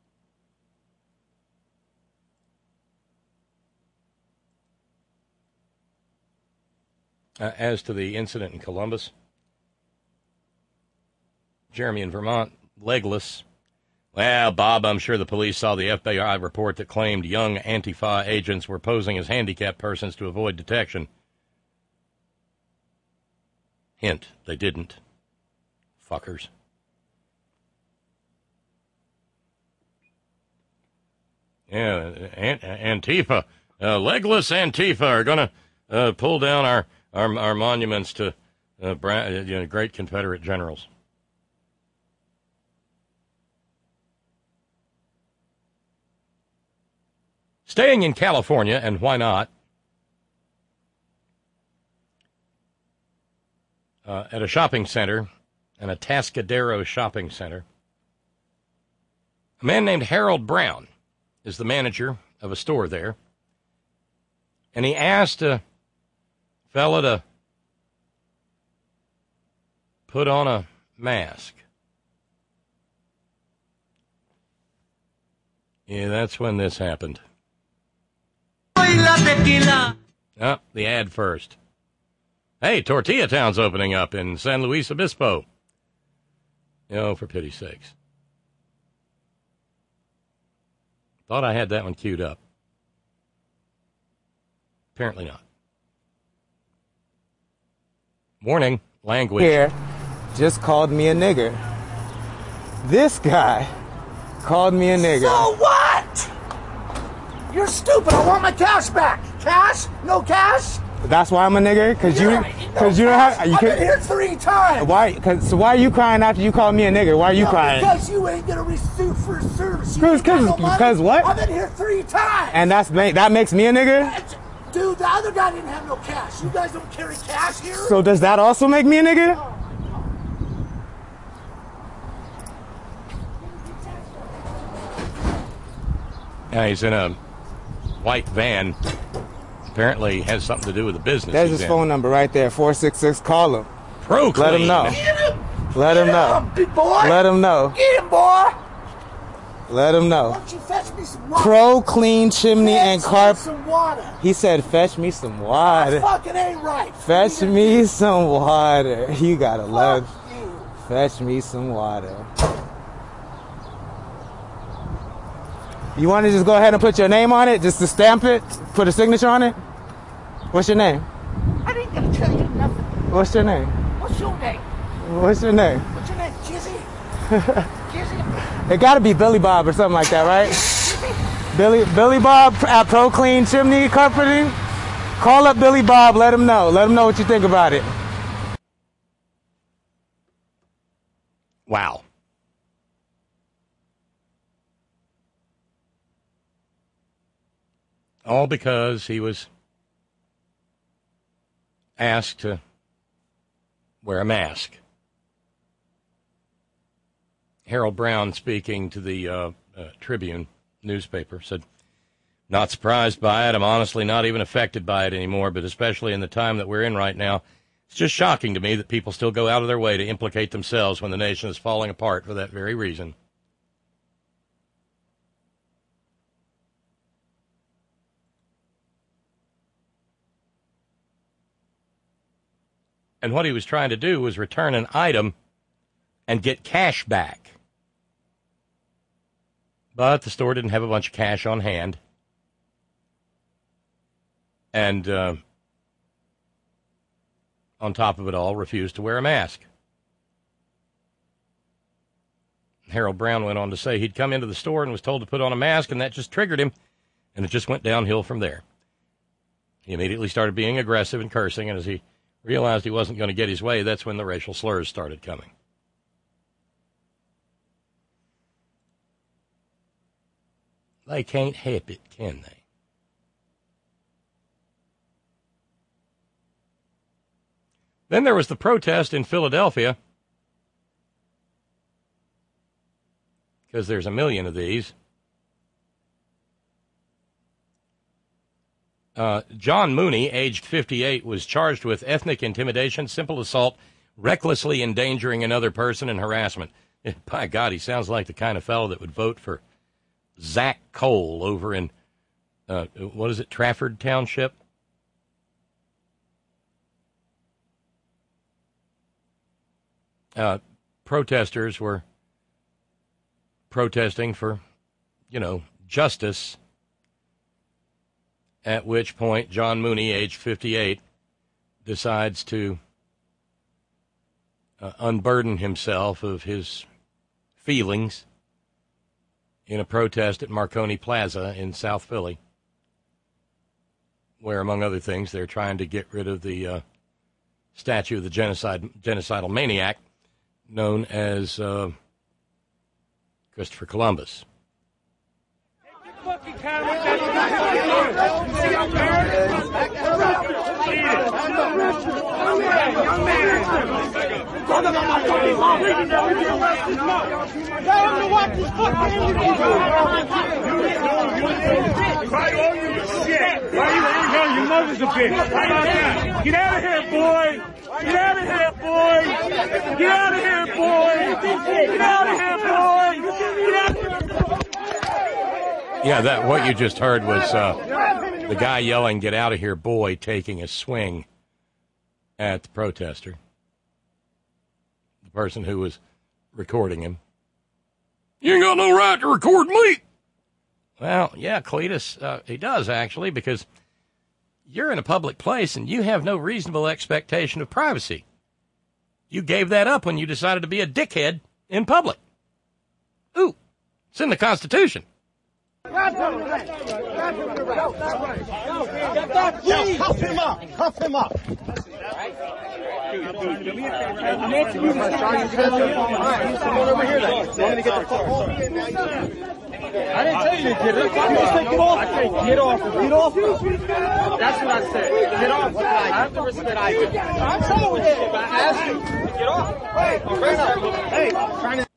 Uh, as to the incident in Columbus, Jeremy in Vermont, legless. Well, Bob, I'm sure the police saw the F B I report that claimed young Antifa agents were posing as handicapped persons to avoid detection. Hint, they didn't. Fuckers. Yeah, Antifa, uh, legless Antifa are going to uh, pull down our, our, our monuments to uh, bra- you know, great Confederate generals. Staying in California, and why not, uh, at a shopping center, an Atascadero shopping center, a man named Harold Brown is the manager of a store there, and he asked a fella to put on a mask. Yeah, that's when this happened. Oh, the ad first. Hey, Tortilla Town's opening up in San Luis Obispo. Oh, for pity's sakes. Thought I had that one queued up. Apparently not. Warning, language. Here just called me a nigger. This guy called me a nigger. So what? You're stupid. I want my cash back. Cash? No cash? That's why I'm a nigger? Because you, cause you don't have... You I've been here three times. Why? Cause, so why are you crying after you called me a nigger? Why are you no, crying? Because you ain't going to receive for service. Because no what? I've been here three times. And that's that makes me a nigger? Dude, the other guy didn't have no cash. You guys don't carry cash here? So does that also make me a nigger? Oh. Yeah, he's in a white van. Apparently has something to do with the business. There's his in. phone number right there, four six six. Call him. Proclaim. Let him know. Get him. Let him Get know. him, big boy. Let him know. Get him, boy. Let him know. Why don't you fetch me some water? Pro Clean Chimney Fetch and Carpet. some water. He said, fetch me some water. That fucking ain't right. Fetch me some water. You gotta love. Fuck you. Fetch me some water. You want to just go ahead and put your name on it, just to stamp it, put a signature on it? What's your name? I ain't gonna tell you nothing. What's your name? What's your name? What's your name? What's your name? Kizzy? Kizzy? It gotta be Billy Bob or something like that, right? Billy Billy Bob at Pro Clean Chimney Carpeting. Call up Billy Bob, let him know. Let him know what you think about it. Wow. All because he was asked to wear a mask. Harold Brown, speaking to the uh, uh, Tribune newspaper, said, "Not surprised by it. I'm honestly not even affected by it anymore, but especially in the time that we're in right now, it's just shocking to me that people still go out of their way to implicate themselves when the nation is falling apart for that very reason." And what he was trying to do was return an item and get cash back. But the store didn't have a bunch of cash on hand. And uh, on top of it all, refused to wear a mask. Harold Brown went on to say he'd come into the store and was told to put on a mask, and that just triggered him, and it just went downhill from there. He immediately started being aggressive and cursing, and as he realized he wasn't going to get his way, that's when the racial slurs started coming. They can't help it, can they? Then there was the protest in Philadelphia, because there's a million of these. Uh, John Mooney, aged fifty-eight, was charged with ethnic intimidation, simple assault, recklessly endangering another person, and harassment. By God, he sounds like the kind of fellow that would vote for Zach Cole over in, uh, what is it, Trafford Township? Uh, protesters were protesting for, you know, justice, at which point John Mooney, age fifty-eight, decides to uh, unburden himself of his feelings in a protest at Marconi Plaza in South Philly, where, among other things, they're trying to get rid of the uh, statue of the genocide, genocidal maniac known as uh, Christopher Columbus. Fucking camera, that's what see our parents? Young man, talk about my fucking mom. We can never get arrested. Tell him to watch his fucking interview. Cry all you shit. Why you angry? Your mother's a bitch. How about that? Get out of here, boy. Get out of here, boy. Get out of here, boy. Get out of here, boy. Get out of here. Yeah, that what you just heard was uh, the guy yelling, "Get out of here, boy," taking a swing at the protester, the person who was recording him. "You ain't got no right to record me." Well, yeah, Cletus, uh, he does, actually, because you're in a public place and you have no reasonable expectation of privacy. You gave that up when you decided to be a dickhead in public. Ooh, it's in the Constitution. Cuff him up. Cuff him up. I'm asking you to come over here. Want me to get the fuck? I didn't tell you to get it. You just said get off. I said get off. Get off. That's what I said. Get off. I have the risk that I do. I'm telling you. I asked you. Get off. Hey. Hey. Trying to.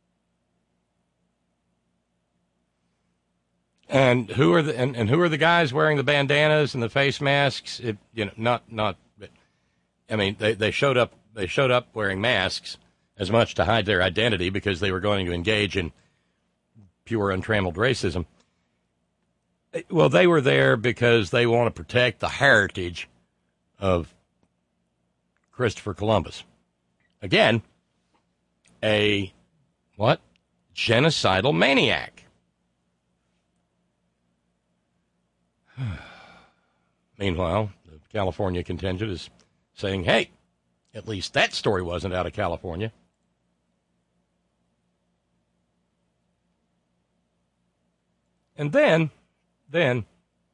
And who are the and, and who are the guys wearing the bandanas and the face masks? It, you know, not not. I mean, they, they showed up. They showed up wearing masks as much to hide their identity because they were going to engage in pure untrammeled racism. Well, they were there because they want to protect the heritage of Christopher Columbus. Again, a, what? Genocidal maniac. Meanwhile, the California contingent is saying, hey, at least that story wasn't out of California. And then, then,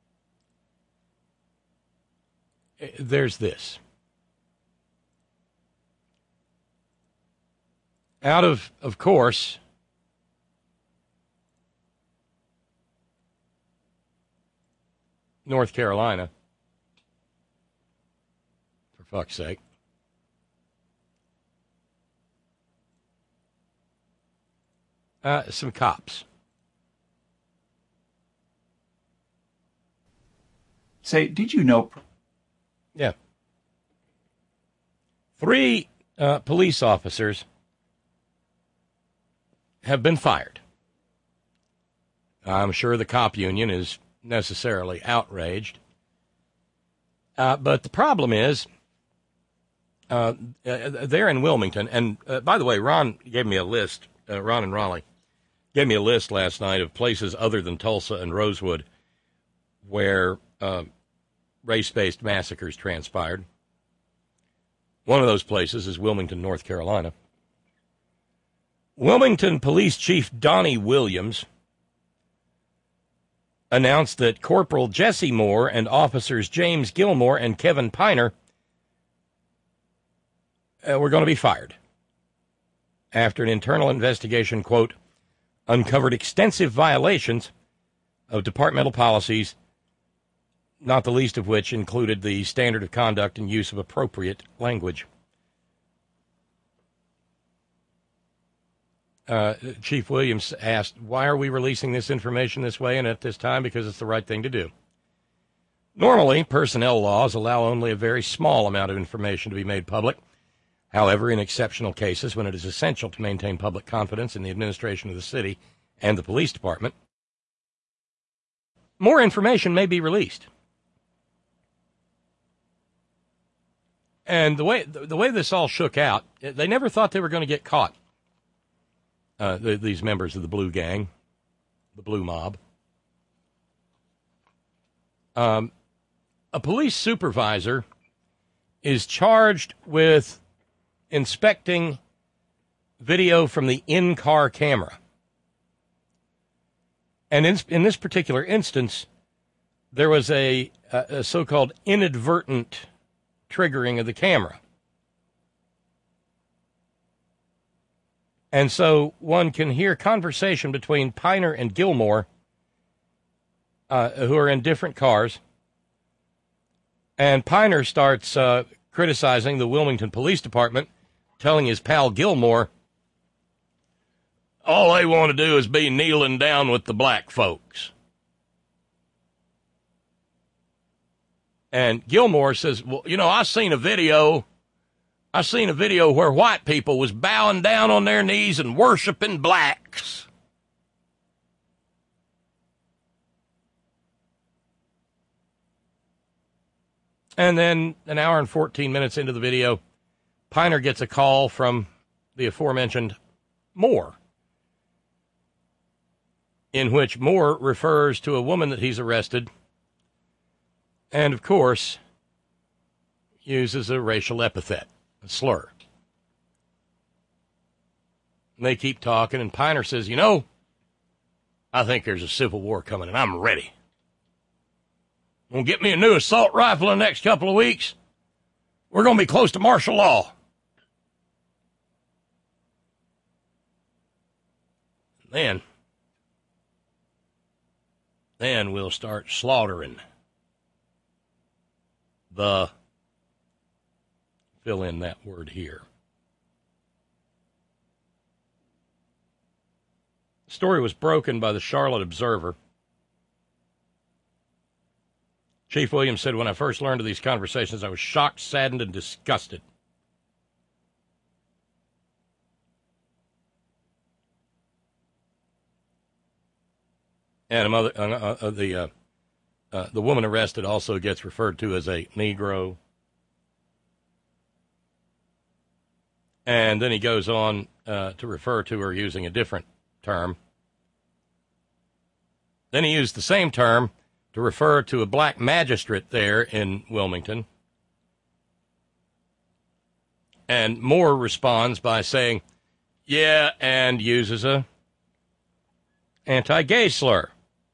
there's this. Out of, of course, North Carolina, for fuck's sake. Uh, some cops. Say, did you know? Yeah. Three uh, police officers have been fired. I'm sure the cop union is necessarily outraged. Uh, but the problem is, uh, they're in Wilmington. And uh, by the way, Ron gave me a list, uh, Ron and Raleigh gave me a list last night of places other than Tulsa and Rosewood where uh, race-based massacres transpired. One of those places is Wilmington, North Carolina. Wilmington Police Chief Donnie Williams announced that Corporal Jesse Moore and officers James Gilmore and Kevin Piner uh, were going to be fired after an internal investigation, quote, uncovered extensive violations of departmental policies, not the least of which included the standard of conduct and use of appropriate language. Uh, Chief Williams asked, why are we releasing this information this way and at this time? Because it's the right thing to do. Normally, personnel laws allow only a very small amount of information to be made public. However, in exceptional cases, when it is essential to maintain public confidence in the administration of the city and the police department, more information may be released. And the way the way this all shook out, they never thought they were going to get caught. Uh, the, these members of the Blue Gang, the Blue Mob. Um, a police supervisor is charged with inspecting video from the in-car camera. And in, in this particular instance, there was a, a, a so-called inadvertent triggering of the camera. And so one can hear conversation between Piner and Gilmore, uh, who are in different cars. And Piner starts uh, criticizing the Wilmington Police Department, telling his pal Gilmore, all they want to do is be kneeling down with the black folks. And Gilmore says, well, you know, I seen a video I seen a video where white people was bowing down on their knees and worshiping blacks. And then an hour and fourteen minutes into the video, Piner gets a call from the aforementioned Moore, in which Moore refers to a woman that he's arrested and, of course, uses a racial epithet. A slur. And they keep talking, and Piner says, you know, I think there's a civil war coming, and I'm ready. Gonna get me a new assault rifle in the next couple of weeks. We're gonna be close to martial law. Then, then we'll start slaughtering the... Fill in that word here. The story was broken by the Charlotte Observer. Chief Williams said, when I first learned of these conversations, I was shocked, saddened, and disgusted. And a mother, uh, uh, the uh, uh, the woman arrested also gets referred to as a Negro. And then he goes on uh, to refer to her using a different term. Then he used the same term to refer to a black magistrate there in Wilmington. And Moore responds by saying, yeah, and uses a anti-gay slur.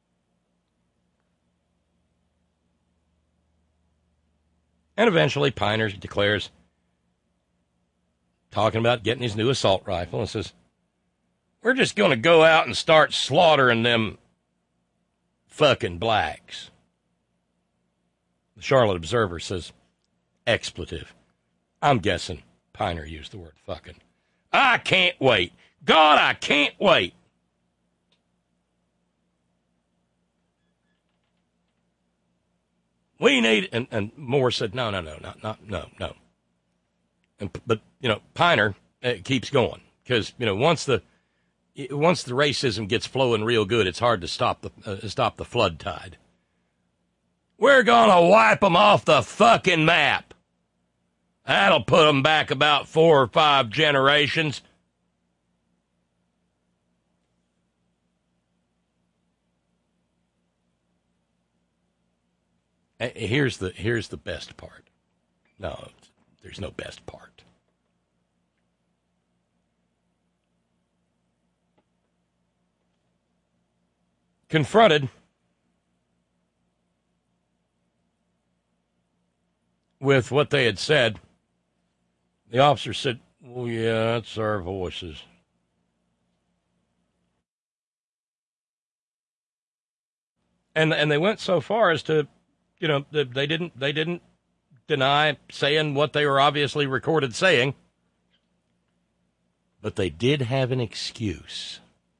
And eventually Piner declares, talking about getting his new assault rifle, and says, we're just going to go out and start slaughtering them fucking blacks. The Charlotte Observer says, expletive. I'm guessing Piner used the word fucking. I can't wait. God, I can't wait. We need, and, and Moore said, no, no, no, not, not, no, no. And, but, you know, Piner uh, keeps going because, you know, once the, once the racism gets flowing real good, it's hard to stop the, uh, stop the flood tide. We're going to wipe them off the fucking map. That'll put them back about four or five generations. Here's the here's the best part. No, there's no best part. Confronted with what they had said, the officer said, well, yeah, that's our voices. And and they went so far as to, you know, they didn't they didn't deny saying what they were obviously recorded saying, but they did have an excuse.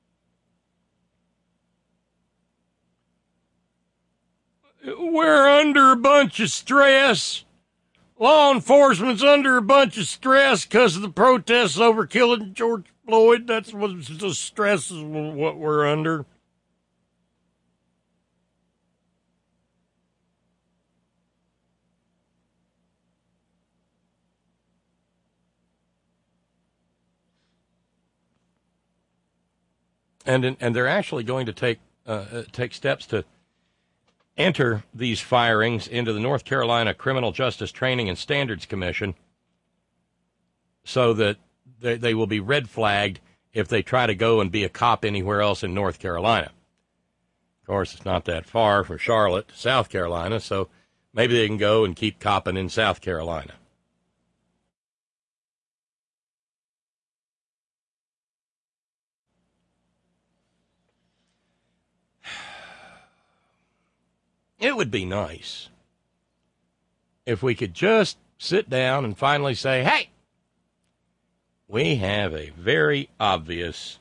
We're under a bunch of stress. Law enforcement's under a bunch of stress because of the protests over killing George Floyd. That's what the stress is what we're under. And and they're actually going to take uh, take steps to enter these firings into the North Carolina Criminal Justice Training and Standards Commission so that they, they will be red flagged if they try to go and be a cop anywhere else in North Carolina. Of course, it's not that far from Charlotte to South Carolina, so maybe they can go and keep copping in South Carolina. It would be nice if we could just sit down and finally say, hey, we have a very obvious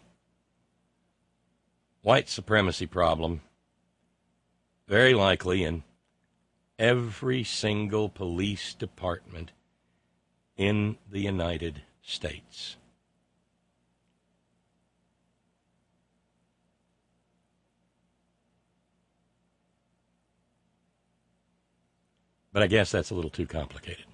white supremacy problem, very likely in every single police department in the United States. But I guess that's a little too complicated.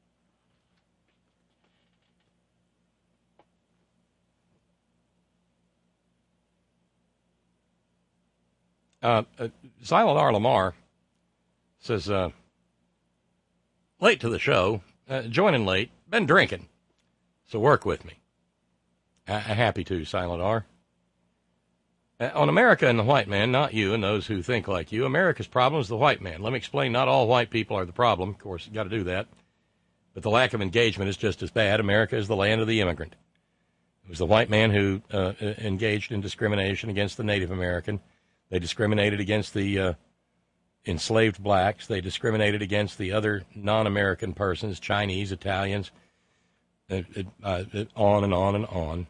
Uh, uh, Silent R. Lamar says, uh, late to the show, uh, joining late, been drinking, so work with me. Uh, happy to, Silent R. Uh, on America and the white man, not you and those who think like you, America's problem is the white man. Let me explain, not all white people are the problem. Of course, you've got to do that. But the lack of engagement is just as bad. America is the land of the immigrant. It was the white man who uh, engaged in discrimination against the Native American. They discriminated against the uh, enslaved blacks. They discriminated against the other non-American persons, Chinese, Italians, uh, uh, on and on and on.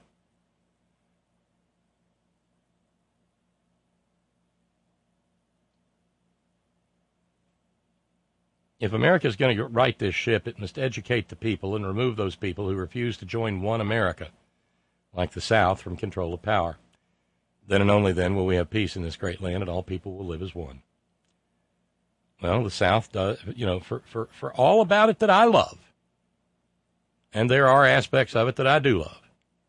If America is going to right this ship, it must educate the people and remove those people who refuse to join one America, like the South, from control of power. Then and only then will we have peace in this great land, and all people will live as one. Well, the South does, you know, for, for, for all about it that I love, and there are aspects of it that I do love.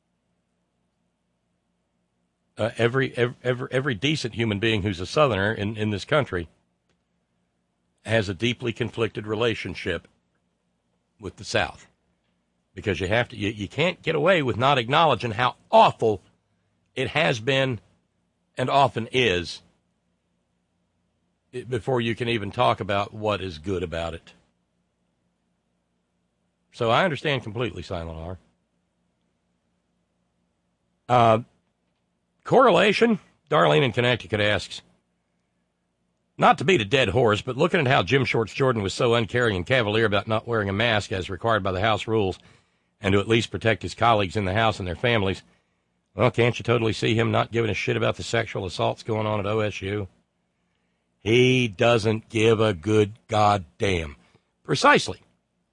Uh, every, every every every decent human being who's a Southerner in, in this country has a deeply conflicted relationship with the South, because you have to you, you can't get away with not acknowledging how awful it has been and often is before you can even talk about what is good about it. So I understand completely, Silent R. Uh, correlation, Darlene in Connecticut asks, not to beat a dead horse, but looking at how Jim Shorts Jordan was so uncaring and cavalier about not wearing a mask as required by the House rules, and to at least protect his colleagues in the House and their families, well, can't you totally see him not giving a shit about the sexual assaults going on at O S U? He doesn't give a good goddamn. Precisely.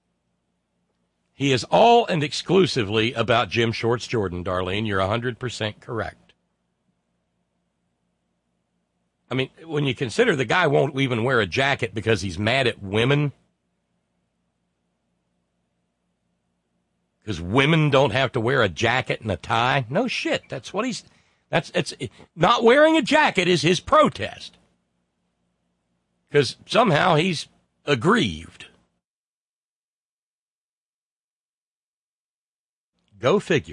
He is all and exclusively about Jim Shorts Jordan, Darlene. You're one hundred percent correct. I mean, when you consider the guy won't even wear a jacket because he's mad at women, because women don't have to wear a jacket and a tie. No shit. That's what he's, that's, it's, not wearing a jacket is his protest. Because somehow he's aggrieved. Go figure.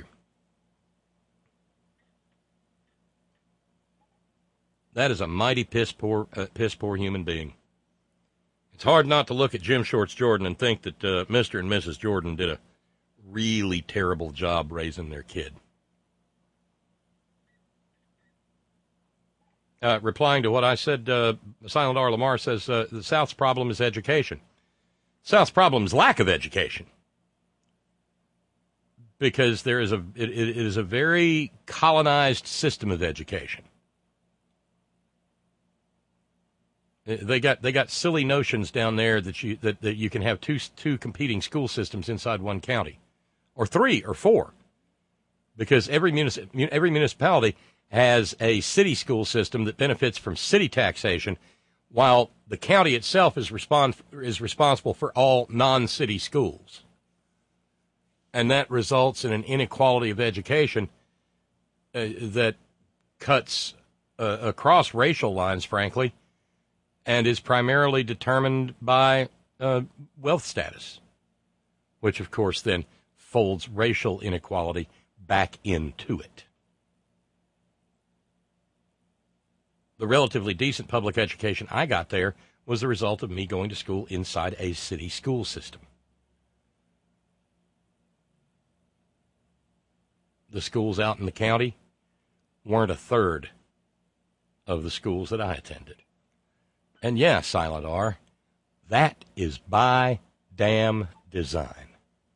That is a mighty piss poor, uh, piss poor human being. It's hard not to look at Jim Shorts Jordan and think that uh, Mister and Missus Jordan did a really terrible job raising their kid. Uh, replying to what I said, uh, Silent R. Lamar says uh, the South's problem is education. South's problem is lack of education, because there is a it, it is a very colonized system of education. They got they got silly notions down there that you that, that you can have two two competing school systems inside one county, or three or four, because every munici- every municipality has a city school system that benefits from city taxation, while the county itself is respond is responsible for all non-city schools. And that results in an inequality of education uh, that cuts uh, across racial lines, frankly, and is primarily determined by uh, wealth status, which, of course, then folds racial inequality back into it. The relatively decent public education I got there was the result of me going to school inside a city school system. The schools out in the county weren't a third of the schools that I attended. And yeah, Silent R, that is by damn design.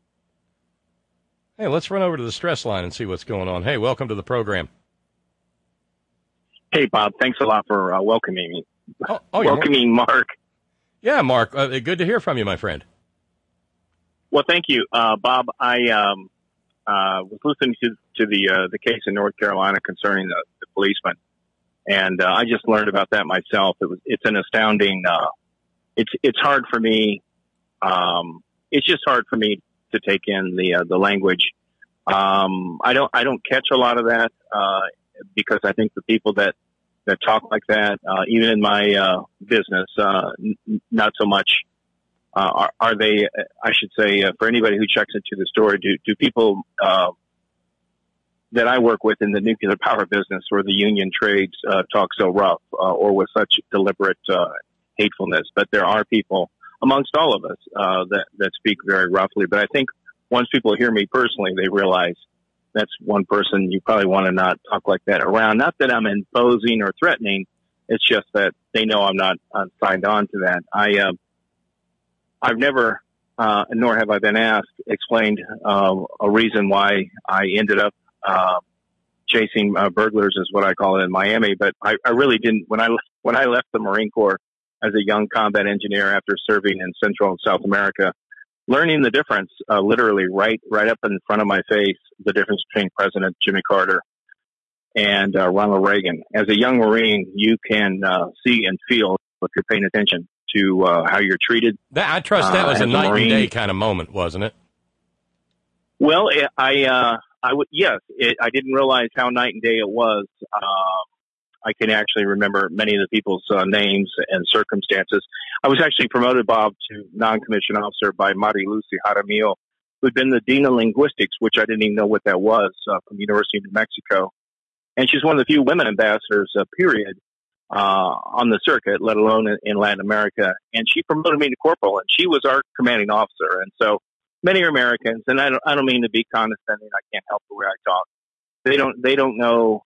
Hey, let's run over to the stress line and see what's going on. Hey, welcome to the program. Hey, Bob, thanks a lot for uh, welcoming me. Oh, oh, welcoming Mark. Yeah, Mark, uh, good to hear from you, my friend. Well, thank you, uh, Bob. I um, uh, was listening to to the uh, the case in North Carolina concerning the, the policeman, and uh, I just learned about that myself. It was it's an astounding. Uh, it's it's hard for me. Um, it's just hard for me to take in the uh, the language. Um, I don't I don't catch a lot of that. Uh, because I think the people that, that talk like that, uh, even in my, uh, business, uh, n- not so much, uh, are, are they, I should say, uh, for anybody who checks into the story, do, do people, uh, that I work with in the nuclear power business or the union trades, uh, talk so rough, uh, or with such deliberate, uh, hatefulness? But there are people amongst all of us, uh, that, that speak very roughly. But I think once people hear me personally, they realize that's one person you probably want to not talk like that around. Not that I'm imposing or threatening. It's just that they know I'm not uh, signed on to that. I, uh, I've never, uh, nor have I been asked, explained, uh, a reason why I ended up, uh, chasing, uh, burglars is what I call it in Miami. But I, I really didn't, when I, when I left the Marine Corps as a young combat engineer after serving in Central and South America, learning the difference, uh, literally right, right up in front of my face, the difference between President Jimmy Carter and uh, Ronald Reagan. As a young Marine, you can uh, see and feel if you're paying attention to uh, how you're treated. That, I trust that was uh, a night Marine. and day kind of moment, wasn't it? Well, it, I, uh, I would, yes, it, I didn't realize how night and day it was. Um, I can actually remember many of the people's uh, names and circumstances. I was actually promoted, Bob, to non-commissioned officer by Maria Lucy Jaramillo, who'd been the Dean of Linguistics, which I didn't even know what that was, uh, from the University of New Mexico. And she's one of the few women ambassadors, uh, period, uh, on the circuit, let alone in, in Latin America. And she promoted me to corporal, and she was our commanding officer. And so many Americans, and I don't, I don't mean to be condescending, I can't help the way I talk. They don't, they don't know,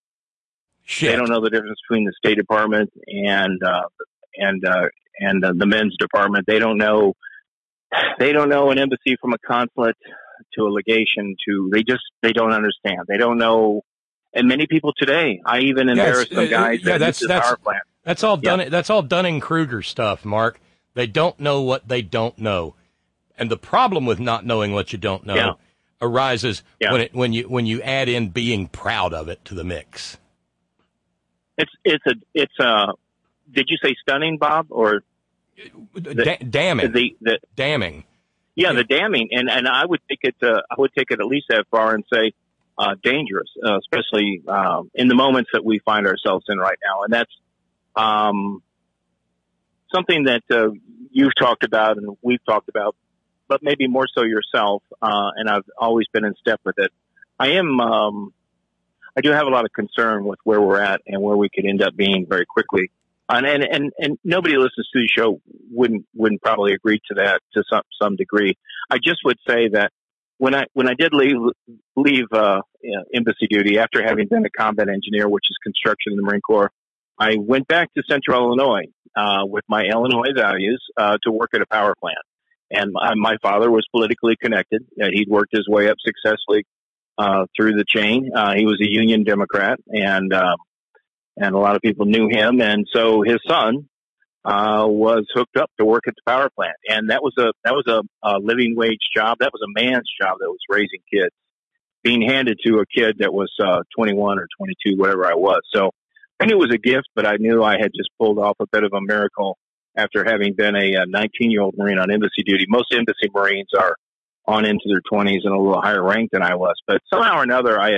Shit. They don't know the difference between the State Department and, uh, and, uh, and uh, the men's department. They don't know, they don't know an embassy from a consulate to a legation to, they just, they don't understand. They don't know. And many people today, I even embarrass yes, some guys uh, yeah, at that's, this that's, power plant. That's all done. Yeah. That's all Dunning-Kruger stuff, Mark. They don't know what they don't know. And the problem with not knowing what you don't know yeah. arises yeah. when it, when you, when you add in being proud of it to the mix. It's it's a it's a. Did you say stunning, Bob, or the, da- damning? The, the damning. Yeah, yeah, the damning, and and I would take it. Uh, I would take it at least that far and say uh, dangerous, uh, especially um, in the moments that we find ourselves in right now, and that's um, something that uh, you've talked about and we've talked about, but maybe more so yourself. Uh, and I've always been in step with it. I am. Um, I do have a lot of concern with where we're at and where we could end up being very quickly. And, and, and, and nobody who listens to the show wouldn't, wouldn't probably agree to that to some, some degree. I just would say that when I, when I did leave, leave, uh, embassy duty after having been a combat engineer, which is construction in the Marine Corps, I went back to Central Illinois, uh, with my Illinois values, uh, to work at a power plant. And my, my father was politically connected. Uh, he'd worked his way up successfully Uh, through the chain. Uh, he was a Union Democrat, and um, and a lot of people knew him. And so his son uh, was hooked up to work at the power plant, and that was a that was a, a living wage job. That was a man's job that was raising kids, being handed to a kid that was uh, twenty-one or twenty-two, whatever I was. So I knew it was a gift, but I knew I had just pulled off a bit of a miracle after having been a nineteen-year-old Marine on embassy duty. Most embassy Marines are on into their twenties and a little higher rank than I was. But somehow or another, I had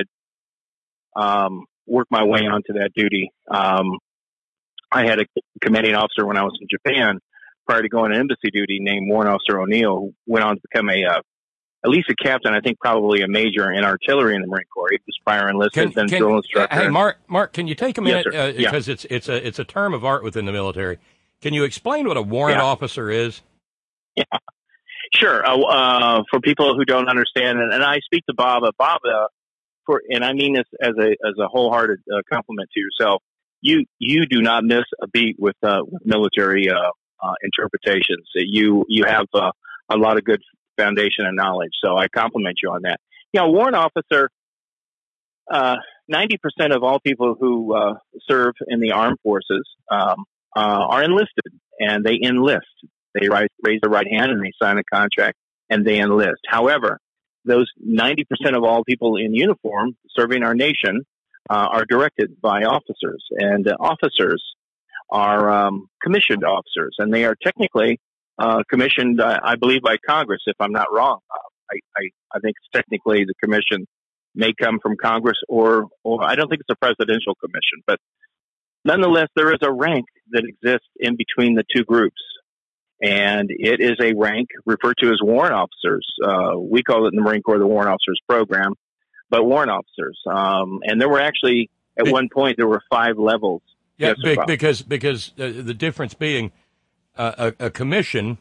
um, worked my way onto that duty. Um, I had a commanding officer when I was in Japan prior to going to embassy duty named Warrant Officer O'Neill, who went on to become a uh, at least a captain, I think probably a major in artillery in the Marine Corps. He was prior enlisted, then drill instructor. Hey, Mark, Mark, can you take a minute? Yes, uh, yeah. Because it's, it's, a, it's a term of art within the military. Can you explain what a warrant yeah. officer is? Yeah. Sure. Uh, uh, for people who don't understand, and, and I speak to Bob, uh, Bob, uh, for, and I mean this as a as a wholehearted uh, compliment to yourself. You you do not miss a beat with, uh, with military uh, uh, interpretations. You you have uh, a lot of good foundation and knowledge. So I compliment you on that. You know, warrant officer. Uh, Ninety percent of all people who uh, serve in the armed forces um, uh, are enlisted, and they enlist. They raise their right hand and they sign a contract and they enlist. However, those ninety percent of all people in uniform serving our nation uh, are directed by officers, and uh, officers are um, commissioned officers, and they are technically uh, commissioned, uh, I believe, by Congress, if I'm not wrong. Uh, I, I, I think technically the commission may come from Congress, or, or I don't think it's a presidential commission, but nonetheless, there is a rank that exists in between the two groups. And it is a rank referred to as warrant officers. Uh, we call it in the Marine Corps the Warrant Officers Program, but warrant officers. Um, and there were actually, at Be- one point, there were five levels. Yeah, yes, be- because because uh, the difference being uh, a, a commission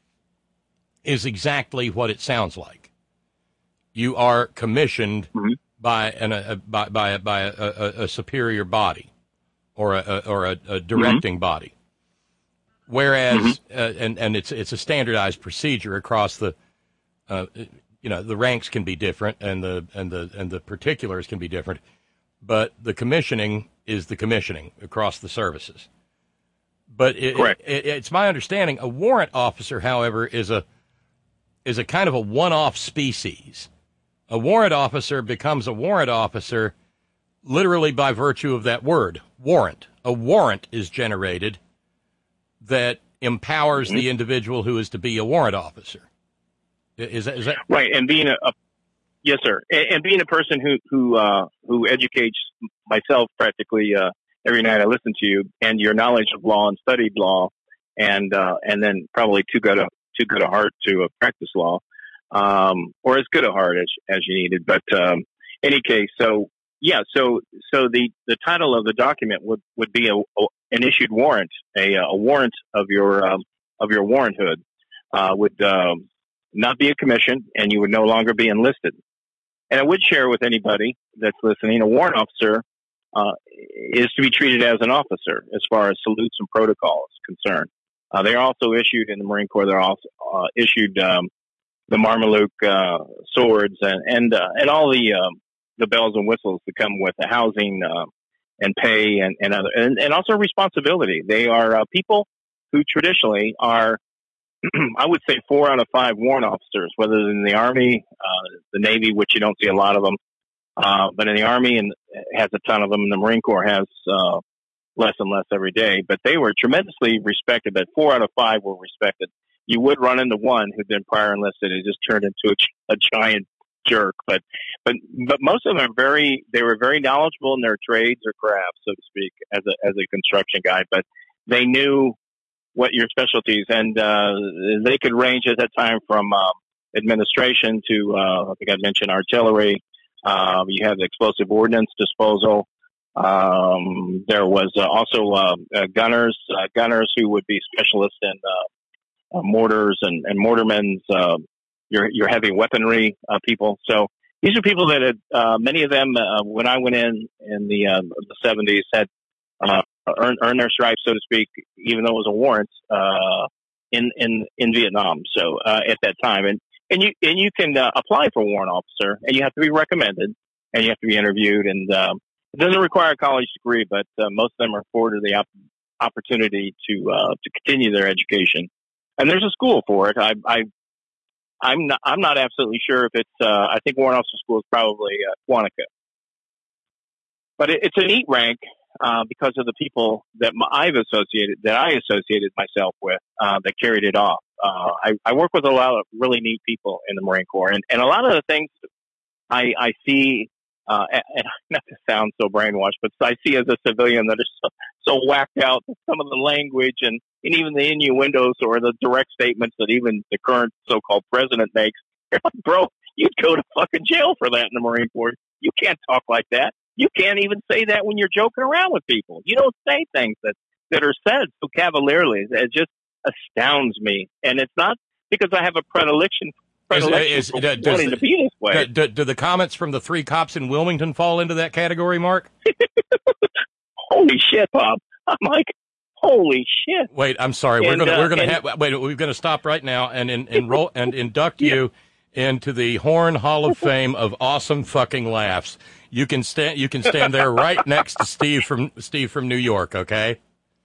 is exactly what it sounds like. You are commissioned mm-hmm. by an a, by by by a, a, a superior body or a, or a, a directing mm-hmm. body. Whereas, mm-hmm. uh, and, and it's it's a standardized procedure across the, uh, you know, the ranks can be different and the and the and the particulars can be different, but the commissioning is the commissioning across the services. But it, Correct. It, it, it's my understanding a warrant officer, however, is a is a kind of a one-off species. A warrant officer becomes a warrant officer literally by virtue of that word, warrant. A warrant is generated that empowers mm-hmm. the individual who is to be a warrant officer. Is that, is that right? And being a, a yes, sir, and, and being a person who who uh, who educates myself practically uh, every night I listen to you, and your knowledge of law and studied law, and uh, and then probably too good a too good a heart to uh, practice law, um, or as good a heart as as you needed. But um, any case, so yeah, so so the, the title of the document would, would be a, a an issued warrant, a a warrant of your um, of your warranthood uh, would um, not be a commission, and you would no longer be enlisted. And I would share with anybody that's listening, a warrant officer uh, is to be treated as an officer as far as salutes and protocol is concerned. Uh, they are also issued in the Marine Corps. They're also uh, issued um, the Marmaluke uh, swords and and uh, and all the um, the bells and whistles that come with the housing uh, and pay and and other and, and also responsibility. They are uh, people who traditionally are, I would say, four out of five warrant officers, whether in the Army, uh, the Navy, which you don't see a lot of them, uh, but in the Army and has a ton of them, and the Marine Corps has uh, less and less every day. But they were tremendously respected. But four out of five were respected. You would run into one who'd been prior enlisted and just turned into a, a giant jerk. But but but most of them are very they were very knowledgeable in their trades or crafts, so to speak, as a as a construction guy. But they knew what your specialties, and uh, they could range at that time from um, administration to uh, I think I mentioned artillery. Um, you have the explosive ordnance disposal. Um, there was uh, also uh, uh, gunners, uh, gunners who would be specialists in uh, uh, mortars and, and mortarmen's, uh, your your heavy weaponry uh, people. So these are people that had uh, many of them uh, when I went in in the uh, the seventies had uh, earned, earned their stripes, so to speak, even though it was a warrant uh, in in in Vietnam. So uh, at that time, and and you and you can uh, apply for warrant officer, and you have to be recommended, and you have to be interviewed, and um, it doesn't require a college degree, but uh, most of them are afforded the op- opportunity to uh, to continue their education, and there's a school for it. I, I I'm not I'm not absolutely sure if it's. Uh, I think warrant officer school is probably uh, Quantico, but it, it's a neat rank uh, because of the people that I've associated that I associated myself with uh, that carried it off. Uh, I, I work with a lot of really neat people in the Marine Corps, and, and a lot of the things I, I see. Uh, and not to sound so brainwashed, but I see as a civilian that is so, so whacked out that some of the language and, and even the innuendos or the direct statements that even the current so-called president makes. You're like, bro, you'd go to fucking jail for that in the Marine Corps. You can't talk like that. You can't even say that when you're joking around with people. You don't say things that, that are said so cavalierly. It just astounds me. And it's not because I have a predilection Is, is, is, does, to be this way. Do, do the comments from the three cops in Wilmington fall into that category, Mark? Holy shit, Bob! I'm like, holy shit. Wait, I'm sorry. And, we're gonna uh, we're gonna and, have wait. We're gonna stop right now and and enroll and induct yeah. you into the Horn Hall of Fame of awesome fucking laughs. You can stand. You can stand there right next to Steve from Steve from New York. Okay.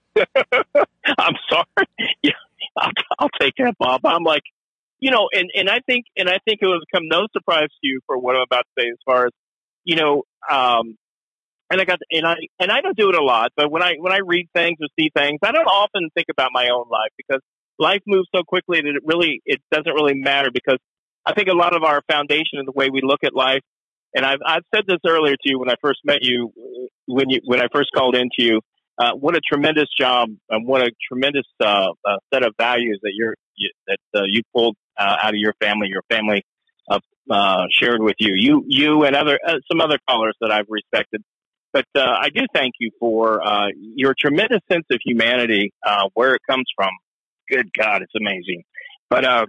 I'm sorry. Yeah, I'll, I'll take that, Bob. I'm like. You know, and, and I think, and I think it will come no surprise to you for what I'm about to say as far as, you know, um, and I got, and I, and I don't do it a lot, but when I, when I read things or see things, I don't often think about my own life because life moves so quickly that it really, it doesn't really matter because I think a lot of our foundation and the way we look at life, and I've, I've said this earlier to you when I first met you, when you, when I first called into you, uh, what a tremendous job and what a tremendous, uh, uh set of values that you're, you, that, uh, you pulled Uh, out of your family, your family uh, uh, shared with you, you, you, and other uh, some other callers that I've respected. But uh, I do thank you for uh, your tremendous sense of humanity, uh, where it comes from. Good God, it's amazing. But uh,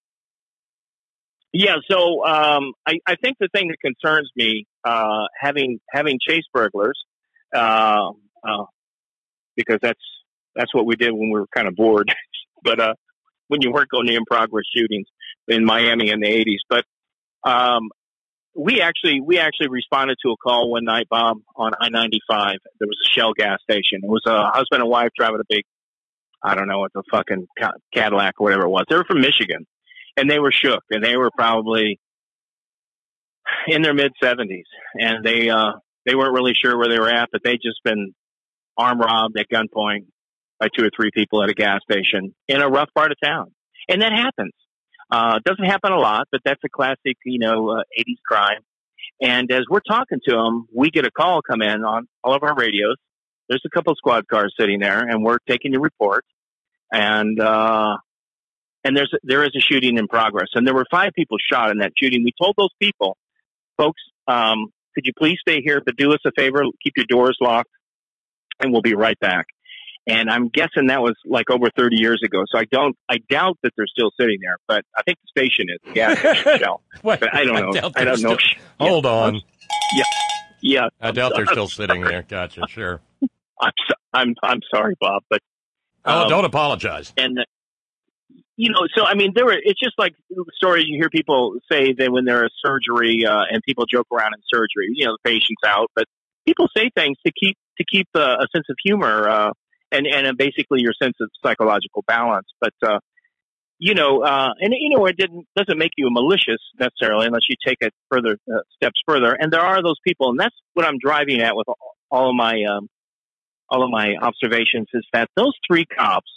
yeah, so um, I, I think the thing that concerns me, uh, having having chased burglars, uh, uh, because that's that's what we did when we were kind of bored. But uh, when you work on the in-progress shootings in Miami in the eighties. But um, we actually we actually responded to a call one night, Bob, on I ninety-five. There was a Shell gas station. It was a husband and wife driving a big, I don't know, it's a fucking Cadillac or whatever it was. They were from Michigan, and they were shook, and they were probably in their mid-seventies. And they uh, they weren't really sure where they were at, but they'd just been arm robbed at gunpoint by two or three people at a gas station in a rough part of town. And that happens. Uh, it doesn't happen a lot, but that's a classic, you know, uh, eighties crime. And as we're talking to them, we get a call come in on all of our radios. There's a couple of squad cars sitting there, and we're taking the report. And, uh, and there's, there is a shooting in progress. And there were five people shot in that shooting. We told those people, folks, um, could you please stay here, but do us a favor, keep your doors locked, and we'll be right back. And I'm guessing that was like over thirty years ago. So I don't, I doubt that they're still sitting there, but I think the station is. Yeah, Shell. Wait, but I don't know. I, I don't know. Still, hold yeah. on. Yeah. Yeah. I doubt they're still sitting there. Gotcha. Sure. I'm, so, I'm, I'm sorry, Bob, but. Oh, um, don't apologize. And, uh, you know, so, I mean, there were, it's just like stories you hear people say that when they're a surgery, uh, and people joke around in surgery, you know, the patient's out, but people say things to keep, to keep uh, a sense of humor, uh, and, and basically your sense of psychological balance. But, uh, you know, uh, and, you know, it didn't, doesn't make you malicious necessarily unless you take it further, uh, steps further. And there are those people, and that's what I'm driving at with all of my, um, all of my observations is that those three cops,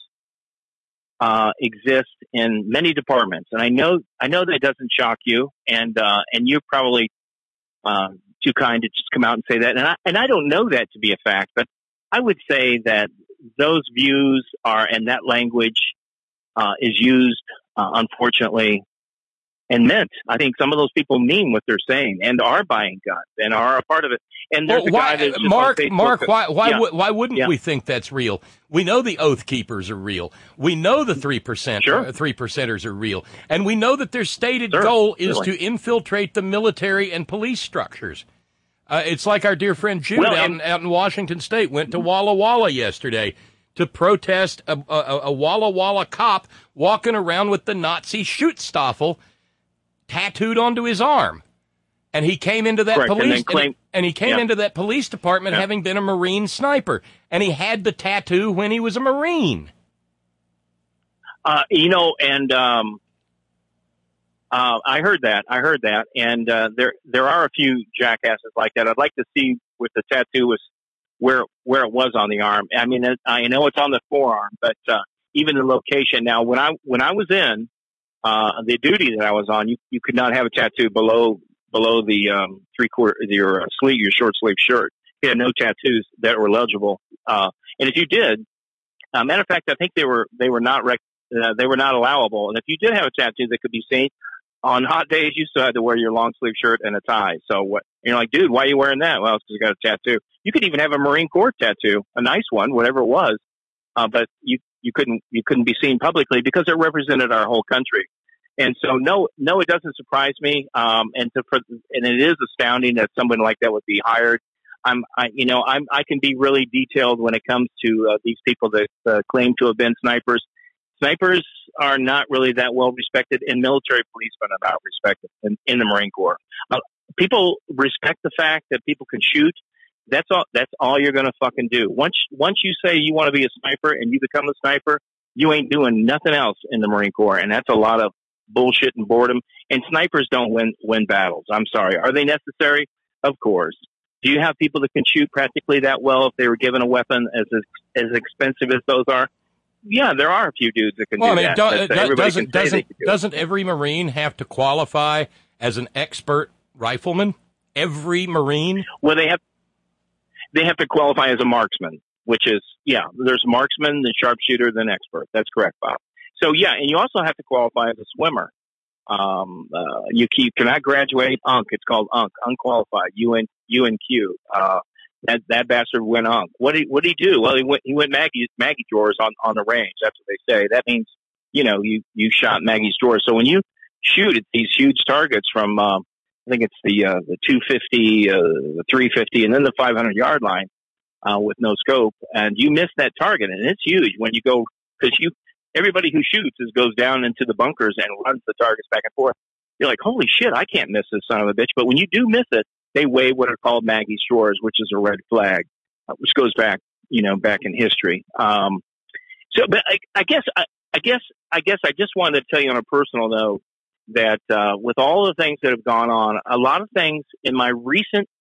uh, exist in many departments. And I know, I know that doesn't shock you. And, uh, and you're probably, um, too kind to just come out and say that. And I, and I don't know that to be a fact, but I would say that those views are, and that language, uh, is used, uh, unfortunately, and meant. I think some of those people mean what they're saying and are buying guns and are a part of it. And there's well, a why, guy that's just Mark, on Facebook Mark, why, why, yeah. why wouldn't yeah. we think that's real? We know the Oath Keepers are real. We know the three percent, sure. uh, three percenters are real. And we know that their stated sure. goal is really. to infiltrate the military and police structures. Uh, it's like our dear friend Jude well, out, and, in, out in Washington State went to Walla Walla yesterday to protest a, a, a Walla Walla cop walking around with the Nazi Schutzstaffel tattooed onto his arm. And he came into that Correct. police and, claim, and, and he came yeah. into that police department yeah. having been a Marine sniper. And he had the tattoo when he was a Marine. Uh, you know, and um, uh, I heard that. I heard that. And uh, there there are a few jackasses like that. I'd like to see what the tattoo was, where where it was on the arm. I mean, it, I know it's on the forearm, but uh, even the location. Now, when I when I was in uh, the duty that I was on, you you could not have a tattoo below below the um, three quarter your uh, sleeve, your short sleeve shirt. You had no tattoos that were legible. Uh, and if you did, uh, matter of fact, I think they were they were not rec- uh, they were not allowable. And if you did have a tattoo that could be seen on hot days, you still had to wear your long sleeve shirt and a tie. So what? You're like, dude, why are you wearing that? Well, it's because you got a tattoo. You could even have a Marine Corps tattoo, a nice one, whatever it was, uh, but you you couldn't you couldn't be seen publicly because it represented our whole country. And so, no, no, it doesn't surprise me. Um, and to, for, and it is astounding that someone like that would be hired. I'm, I, you know, I'm, I can be really detailed when it comes to uh, these people that uh, claim to have been snipers. Snipers are not really that well respected, and military policemen are not respected in, in the Marine Corps. Uh, people respect the fact that people can shoot. That's all. That's all you're going to fucking do. Once, once you say you want to be a sniper and you become a sniper, you ain't doing nothing else in the Marine Corps, and that's a lot of bullshit and boredom. And snipers don't win win battles. I'm sorry. Are they necessary? Of course. Do you have people that can shoot practically that well if they were given a weapon as as expensive as those are? Yeah, there are a few dudes that can well, do I mean, that. do, that do, doesn't can doesn't do doesn't every Marine have to qualify as an expert rifleman? Every Marine? Well, they have they have to qualify as a marksman, which is yeah. There's marksman, then sharpshooter, then expert. That's correct, Bob. So yeah, and you also have to qualify as a swimmer. Um, uh, you keep, cannot graduate U N C. It's called U N C, unqualified, U N, U N Q. Uh, that, that bastard went U N C. What did, what did he do? Well, he went, he went Maggie, Maggie drawers on, on the range. That's what they say. That means, you know, you, you shot Maggie's drawers. So when you shoot at these huge targets from, um, I think it's the, uh, the two fifty, uh, the three fifty, and then the five hundred yard line, uh, with no scope, and you miss that target, and it's huge when you go, cause you, everybody who shoots is goes down into the bunkers and runs the targets back and forth. You're like, holy shit, I can't miss this son of a bitch. But when you do miss it, they wave what are called Maggie's drawers, which is a red flag, uh, which goes back, you know, back in history. Um, so, but I, I guess, I, I guess, I guess I just wanted to tell you on a personal note that, uh, with all the things that have gone on, a lot of things in my recent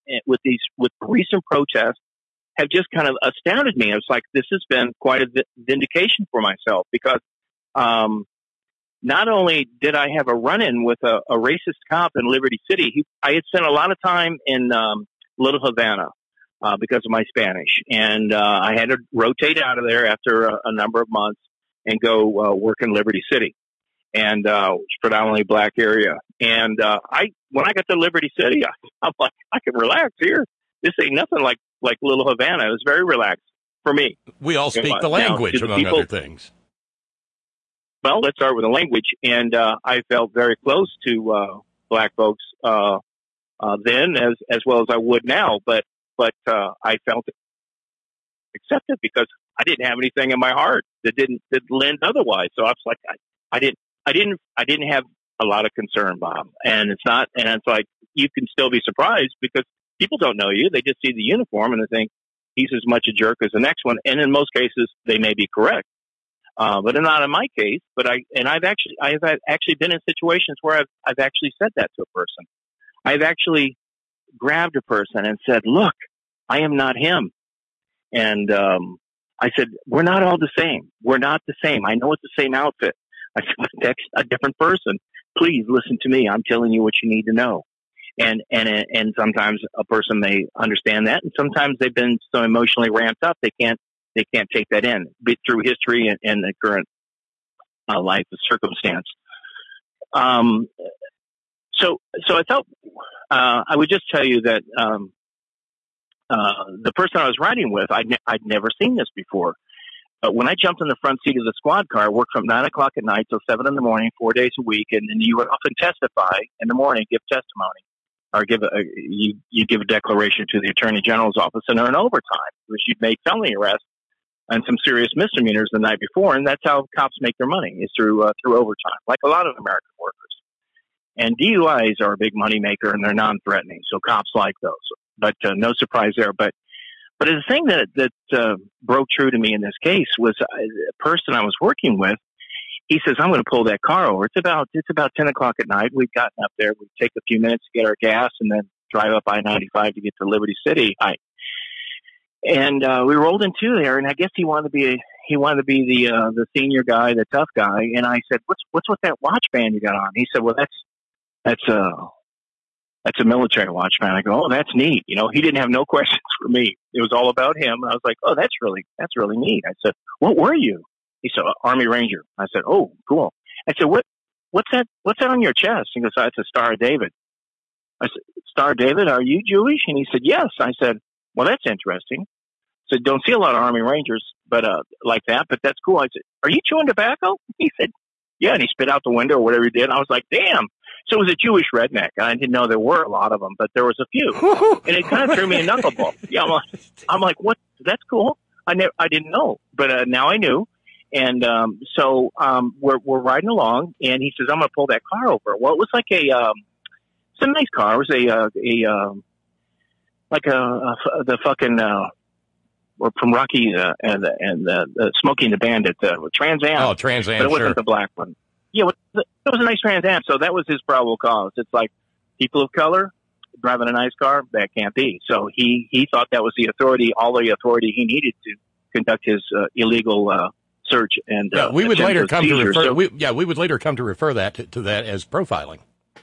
with these with recent protests have just kind of astounded me. It's like this has been quite a vindication for myself because um, not only did I have a run-in with a, a racist cop in Liberty City, he, I had spent a lot of time in um, Little Havana uh, because of my Spanish, and uh, I had to rotate out of there after a, a number of months and go uh, work in Liberty City, and uh, it's a predominantly black area. And uh, I, when I got to Liberty City, I, I'm like, I can relax here. This ain't nothing like like Little Havana. It was very relaxed for me. We all speak the language, now, among people, other things. Well, let's start with the language. And uh, I felt very close to uh, black folks uh, uh, then, as as well as I would now. But but uh, I felt accepted because I didn't have anything in my heart that didn't that lend otherwise. So I was like, I, I didn't, I didn't, I didn't have a lot of concern, Bob. And it's not, and it's like you can still be surprised because people don't know you. They just see the uniform and they think he's as much a jerk as the next one. And in most cases, they may be correct. Uh, but not in my case. But I, and I've actually, I've actually been in situations where I've, I've actually said that to a person. I've actually grabbed a person and said, look, I am not him. And, um, I said, we're not all the same. We're not the same. I know it's the same outfit. I said, but that's a different person. Please listen to me. I'm telling you what you need to know. And, and, and sometimes a person may understand that. And sometimes they've been so emotionally ramped up, they can't, they can't take that in but through history and, and the current uh, life circumstance. Um, so, so I felt, uh, I would just tell you that, um, uh, the person I was riding with, I'd, ne- I'd never seen this before. But when I jumped in the front seat of the squad car, I worked from nine o'clock at night till seven in the morning, four days a week. And then you would often testify in the morning, give testimony. Or give a, you, you give a declaration to the Attorney General's office and earn overtime, which you'd make felony arrests and some serious misdemeanors the night before, and that's how cops make their money is through uh, through overtime, like a lot of American workers. And D U Is are a big money maker, and they're non-threatening, so cops like those. But uh, no surprise there. But but the thing that that uh, broke true to me in this case was a person I was working with. He says, I'm going to pull that car over. It's about, it's about ten o'clock at night. We've gotten up there. We take a few minutes to get our gas and then drive up I ninety-five to get to Liberty City. I, and, uh, we rolled into there and I guess he wanted to be, a, he wanted to be the, uh, the senior guy, the tough guy. And I said, what's, what's with that watch band you got on? He said, well, that's, that's, uh, that's a military watch band. I go, oh, that's neat. You know, he didn't have no questions for me. It was all about him. I was like, oh, that's really, that's really neat. I said, what were you? He said, Army Ranger. I said, oh, cool. I said, what, what's that, what's that on your chest? He goes, oh, it's a Star of David. I said, Star of David, are you Jewish? And he said, yes. I said, well, that's interesting. I said, don't see a lot of Army Rangers, but, uh, like that, but that's cool. I said, are you chewing tobacco? He said, yeah. And he spit out the window or whatever he did. I was like, damn. So it was a Jewish redneck. And I didn't know there were a lot of them, but there was a few. And it kind of threw me a knuckleball. Yeah. I'm like, I'm like, what? That's cool. I never, I didn't know, but, uh, now I knew. And, um, so, um, we're, we're riding along and he says, I'm going to pull that car over. Well, it was like a, um, it's a nice car. It was a, uh, a, um, like a, a, the fucking, uh, or from Rocky, uh, and, and, uh, uh Smokey and the Bandit, uh, Trans Am. Oh, Trans Am. But it wasn't sure. the black one. Yeah. It was a nice Trans Am. So that was his probable cause. It's like people of color driving a nice car. That can't be. So he, he thought that was the authority, all the authority he needed to conduct his, uh, illegal, uh, search and yeah, uh, we would later come seizure. to refer. So, we, yeah, we would later come to refer that to, to that as profiling.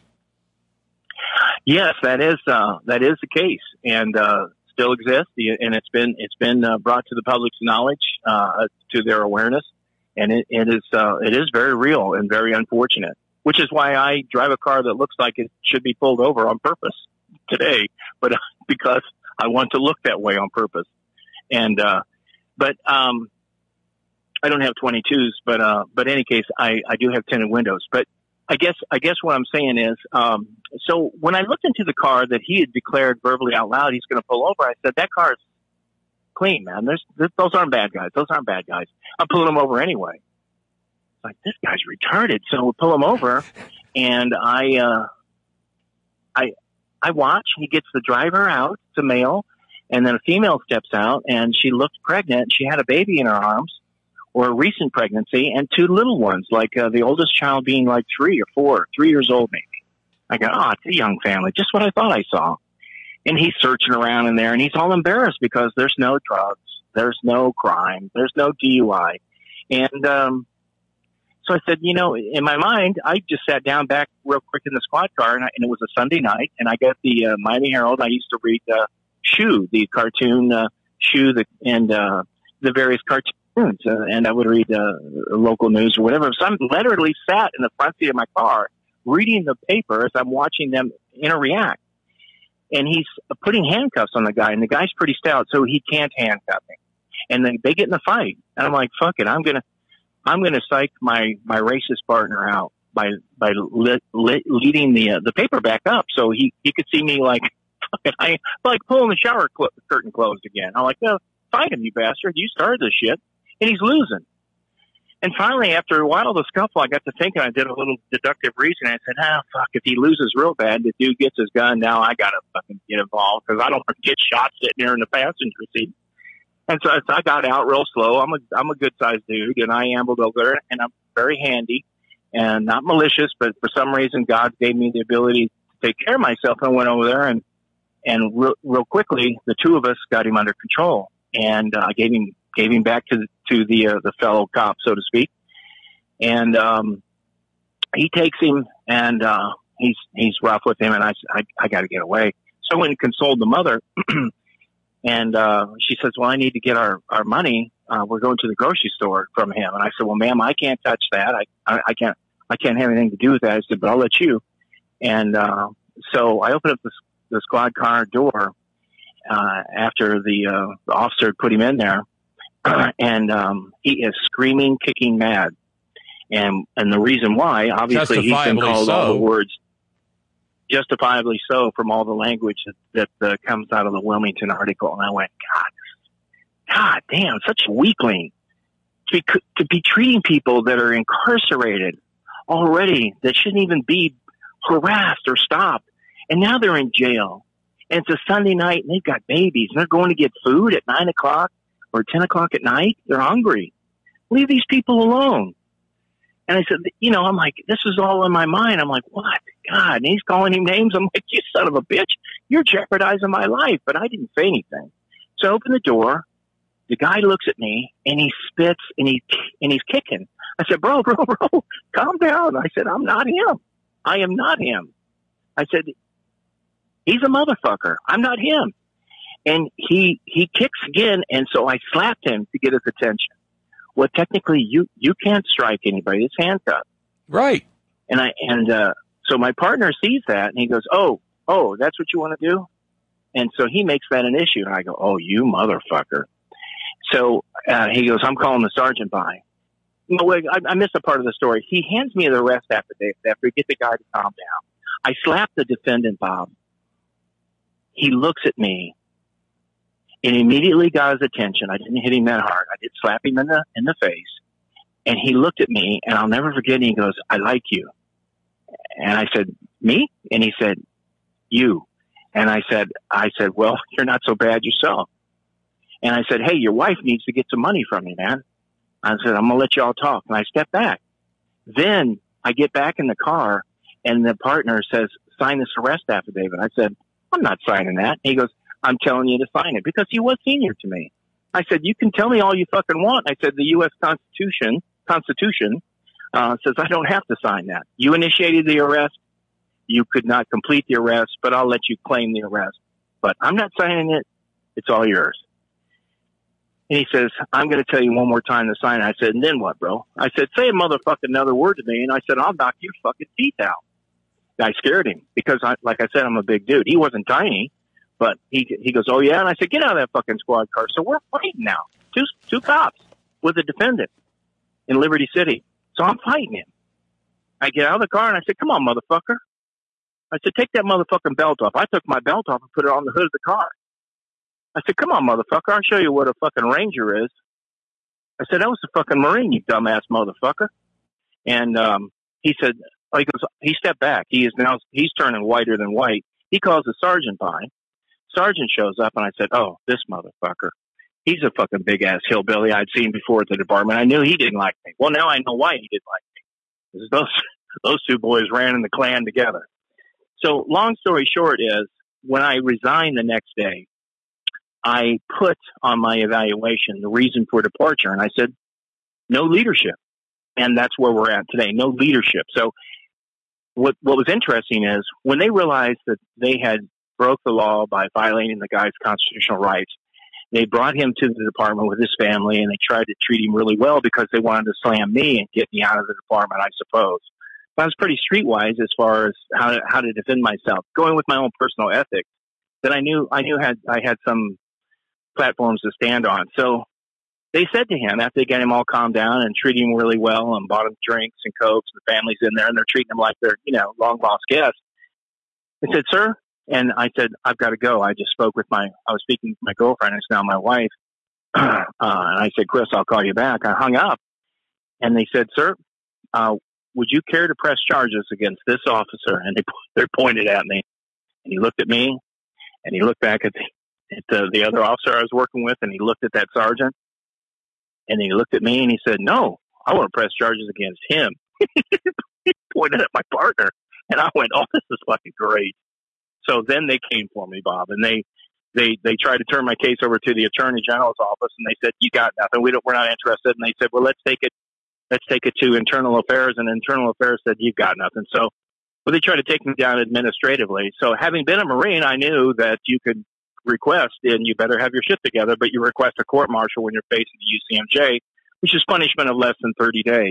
Yes, that is uh, that is the case, and uh, still exists, and it's been it's been uh, brought to the public's knowledge, uh, to their awareness, and it, it is uh, it is very real and very unfortunate. Which is why I drive a car that looks like it should be pulled over on purpose today, but because I want to look that way on purpose, and uh, but. Um, I don't have twenty-twos, but, uh, but in any case, I, I do have tinted windows. But I guess, I guess what I'm saying is, um, so when I looked into the car that he had declared verbally out loud, he's going to pull over. I said, that car is clean, man. There's, those aren't bad guys. Those aren't bad guys. I'm pulling them over anyway. Like, this guy's retarded. So we pull him over and I, uh, I, I watch. He gets the driver out, it's a male, and then a female steps out and she looked pregnant. She had a baby in her arms. Or a recent pregnancy, and two little ones, like uh, the oldest child being like three or four, three years old maybe. I go, oh, it's a young family, just what I thought I saw. And he's searching around in there, and he's all embarrassed because there's no drugs, there's no crime, there's no D U I. And um, so I said, you know, in my mind, I just sat down back real quick in the squad car, and, I, and it was a Sunday night, and I got the uh, Miami Herald. I used to read uh, Shoe, the cartoon uh, Shoe, the, and uh, the various cartoons, uh, and I would read uh, local news or whatever. So I'm literally sat in the front seat of my car reading the paper as I'm watching them interact. And he's putting handcuffs on the guy, and the guy's pretty stout, so he can't handcuff him. And then they get in a fight, and I'm like, "Fuck it, I'm gonna, I'm gonna psych my my racist partner out by by lit, lit, leading the uh, the paper back up, so he he could see me like, fuck it, I like pulling the shower cl- curtain closed again. I'm like, no, fight him, you bastard! You started this shit, and he's losing." And finally, after a while of the scuffle, I got to thinking. I did a little deductive reasoning. I said, "Ah, fuck! If he loses real bad, the dude gets his gun. Now I gotta fucking get involved because I don't want to get shot sitting there in the passenger seat." And so, so I got out real slow. I'm a I'm a good sized dude, and I ambled over there, and I'm very handy and not malicious, but for some reason, God gave me the ability to take care of myself. And I went over there, and and real, real quickly, the two of us got him under control, and I uh, gave him. Gave him back to to the uh, the fellow cop, so to speak, and um, he takes him, and uh, he's he's rough with him, and I I, I got to get away. So I went and consoled the mother, and uh, she says, "Well, I need to get our our money. Uh, we're going to the grocery store from him." And I said, "Well, ma'am, I can't touch that. I I, I can't I can't have anything to do with that." I said, "But I'll let you." And uh, so I opened up the the squad car door uh, after the, uh, the officer had put him in there. And um, he is screaming, kicking mad. And and the reason why, obviously, he's been called so. all the words, justifiably so, from all the language that, that uh, comes out of the Wilmington article. And I went, God, God damn, such a weakling. To be, to be treating people that are incarcerated already, that shouldn't even be harassed or stopped. And now they're in jail. And it's a Sunday night, and they've got babies, and they're going to get food at nine o'clock. Or ten o'clock at night, they're hungry. Leave these people alone. And I said, you know, I'm like, this is all in my mind. I'm like, what? God. And he's calling him names. I'm like, you son of a bitch. You're jeopardizing my life. But I didn't say anything. So I open the door. The guy looks at me, and he spits, and, he, and he's kicking. I said, bro, bro, bro, calm down. I said, I'm not him. I am not him. I said, he's a motherfucker. I'm not him. And he, he kicks again, and so I slapped him to get his attention. Well, technically, you, you can't strike anybody. It's handcuffed. Right. And I, and, uh, so my partner sees that, and he goes, oh, oh, that's what you want to do? And so he makes that an issue, and I go, oh, you motherfucker. So, uh, he goes, I'm calling the sergeant by. No, wait, I, I missed a part of the story. He hands me the arrest affidavit after we get the guy to calm down. I slapped the defendant, Bob. He looks at me. It immediately got his attention. I didn't hit him that hard. I did slap him in the in the face, and he looked at me, and I'll never forget. And he goes, "I like you," and I said, "Me?" And he said, "You," and I said, "I said, well, you're not so bad yourself." And I said, "Hey, your wife needs to get some money from me, man." I said, "I'm gonna let y'all talk," and I stepped back. Then I get back in the car, and the partner says, "Sign this arrest affidavit." I said, "I'm not signing that." He goes, I'm telling you to sign it, because he was senior to me. I said, you can tell me all you fucking want. I said, the U S Constitution, Constitution, uh, says I don't have to sign that. You initiated the arrest. You could not complete the arrest, but I'll let you claim the arrest. But I'm not signing it. It's all yours. And he says, I'm going to tell you one more time to sign it. I said, and then what, bro? I said, say a motherfucking another word to me. And I said, I'll knock your fucking teeth out. I scared him because, I, like I said, I'm a big dude. He wasn't tiny. But he he goes, oh, yeah? And I said, get out of that fucking squad car. So we're fighting now. Two two cops with a defendant in Liberty City. So I'm fighting him. I get out of the car, and I said, come on, motherfucker. I said, take that motherfucking belt off. I took my belt off and put it on the hood of the car. I said, come on, motherfucker. I'll show you what a fucking Ranger is. I said, that was a fucking Marine, you dumbass motherfucker. And um, he said, oh, he goes, he stepped back. He is now, he's turning whiter than white. He calls the sergeant by. Sergeant shows up, and I said, oh, this motherfucker. He's a fucking big-ass hillbilly I'd seen before at the department. I knew he didn't like me. Well, now I know why he didn't like me. Because those, those two boys ran in the Klan together. So long story short is when I resigned the next day, I put on my evaluation the reason for departure, and I said, no leadership. And that's where we're at today, no leadership. So what what was interesting is when they realized that they had broke the law by violating the guy's constitutional rights, they brought him to the department with his family, and they tried to treat him really well because they wanted to slam me and get me out of the department, I suppose. But I was pretty streetwise as far as how to, how to defend myself, going with my own personal ethics that I knew I knew had I had some platforms to stand on. So they said to him, after they got him all calmed down and treated him really well and bought him drinks and cokes, the family's in there and they're treating him like they're, you know, long lost guests. They said, sir, and I said, I've got to go. I just spoke with my, I was speaking with my girlfriend, it's now my wife. uh, and I said, Chris, I'll call you back. I hung up and they said, sir, uh, would you care to press charges against this officer? And they, they pointed at me and he looked at me and he looked back at the, at the, the other officer I was working with, and he looked at that sergeant, and he looked at me, and he said, no, I want to press charges against him. He pointed at my partner, and I went, oh, this is fucking great. So then they came for me, Bob, and they they they tried to turn my case over to the Attorney General's office, and they said, you got nothing. We don't, we're not interested. And they said, well, let's take it let's take it to Internal Affairs, and Internal Affairs said, you've got nothing. So well, they tried to take me down administratively. So having been a Marine, I knew that you could request, and you better have your shit together, but you request a court martial when you're facing the U C M J, which is punishment of less than thirty days.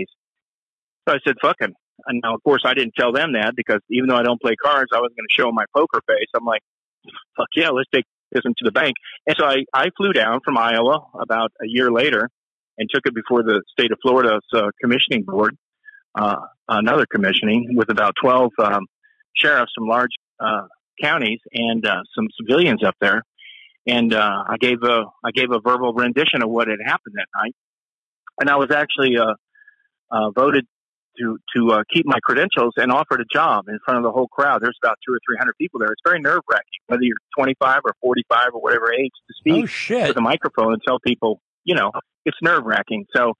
So I said, fuck him. And now, of course, I didn't tell them that because even though I don't play cards, I wasn't going to show my poker face. I'm like, fuck yeah, let's take this into the bank. And so I, I flew down from Iowa about a year later and took it before the state of Florida's uh, commissioning board, uh, another commissioning with about twelve um, sheriffs from large uh counties and uh, some civilians up there, and uh, I gave a I gave a verbal rendition of what had happened that night, and I was actually uh, uh, voted to to uh, keep my credentials and offered a job in front of the whole crowd. There's about two or three hundred people there. It's very nerve wracking, whether you're twenty-five or forty-five or whatever age, to speak oh, shit. with a microphone and tell people, you know, it's nerve wracking. So,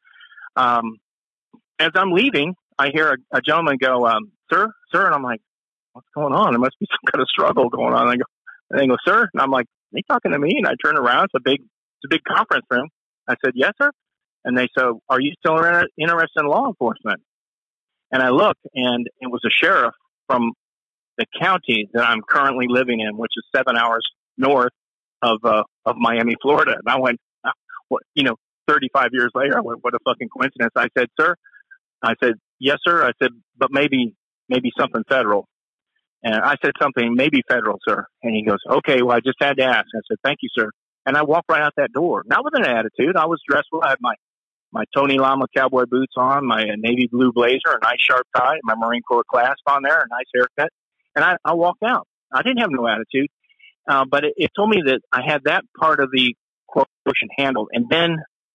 um, as I'm leaving, I hear a, a gentleman go, um, "Sir, sir," and I'm like, what's going on? There must be some kind of struggle going on. And I go, and they go, sir? And I'm like, are they talking to me? And I turn around. It's a big, it's a big conference room. I said, yes, sir. And they said, are you still interested in law enforcement? And I looked, and it was a sheriff from the county that I'm currently living in, which is seven hours north of, uh, of Miami, Florida. And I went, uh, what, you know, thirty-five years later, I went, what a fucking coincidence. I said, sir, I said, yes, sir. I said, but maybe, maybe something federal. And I said something, maybe federal, sir. And he goes, okay, well, I just had to ask. I said, thank you, sir. And I walked right out that door, not with an attitude. I was dressed well. I had my, my Tony Lama cowboy boots on, my navy blue blazer, a nice sharp tie, my Marine Corps clasp on there, a nice haircut. And I, I walked out. I didn't have no attitude. Uh, but it, it told me that I had that part of the quotient handled. And then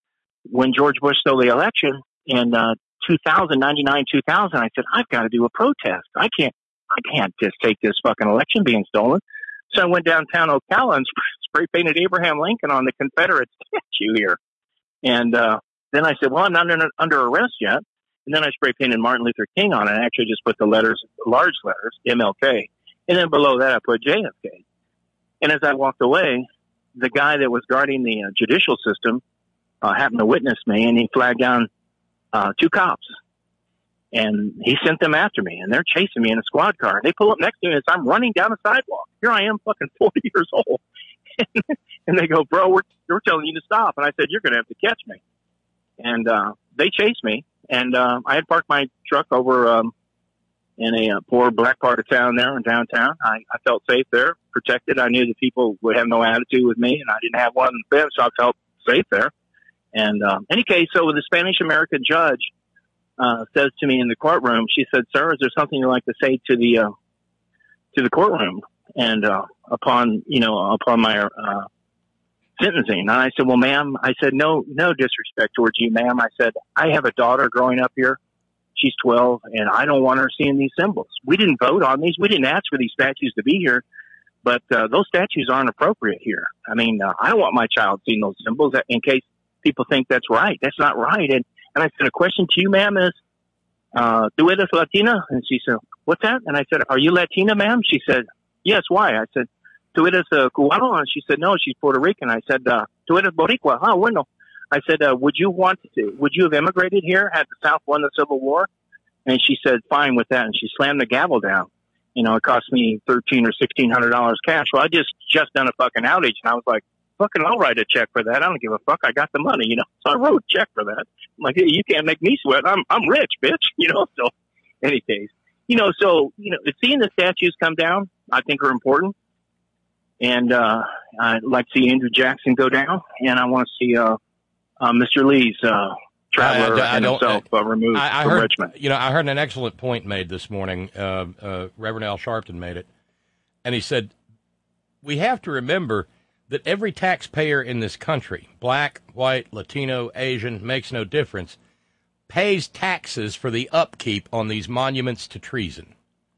when George Bush stole the election in uh, two thousand, ninety-nine, two thousand, I said, I've got to do a protest. I can't. I can't just take this fucking election being stolen. So I went downtown Ocala and spray painted Abraham Lincoln on the Confederate statue here. And uh, then I said, well, I'm not under, under arrest yet. And then I spray painted Martin Luther King on it. I actually just put the letters, large letters, M L K. And then below that, I put J F K. And as I walked away, the guy that was guarding the uh, judicial system uh, happened to witness me, and he flagged down uh, two cops. And he sent them after me, and they're chasing me in a squad car. And they pull up next to me as I'm running down the sidewalk. Here I am, fucking forty years old. And they go, bro, we're, we're telling you to stop. And I said, you're going to have to catch me. And uh, they chased me. And uh, I had parked my truck over um, in a uh, poor black part of town there in downtown. I, I felt safe there, protected. I knew the people would have no attitude with me, and I didn't have one in the fence, so I felt safe there. And uh, any case, so the Spanish-American judge uh, says to me in the courtroom, she said, sir, is there something you'd like to say to the uh, to the courtroom? And uh, upon, you know, upon my uh, sentencing. And I said, well, ma'am, I said, no, no disrespect towards you, ma'am. I said, I have a daughter growing up here. She's twelve, and I don't want her seeing these symbols. We didn't vote on these. We didn't ask for these statues to be here, but uh, those statues aren't appropriate here. I mean, uh, I don't want my child seeing those symbols in case people think that's right. That's not right. And, and I said, a question to you, ma'am, is, uh, ¿tú eres Latina? And she said, what's that? And I said, are you Latina, ma'am? She said, yes, why? I said, tú eres uh, cubano? And she said, no, she's Puerto Rican. I said, uh, tú eres boricua? Ah, bueno. I said, uh, would you want to, would you have immigrated here had the South won the Civil War? And she said, fine with that. And she slammed the gavel down. You know, it cost me thirteen or sixteen hundred dollars cash. Well, I just, just done a fucking outage. And I was like, fucking, I'll write a check for that. I don't give a fuck. I got the money, you know. So I wrote a check for that. I'm like, hey, you can't make me sweat. I'm, I'm rich, bitch. You know, so any case, you know, so, you know, seeing the statues come down, I think are important. And, uh, I'd like to see Andrew Jackson go down. And I want to see, uh, uh, Mister Lee's, uh, traveler I, I, I and himself uh, removed I, I from heard, Richmond. You know, I heard an excellent point made this morning. Uh, uh, Reverend Al Sharpton made it. And he said, we have to remember that every taxpayer in this country, black, white, Latino, Asian, makes no difference, pays taxes for the upkeep on these monuments to treason.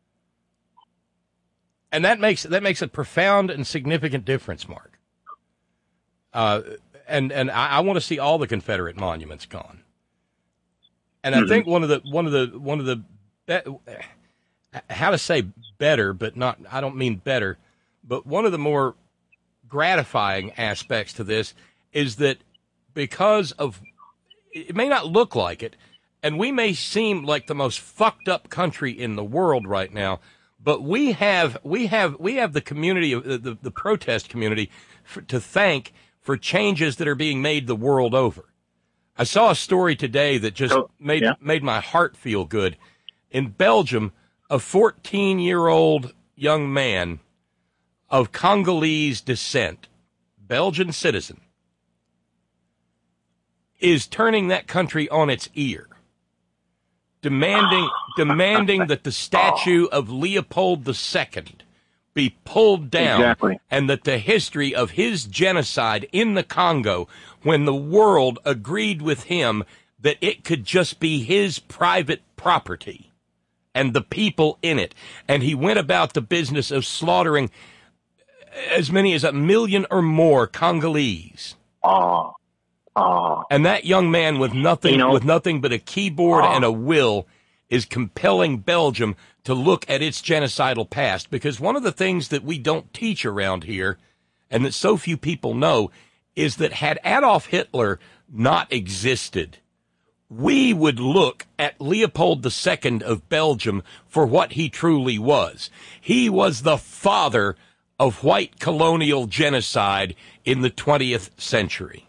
And that makes that makes a profound and significant difference, Mark. Uh, and and I, I want to see all the Confederate monuments gone. And I mm-hmm. think one of the one of the one of the be- how to say better, but not I don't mean better, but one of the more gratifying aspects to this is that because of it may not look like it, and we may seem like the most fucked up country in the world right now, but we have we have we have the community of the, the, the protest community for, to thank for changes that are being made the world over. I saw a story today that just oh, made yeah. made my heart feel good. In Belgium, a fourteen-year-old young man of Congolese descent, Belgian citizen, is turning that country on its ear, demanding demanding that the statue of Leopold the Second be pulled down, exactly. and that the history of his genocide in the Congo, when the world agreed with him that it could just be his private property and the people in it, and he went about the business of slaughtering as many as a million or more Congolese. Oh, oh. And that young man with nothing, you know, with nothing but a keyboard oh. and a will is compelling Belgium to look at its genocidal past. Because one of the things that we don't teach around here, and that so few people know, is that had Adolf Hitler not existed, we would look at Leopold the Second of Belgium for what he truly was. He was the father of white colonial genocide in the twentieth century.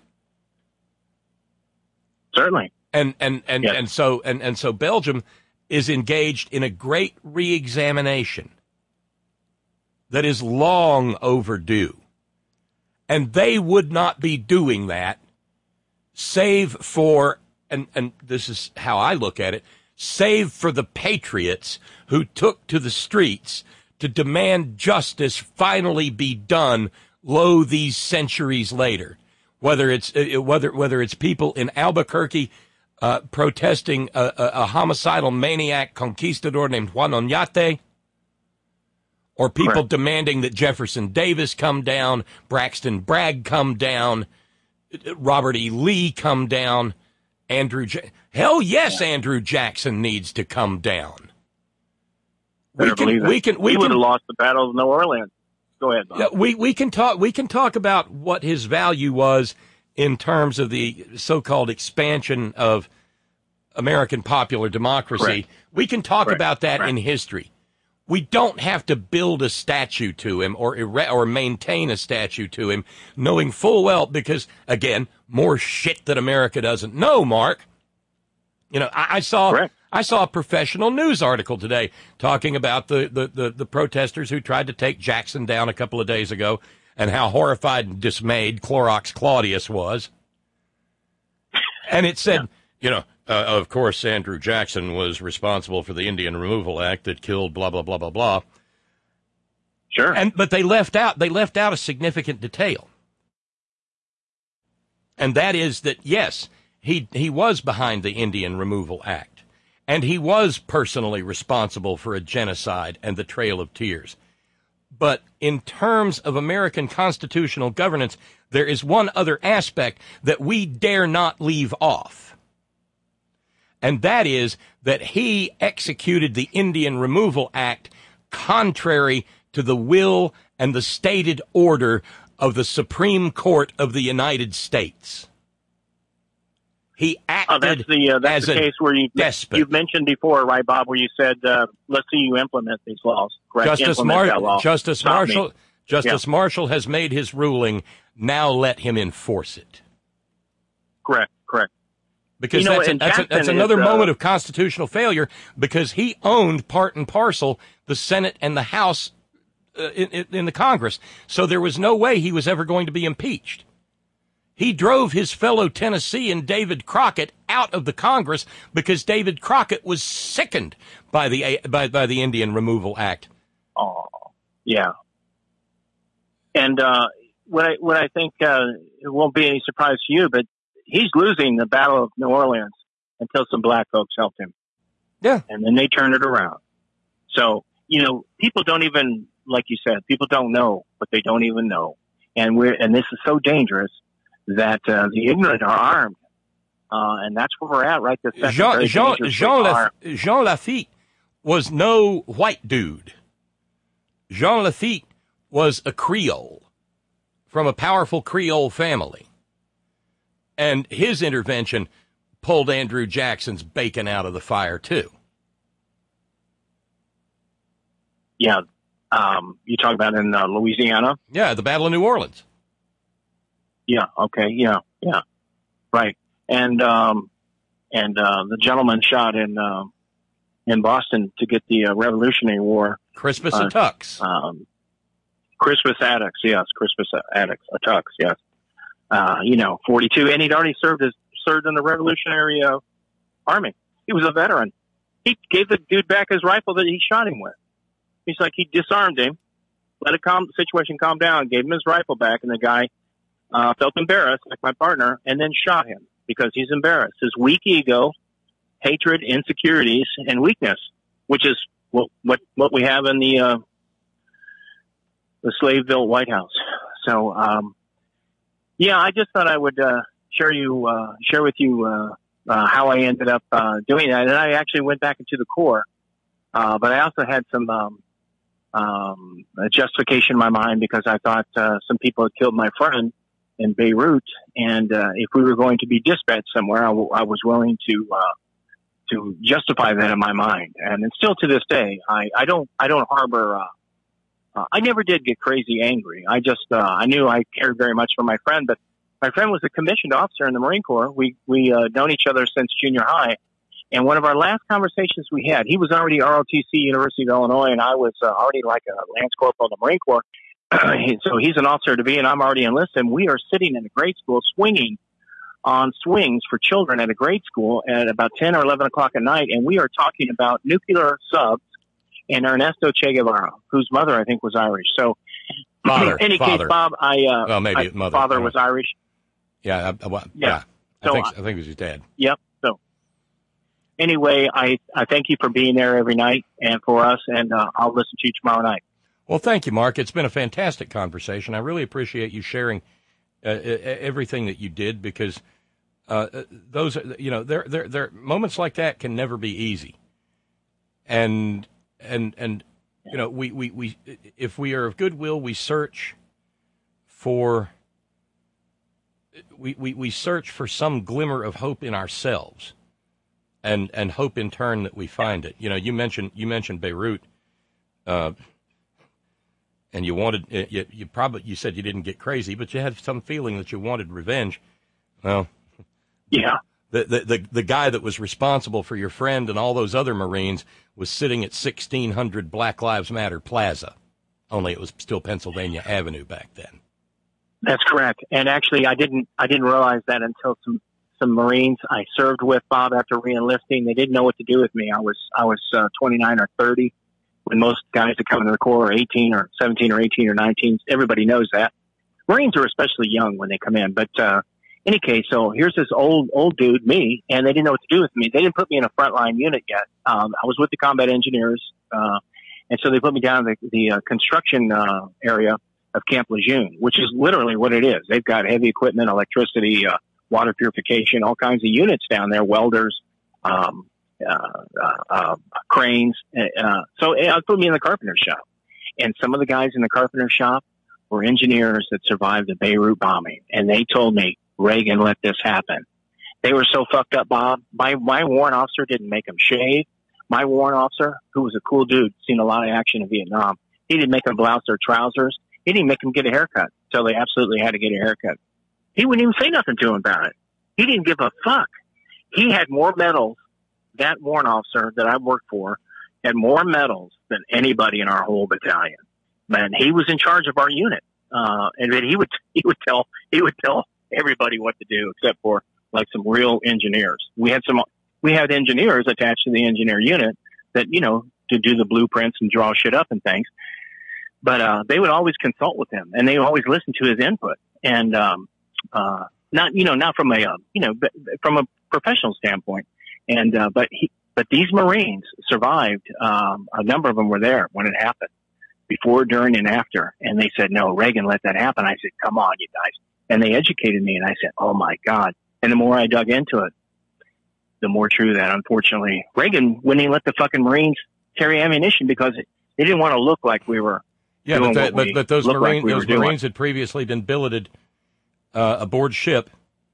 Certainly. And and and, yes. and so and, and so Belgium is engaged in a great re-examination that is long overdue. And they would not be doing that save for, and, and this is how I look at it, save for the patriots who took to the streets to demand justice finally be done, lo, these centuries later. Whether it's uh, whether whether it's people in Albuquerque uh, protesting a, a, a homicidal maniac conquistador named Juan Oñate, or people Correct. demanding that Jefferson Davis come down, Braxton Bragg come down, Robert E. Lee come down, Andrew J- hell yes, yeah. Andrew Jackson needs to come down. We can, we can, we, we would have lost the Battle of New Orleans. Go ahead, Bob. Yeah, we we can talk. We can talk about what his value was in terms of the so-called expansion of American popular democracy. Correct. We can talk Correct. about that Correct. in history. We don't have to build a statue to him or ere- or maintain a statue to him, knowing full well, because again, more shit that America doesn't know. Mark, you know, I, I saw. Correct. I saw a professional news article today talking about the, the, the, the protesters who tried to take Jackson down a couple of days ago and how horrified and dismayed Clorox Claudius was. And it said, yeah. you know, uh, of course, Andrew Jackson was responsible for the Indian Removal Act that killed blah, blah, blah, blah, blah. Sure. And but they left out they left out a significant detail. And that is that, yes, he he was behind the Indian Removal Act. And he was personally responsible for a genocide and the Trail of Tears. But in terms of American constitutional governance, there is one other aspect that we dare not leave off. And that is that he executed the Indian Removal Act contrary to the will and the stated order of the Supreme Court of the United States. He acted oh, that's the, uh, that's as the a case where you, despot. You've mentioned before, right, Bob, where you said, uh, let's see you implement these laws. Correct? Justice, implement Mar- that law. Justice Stop Marshall me. Justice Yeah. Marshall has made his ruling. Now let him enforce it. Correct, correct. Because You know, that's, a, and that's, a, Jackson that's another is, uh, moment of constitutional failure, because he owned part and parcel the Senate and the House uh, in, in the Congress. So there was no way he was ever going to be impeached. He drove his fellow Tennessean David Crockett out of the Congress because David Crockett was sickened by the by, by the Indian Removal Act. Oh, yeah. And uh, what I what I think uh, it won't be any surprise to you, but he's losing the Battle of New Orleans until some black folks helped him. Yeah, and then they turned it around. So you know, people don't even, like you said, people don't know what they don't even know, and we're and this is so dangerous that uh, the ignorant are armed, uh, and that's where we're at right this second. Jean Very Jean dangerously Jean, La, armed. Jean Lafitte was no white dude. Jean Lafitte was a Creole from a powerful Creole family, and his intervention pulled Andrew Jackson's bacon out of the fire too. Yeah, um, you talk about in uh, Louisiana. Yeah, the Battle of New Orleans. Yeah. Okay. Yeah. Yeah. Right. And um, and uh, the gentleman shot in uh, in Boston to get the uh, Revolutionary War. Crispus uh, Attucks. Um, Crispus Attucks. Yes. Crispus Attucks. Attucks. Yes. Uh, you know, forty-two, and he'd already served as served in the Revolutionary uh, Army. He was a veteran. He gave the dude back his rifle that he shot him with. He's like, he disarmed him, let a calm, situation calm down, gave him his rifle back, and the guy uh, felt embarrassed, like my partner, and then shot him because he's embarrassed. His weak ego, hatred, insecurities, and weakness, which is what what, what we have in the uh, the slave-built White House. So, um, yeah, I just thought I would uh, share you uh, share with you uh, uh, how I ended up uh, doing that, and I actually went back into the Corps, uh, but I also had some. Um, Um, a justification in my mind because I thought uh, some people had killed my friend in Beirut, and uh, if we were going to be dispatched somewhere, I, w- I was willing to uh, to justify that in my mind. And, and still to this day, I, I don't I don't harbor. Uh, uh, I never did get crazy angry. I just uh, I knew I cared very much for my friend, but my friend was a commissioned officer in the Marine Corps. We we uh, known each other since junior high. And one of our last conversations we had, he was already R O T C, University of Illinois, and I was uh, already like a Lance Corporal in the Marine Corps. So he's an officer to be, and I'm already enlisted. And we are sitting in a grade school swinging on swings for children at a grade school at about ten or eleven o'clock at night, and we are talking about nuclear subs and Ernesto Che Guevara, whose mother, I think, was Irish. So Father, in any father. case, Bob, I, uh, well, maybe I, mother. father was Irish. Yeah, I, I, well, Yeah. yeah. I So think I- I think it was his dad. Yep. So anyway, I, I thank you for being there every night and for us, and uh, I'll listen to you tomorrow night. Well, thank you, Mark. It's been a fantastic conversation. I really appreciate you sharing uh, everything that you did, because uh, those, you know, there, there, there, moments like that can never be easy. And and and you know, we, we, we if we are of goodwill, we search for we, we, we search for some glimmer of hope in ourselves, and and hope in turn that we find it. You know, you mentioned you mentioned Beirut. Uh, And you wanted, you, you probably, you said you didn't get crazy, but you had some feeling that you wanted revenge. Well, yeah. The, the, the, the guy that was responsible for your friend and all those other Marines was sitting at sixteen hundred Black Lives Matter Plaza, only it was still Pennsylvania Avenue back then. That's correct. And actually, I didn't, I didn't realize that until some, some Marines I served with, Bob, after reenlisting. They didn't know what to do with me. I was, I was uh, twenty-nine or thirty. When most guys that come into the Corps are eighteen or seventeen or eighteen or nineteen. Everybody knows that. Marines are especially young when they come in. But uh, any case, so here's this old old dude, me, and they didn't know what to do with me. They didn't put me in a frontline unit yet. Um, I was with the combat engineers, uh, and so they put me down in the, the uh, construction uh, area of Camp Lejeune, which is literally what it is. They've got heavy equipment, electricity, uh, water purification, all kinds of units down there, welders, um, Uh, uh, uh, cranes. Uh, so it put me in the carpenter shop. And some of the guys in the carpenter shop were engineers that survived the Beirut bombing. And they told me, Reagan let this happen. They were so fucked up, Bob. My, my warrant officer didn't make them shave. My warrant officer, who was a cool dude, seen a lot of action in Vietnam, he didn't make them blouse their trousers. He didn't make them get a haircut until they absolutely had to get a haircut. He wouldn't even say nothing to them about it. He didn't give a fuck. He had more medals, that warrant officer that I worked for, had more medals than anybody in our whole battalion. Man, he was in charge of our unit. Uh, and he would, he would tell, he would tell everybody what to do except for like some real engineers. We had some, we had engineers attached to the engineer unit that, you know, to do the blueprints and draw shit up and things. But, uh, they would always consult with him and they would always listen to his input. And, um, uh, not, you know, not from a, uh, you know, but from a professional standpoint. And, uh, but he, but these Marines survived. Um, a number of them were there when it happened, before, during, and after. And they said, no, Reagan let that happen. I said, come on, you guys. And they educated me. And I said, oh my God. And the more I dug into it, the more true that, unfortunately, Reagan wouldn't even let the fucking Marines carry ammunition because they didn't want to look like we were. Yeah, doing but, that, what but, but those, Marine, like we those Marines had previously been billeted uh, aboard ship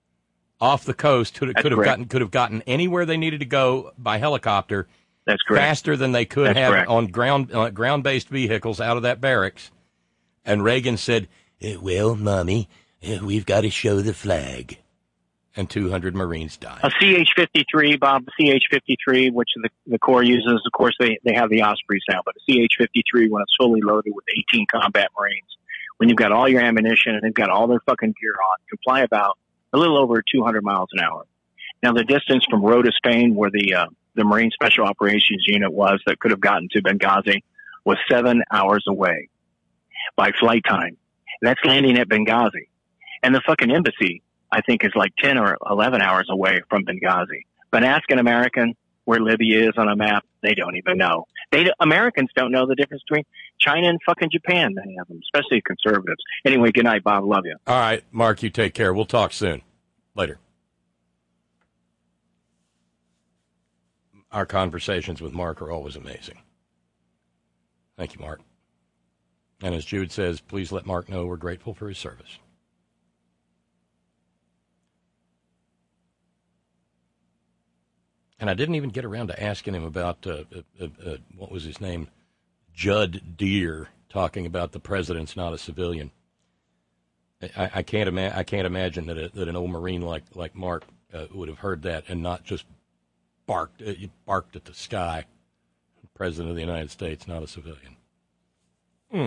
off the coast. Could, could have correct. gotten could have gotten anywhere they needed to go by helicopter. That's correct. Faster than they could That's have correct. on ground uh, ground based vehicles out of that barracks. And Reagan said, eh, "Well, Mommy, eh, we've got to show the flag." And two hundred Marines died. A C H fifty-three, Bob, C H fifty-three, which the, the Corps uses. Of course, they, they have the Ospreys now, but a C H fifty-three, when it's fully loaded with eighteen combat Marines, when you've got all your ammunition and they've got all their fucking gear on, can fly about a little over two hundred miles an hour. Now, the distance from Rota, Spain, where the, uh, the Marine Special Operations Unit was that could have gotten to Benghazi, was seven hours away by flight time. That's landing at Benghazi. And the fucking embassy, I think, is like ten or eleven hours away from Benghazi. But ask an American where Libya is on a map, they don't even know. They Americans don't know the difference between China and fucking Japan, many of them, especially conservatives. Anyway, good night, Bob. Love you. All right, Mark, you take care. We'll talk soon. Later. Our conversations with Mark are always amazing. Thank you, Mark. And as Jude says, please let Mark know we're grateful for his service. And I didn't even get around to asking him about, uh, uh, uh, what was his name? Judd Deere, talking about the president's not a civilian. I, I can't ima- I can't imagine that a, that an old Marine like like Mark uh, would have heard that and not just barked uh, barked at the sky. The President of the United States, not a civilian. Hmm.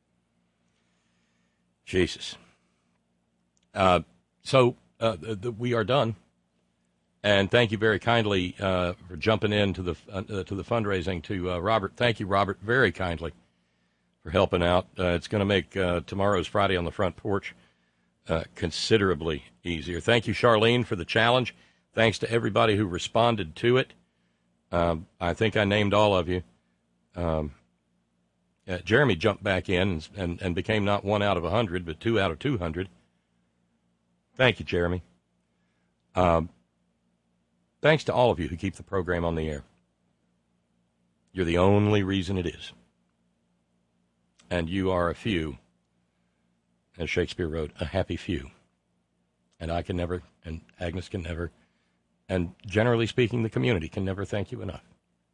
Jesus. Uh, so uh, the, we are done. And thank you very kindly uh, for jumping in to the uh, to the fundraising to uh, Robert. Thank you, Robert, very kindly for helping out. Uh, it's going to make uh, tomorrow's Friday on the Front Porch uh, considerably easier. Thank you, Charlene, for the challenge. Thanks to everybody who responded to it. Um, I think I named all of you. Um, uh, Jeremy jumped back in and, and, and became not one out of a hundred, but two out of two hundred. Thank you, Jeremy. Um, Thanks to all of you who keep the program on the air. You're the only reason it is. And you are a few, as Shakespeare wrote, a happy few. And I can never, and Agnes can never, and generally speaking, the community can never thank you enough.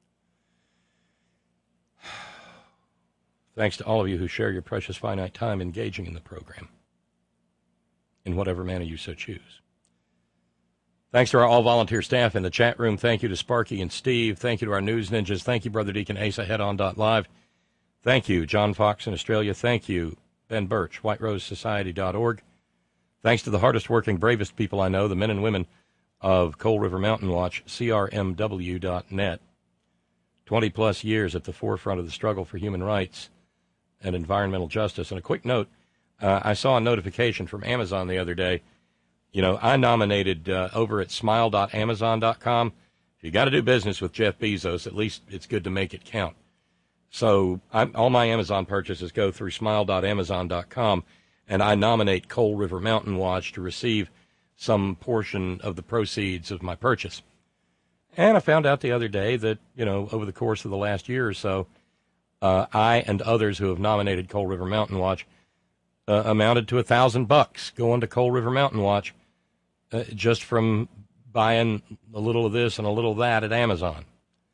Thanks to all of you who share your precious finite time engaging in the program, in whatever manner you so choose. Thanks to our all-volunteer staff in the chat room. Thank you to Sparky and Steve. Thank you to our news ninjas. Thank you, Brother Deacon Asa, head on dot live. Thank you, John Fox in Australia. Thank you, Ben Birch, white rose society dot org. Thanks to the hardest-working, bravest people I know, the men and women of Coal River Mountain Watch, C R M W dot net. twenty-plus years at the forefront of the struggle for human rights and environmental justice. And a quick note, uh, I saw a notification from Amazon the other day. You know, I nominated uh, over at smile dot amazon dot com. If you got to do business with Jeff Bezos, at least it's good to make it count. So I'm, all my Amazon purchases go through smile dot amazon dot com, and I nominate Coal River Mountain Watch to receive some portion of the proceeds of my purchase. And I found out the other day that, you know, over the course of the last year or so, uh, I and others who have nominated Coal River Mountain Watch uh, amounted to a thousand bucks going to Coal River Mountain Watch uh, just from buying a little of this and a little of that at Amazon.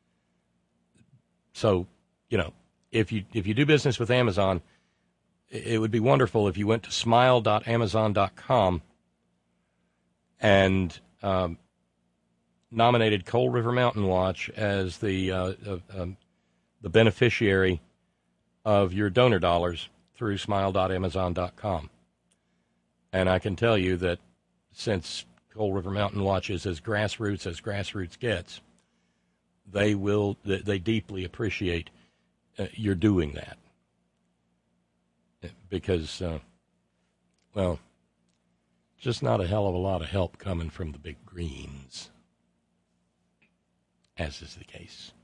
So, you know, if you if you do business with Amazon, it would be wonderful if you went to smile dot amazon dot com and um, nominated Coal River Mountain Watch as the uh, uh, um, the beneficiary of your donor dollars through smile dot amazon dot com. And I can tell you that since Coal River Mountain Watch is as grassroots as grassroots gets, they will they deeply appreciate uh, your doing that. Because, uh, well, just not a hell of a lot of help coming from the big greens, as is the case.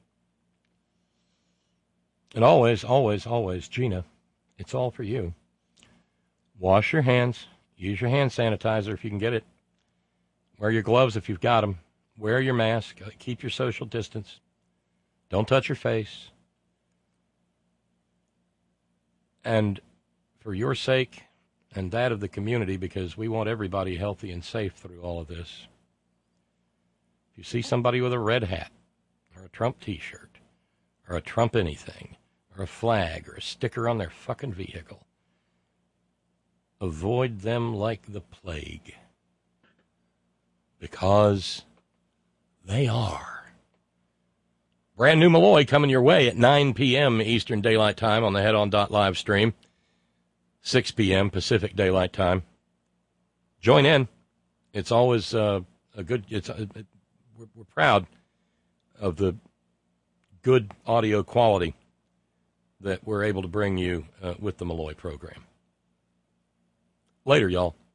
And always, always, always, Gina, it's all for you. Wash your hands. Use your hand sanitizer if you can get it. Wear your gloves if you've got them. Wear your mask. Keep your social distance. Don't touch your face. And for your sake and that of the community, because we want everybody healthy and safe through all of this, if you see somebody with a red hat or a Trump T-shirt or a Trump anything or a flag or a sticker on their fucking vehicle, avoid them like the plague, because they are. Brand new Malloy coming your way at nine p.m. Eastern Daylight Time on the Head On Live stream, six p.m. Pacific Daylight Time. Join in. It's always uh, a good. It's uh, it, we're, we're proud of the good audio quality that we're able to bring you uh, with the Malloy program. Later, y'all.